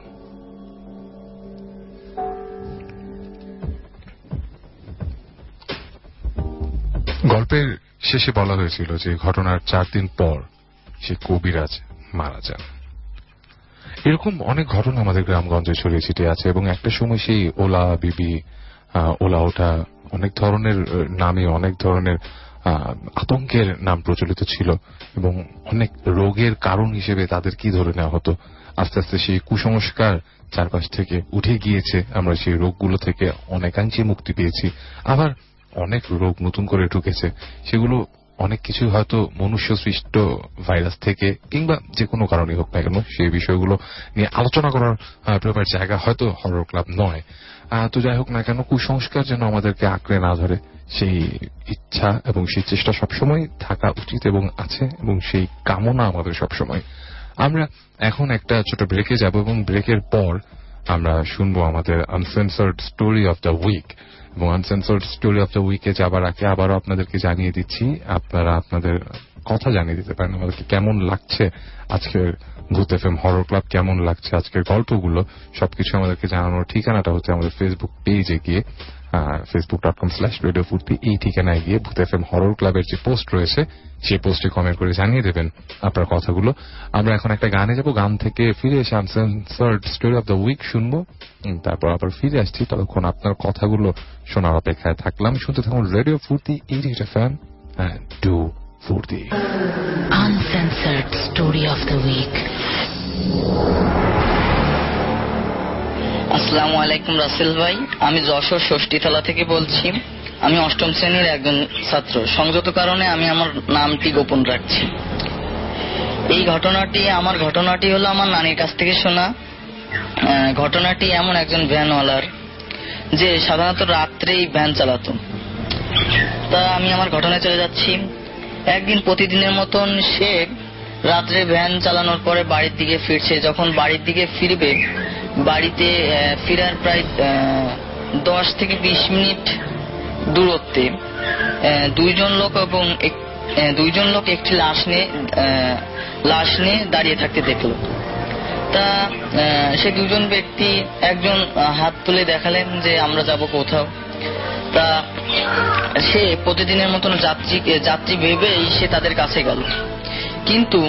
গল্পের শেষে বলা হয়েছিল যে ঘটনার চার দিন পর সে কবিরাজ মারা যান। এরকম অনেক ঘটনা আমাদের গ্রামগঞ্জে ছড়িয়ে ছিটিয়ে আছে এবং একটা সময় সেই ওলা বিবি, ওলা ওঠা, অনেক ধরনের নামে অনেক ধরনের আতঙ্কের নাম প্রচলিত ছিল এবং অনেক রোগের কারণ হিসেবে তাদের কি ধরে নেওয়া হতো। আস্তে আস্তে সেই কুসংস্কার চারপাশ থেকে উঠে গিয়েছে। আমরা সেই রোগগুলো থেকে অনেকাংশে মুক্তি পেয়েছি। আবার অনেক রোগ নতুন করে ঢুকেছে, সেগুলো অনেক কিছু হয়তো মনুষ্য সৃষ্ট ভাইরাস থেকে কিংবা যে কোনো কারণে হোক না কেন সেই বিষয়গুলো নিয়ে আলোচনা করার ব্যাপার জায়গা হয়তো হরর ক্লাব নয়। তো যাই হোক না কেন, কুসংস্কার যেন আমাদেরকে আঁকড়ে না ধরে সেই ইচ্ছা এবং সেই চেষ্টা সবসময় থাকা উচিত এবং আছে এবং সেই কামনা আমাদের সবসময়। আমরা এখন একটা ছোট ব্রেকে যাব এবং ব্রেকের পর আমরা শুনবো আমাদের uncensored story of the week. এবং আনসেন্সর্ড স্টোরি অফ দ্য উইকে যাবার আগে আবারও আপনাদেরকে জানিয়ে দিচ্ছি আপনারা আপনাদের কথা জানিয়ে দিতে পারেন আমাদেরকে কেমন লাগছে আজকের ভূত এফএম হরর ক্লাব, কেমন লাগছে আজকের গল্পগুলো, সবকিছু আমাদেরকে জানানোর ঠিকানাটা হচ্ছে আমাদের ফেসবুক পেজে গিয়ে Facebook dot com slash radio ফুর্তি, এই ঠিকানায় গিয়ে ভূত এফএম হরর ক্লাবের যে পোস্ট রয়েছে সেই পোস্টে কমেন্ট করে জানিয়ে দেবেন আপনার কথাগুলো। আমরা এখন একটা গানে যাব, গান থেকে ফিরে এসে uncensored story of the week শুনবো, তারপর আবার ফিরে আসছি। ততক্ষণ আপনার কথাগুলো শোনার অপেক্ষায় থাকলাম। শুনতে থাকুন radio Furti eight eight F M and do Furti. Uncensored story of the week. আসসালামু আলাইকুম রাসেল ভাই, আমি যশোর ষষ্ঠীতলা থেকে বলছি। আমি অষ্টম শ্রেণীর একজন ছাত্র। সংযত কারণে আমি আমার নামটি গোপন রাখছি। এই ঘটনাটি আমার ঘটনাটি হলো আমার নানির কাছ থেকে শোনা। ঘটনাটি এমন একজন ভ্যানওয়ালার যে সাধারণত রাত্রেই ভ্যান চালাতো। তা আমি আমার ঘটনায় চলে যাচ্ছি। একদিন প্রতিদিনের মতন সে রাত্রে ভ্যান চালানোর পরে বাড়ির দিকে ফিরছে। যখন বাড়ির দিকে ফিরবে, বাড়িতে ফিরার প্রায় দশ থেকে বিশ মিনিট দূরত্বে দুইজন লোক এবং দুইজন লোক একটি লাশ নিয়ে লাশ নিয়ে দাঁড়িয়ে থাকতে দেখলো। তা সে দুজন ব্যক্তি একজন হাত তুলে দেখালেন যে আমরা যাব কোথাও। তা সে প্রতিদিনের মতন যাত্রী যাত্রী ভেবেই সে তাদের কাছে গেল, কিন্তু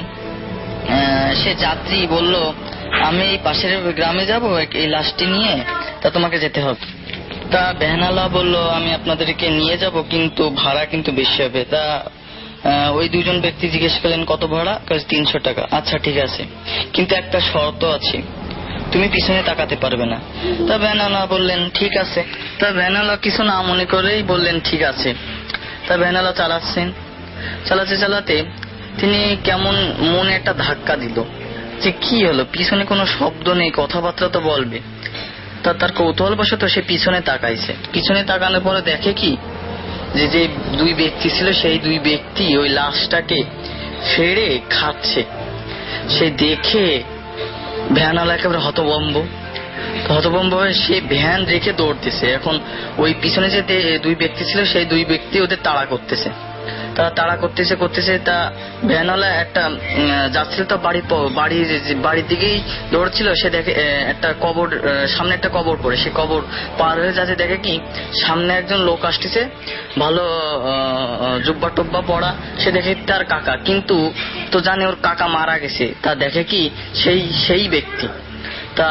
সে যাত্রী বলল আমি এই পাশের গ্রামে যাব এই লাশটি নিয়ে, তা তোমাকে যেতে হবে। তা ভ্যানওয়ালা বলল আমি আপনাদেরকে নিয়ে যাব, কিন্তু ভাড়া কিন্তু বেশি হবে। তা ওই দুজন ব্যক্তি জিজ্ঞেস করলেন কত ভাড়া? তিনশো টাকা। আচ্ছা ঠিক আছে, কিন্তু একটা শর্ত আছে, তুমি পিছনে তাকাতে পারবে না। তা ভ্যানওয়ালা বললেন ঠিক আছে। তা ভ্যানওয়ালা কিছু না মনে করেই বললেন ঠিক আছে। তা ভ্যানওয়ালা চালাচ্ছেন, চালাতে চালাতে তিনি কেমন মনে একটা ধাক্কা দিল যে কি হলো, পিছনে কোনো শব্দ নেই, কথাবার্তা তো বলবে। তা তার কৌতূহলবশত সে পিছনে তাকাইছে। পিছনে তাকানোর পরে দেখে কি যে যে দুই ব্যক্তি ছিল সেই দুই ব্যক্তি ওই লাশটাকে ফেড়ে খাচ্ছে। সে দেখে ভ্যানওয়ালা একেবারে হতভম্ব হতভম্ব হয়ে সে ভ্যান রেখে দৌড়তেছে। এখন ওই পিছনে যে দুই ব্যক্তি ছিল সেই দুই ব্যক্তি ওদের তাড়া করতেছে। তারা তাড়া করতেছে করতেছে তা ভ্যানওয়ালা একটা যাচ্ছিল তো বাড়ি বাড়ির বাড়ির দিকেই দৌড়ছিল। সে দেখে একটা কবর, সামনে একটা কবর পড়ে, সে কবর পার হয়ে যাচ্ছে। দেখে কি সামনে একজন লোক আসতেছে, ভালো জুব্বা টুব্বা পড়া। সে দেখে তার কাকা, কিন্তু তো জানে ওর কাকা মারা গেছে। তা দেখে কি সেই সেই ব্যক্তি। তা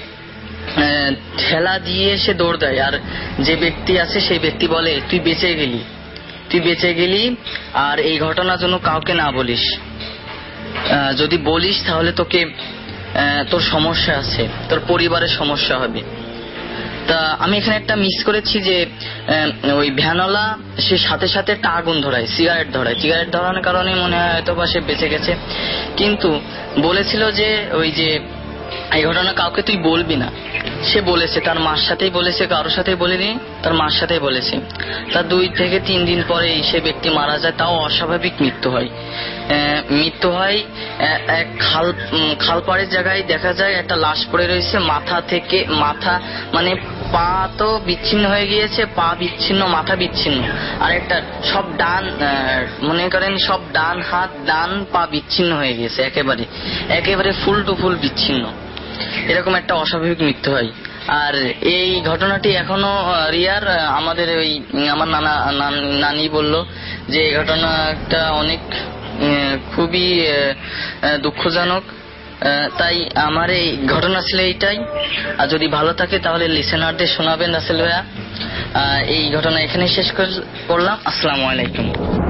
ঠেলা দিয়ে সে দৌড় দেয়, আর যে ব্যক্তি আছে সেই ব্যক্তি বলে তুই বেঁচে গেলি, তুই বেঁচে গেলি আর এই ঘটনার জন্য কাউকে না বলিস, যদি বলিস তাহলে তোকে তোর সমস্যা আছে, তোর পরিবারের সমস্যা হবে। তা আমি এখানে একটা মিস করেছি যে ওই ভ্যানওয়ালা সে সাথে সাথে একটা আগুন ধরায়, সিগারেট ধরায়। সিগারেট ধরানোর কারণে মনে হয় হয়তো বা সে বেঁচে গেছে, কিন্তু বলেছিল যে ওই যে এই ঘটনা কাউকে তুই বলবি না। সে বলেছে তার মার সাথেই বলেছে, কারোর সাথেই বলেনি, তার মার সাথেই বলেছে। তার দুই থেকে তিন দিন পরে সে ব্যক্তি মারা যায়, তাও অস্বাভাবিক মৃত্যু হয়। মৃত্যু হয় এক খাল খাল পাড়ের জায়গায় দেখা যায় একটা লাশ পড়ে রয়েছে, মাথা থেকে মাথা মানে পা তো বিচ্ছিন্ন হয়ে গিয়েছে, পা বিচ্ছিন্ন, মাথা বিচ্ছিন্ন, আর একটা সব ডান মনে করেন সব ডান হাত ডান পা বিচ্ছিন্ন হয়ে গেছে, একেবারে একেবারে ফুল টু ফুল বিচ্ছিন্ন। এরকম একটা অস্বাভাবিক মৃত্যু হয়। আর এই ঘটনাটি এখনো রিয়ার। আমাদের ওই আমার নানা নানি বলল যে এই ঘটনাটা অনেক খুবই দুঃখজনক। তাই আমার এই ঘটনা ছিল এইটাই। আর যদি ভালো থাকে তাহলে লিসেনারদের শোনাবেন রাসেল ভাইয়া। এই ঘটনা এখানে শেষ করলাম। আসসালামু আলাইকুম।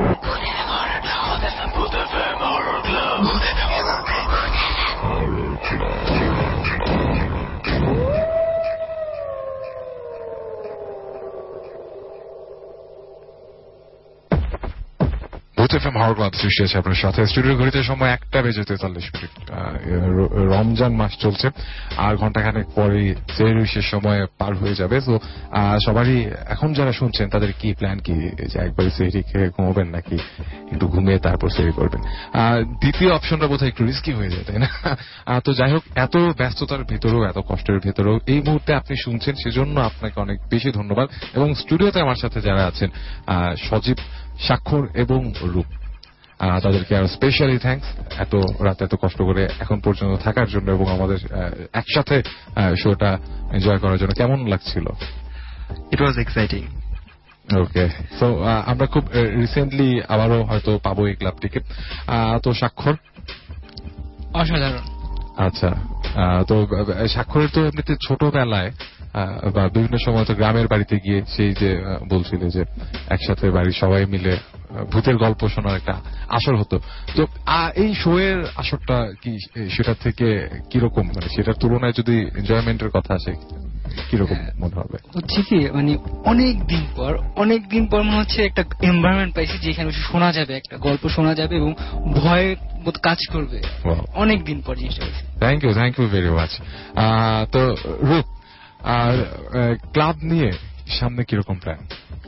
ভূত এফএম হরর ক্লাব সৃষ্টি আছে আপনার সাথে। স্টুডিও ঘড়িতে সময় একটা বেজে তেতাল্লিশ মিনিট। রমজান মাস চলছে, আর ঘন্টাখানেক পরে সেহরির সময় পার হয়ে যাবে। তো সবারই এখন যারা শুনছেন তাদের কি প্ল্যান, কি যে একবারে সেহরি খেয়ে ঘুমাবেন নাকি একটু ঘুমিয়ে তারপর সেহরি করবেন? দ্বিতীয় অপশনটা বোধহয় একটু রিস্কি হয়ে যায়, তাই না? তো যাই হোক, এত ব্যস্ততার ভেতরেও এত কষ্টের ভেতরেও এই মুহূর্তে আপনি শুনছেন, সেজন্য আপনাকে অনেক বেশি ধন্যবাদ। এবং স্টুডিওতে আমার সাথে যারা আছেন সজীব, স্বাক্ষর এবং রূপ, তাদেরকে আরো স্পেশালি থ্যাঙ্কস এত রাতে এত কষ্ট করে এখন পর্যন্ত থাকার জন্য এবং আমাদের একসাথে শোটা এনজয় করার জন্য। কেমন লাগছিল? ইট ওয়াজ এক্সাইটিং। ওকে, সো আমরা খুব রিসেন্টলি আবারও হয়তো পাবো এই ক্লাবটিকে। তো স্বাক্ষর অসাধারণ। আচ্ছা, তো স্বাক্ষরের তো এমনিতে ছোটবেলায় বা বিভিন্ন সময় তো গ্রামের বাড়িতে গিয়ে সেই যে বলছিল যে একসাথে বাড়ির সবাই মিলে ভূতের গল্প শোনার একটা আসর হতো, তো এই শো এর আসরটা কি সেটার থেকে কিরকম, মানে সেটার তুলনায় যদি এনজয়মেন্টের কথা আসে কিরকম মনে হবে? হচ্ছে কি মানে অনেক দিন পর অনেক দিন পর মনে হচ্ছে একটা এনভায়রনমেন্ট পাইছি যেখানে শোনা যাবে, একটা গল্প শোনা যাবে এবং ভয় বোধ কাজ করবে। অনেক দিন পর জিনিসটা হয়েছে। Thank you, thank you very much. তো রূপ, আর ক্লাব নিয়ে সামনে কিরকম প্ল্যান?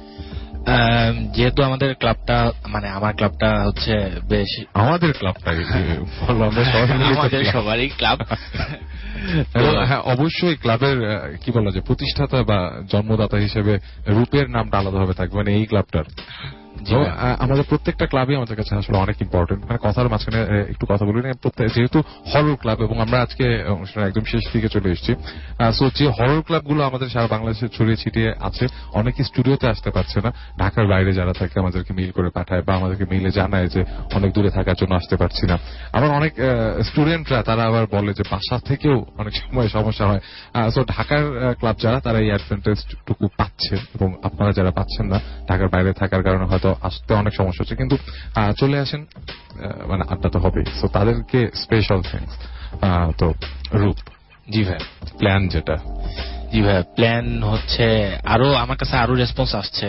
যেহেতু আমাদের ক্লাবটা মানে আমার ক্লাবটা হচ্ছে বেশ আমাদের ক্লাবটাই আমাদের সবারই ক্লাব। হ্যাঁ, অবশ্যই ক্লাবের কি বলা যায় প্রতিষ্ঠাতা বা জন্মদাতা হিসেবে রূপের নামটা আলাদাভাবে থাকবে, মানে এই ক্লাবটার। আমাদের প্রত্যেকটা ক্লাবই আমাদের কাছে আসলে অনেক ইম্পর্টেন্ট। মানে কথার মাঝখানে একটু কথা বলি না, যেহেতু হরর ক্লাব এবং আমরা আজকে অনুষ্ঠানের একদম শেষ দিকে চলে এসেছি, সো যে হরর ক্লাবগুলো আমাদের সারা বাংলাদেশে ছড়িয়ে ছিটিয়ে আছে, অনেকে স্টুডিওতে আসতে পারছে না, ঢাকার বাইরে যারা থাকে আমাদেরকে মেইল করে পাঠায় বা আমাদেরকে মেইলে জানায় যে অনেক দূরে থাকার জন্য আসতে পারছি না। আবার অনেক স্টুডেন্টরা তারা আবার বলে যে বাসা থেকেও অনেক সময় সমস্যা হয়। সো ঢাকার ক্লাব যারা তারা এই অ্যাডভান্টেজটুকু পাচ্ছে এবং আপনারা যারা পাচ্ছেন না ঢাকার বাইরে থাকার কারণে হয়তো আসতে অনেক সমস্যা হচ্ছে, কিন্তু চলে আসেন, মানে আড্ডা তো হবে। সো তাদেরকে স্পেশাল থ্যাঙ্কস। তো রূপ, জি ভাই, প্ল্যান যেটা জি ভাই প্ল্যান হচ্ছে আরো আমার কাছে আরো রেসপন্স আসছে,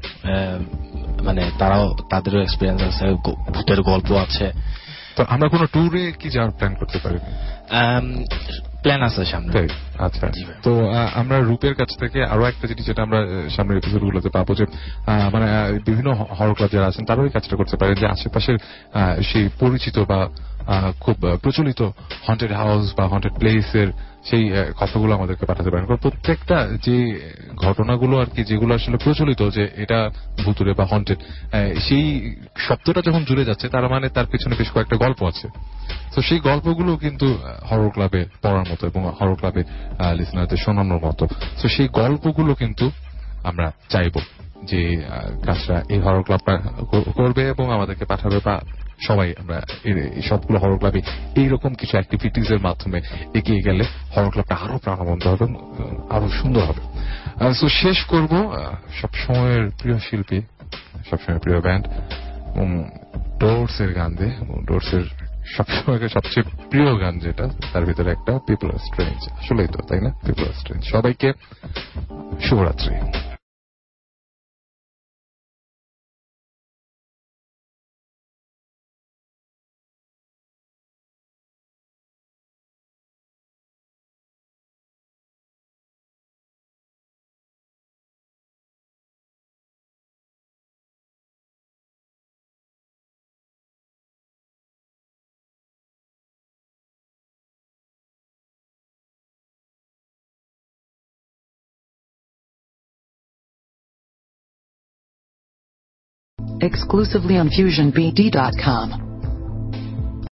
মানে তারাও তাদেরও এক্সপিরিয়েন্স আছে, ভূতের গল্প আছে। তো আমরা কোনো ট্যুরে কি যাওয়ার প্ল্যান করতে পারি? প্ল্যান আছে সামনে। আচ্ছা, তো আমরা রূপের কাছ থেকে আরো একটা জিনিস যেটা আমরা সামনের এপিসোডগুলোতে পাবো যে মানে বিভিন্ন হরর ক্লাব যারা আছেন তারাও এই কাজটা করতে পারেন যে আশেপাশের সেই পরিচিত বা খুব প্রচলিত হন্টেড হাউস বা হন্টেড প্লেসের সেই কথাগুলো আমাদেরকে পাঠাতে পারেন। প্রত্যেকটা যে ঘটনাগুলো আর কি যেগুলো আসলে প্রচলিত যে এটা ভুতুরে বা হন্টেড, সেই শব্দটা যখন জুড়ে যাচ্ছে তার মানে তার পেছনে বেশ কয়েকটা গল্প আছে। তো সেই গল্পগুলো কিন্তু হরর ক্লাবে পড়ার মতো এবং হরর ক্লাবে লিসনারদের শোনানোর মতো। তো সেই গল্পগুলো কিন্তু আমরা চাইবো যে কাজটা এই হরর ক্লাবটা করবে এবং আমাদেরকে পাঠাবে, বা সবাই আমরা সবগুলো হরর ক্লাবে এইরকম কিছু অ্যাক্টিভিটিস এর মাধ্যমে এগিয়ে গেলে হরর ক্লাবটা আরো প্রাণবন্ত হবে, আরো সুন্দর হবে। তো শেষ করব সবসময়ের প্রিয় শিল্পী, সবসময় প্রিয় ব্যান্ড ডোরস এর গান দিয়ে। ডোরস এর সবসময় সবচেয়ে প্রিয় গান যেটা তার ভিতরে একটা পিপল আর স্ট্রেঞ্জ, আসলেই তো তাই না? People are strange. সবাইকে শুভরাত্রি। Exclusively on fusion b d dot com.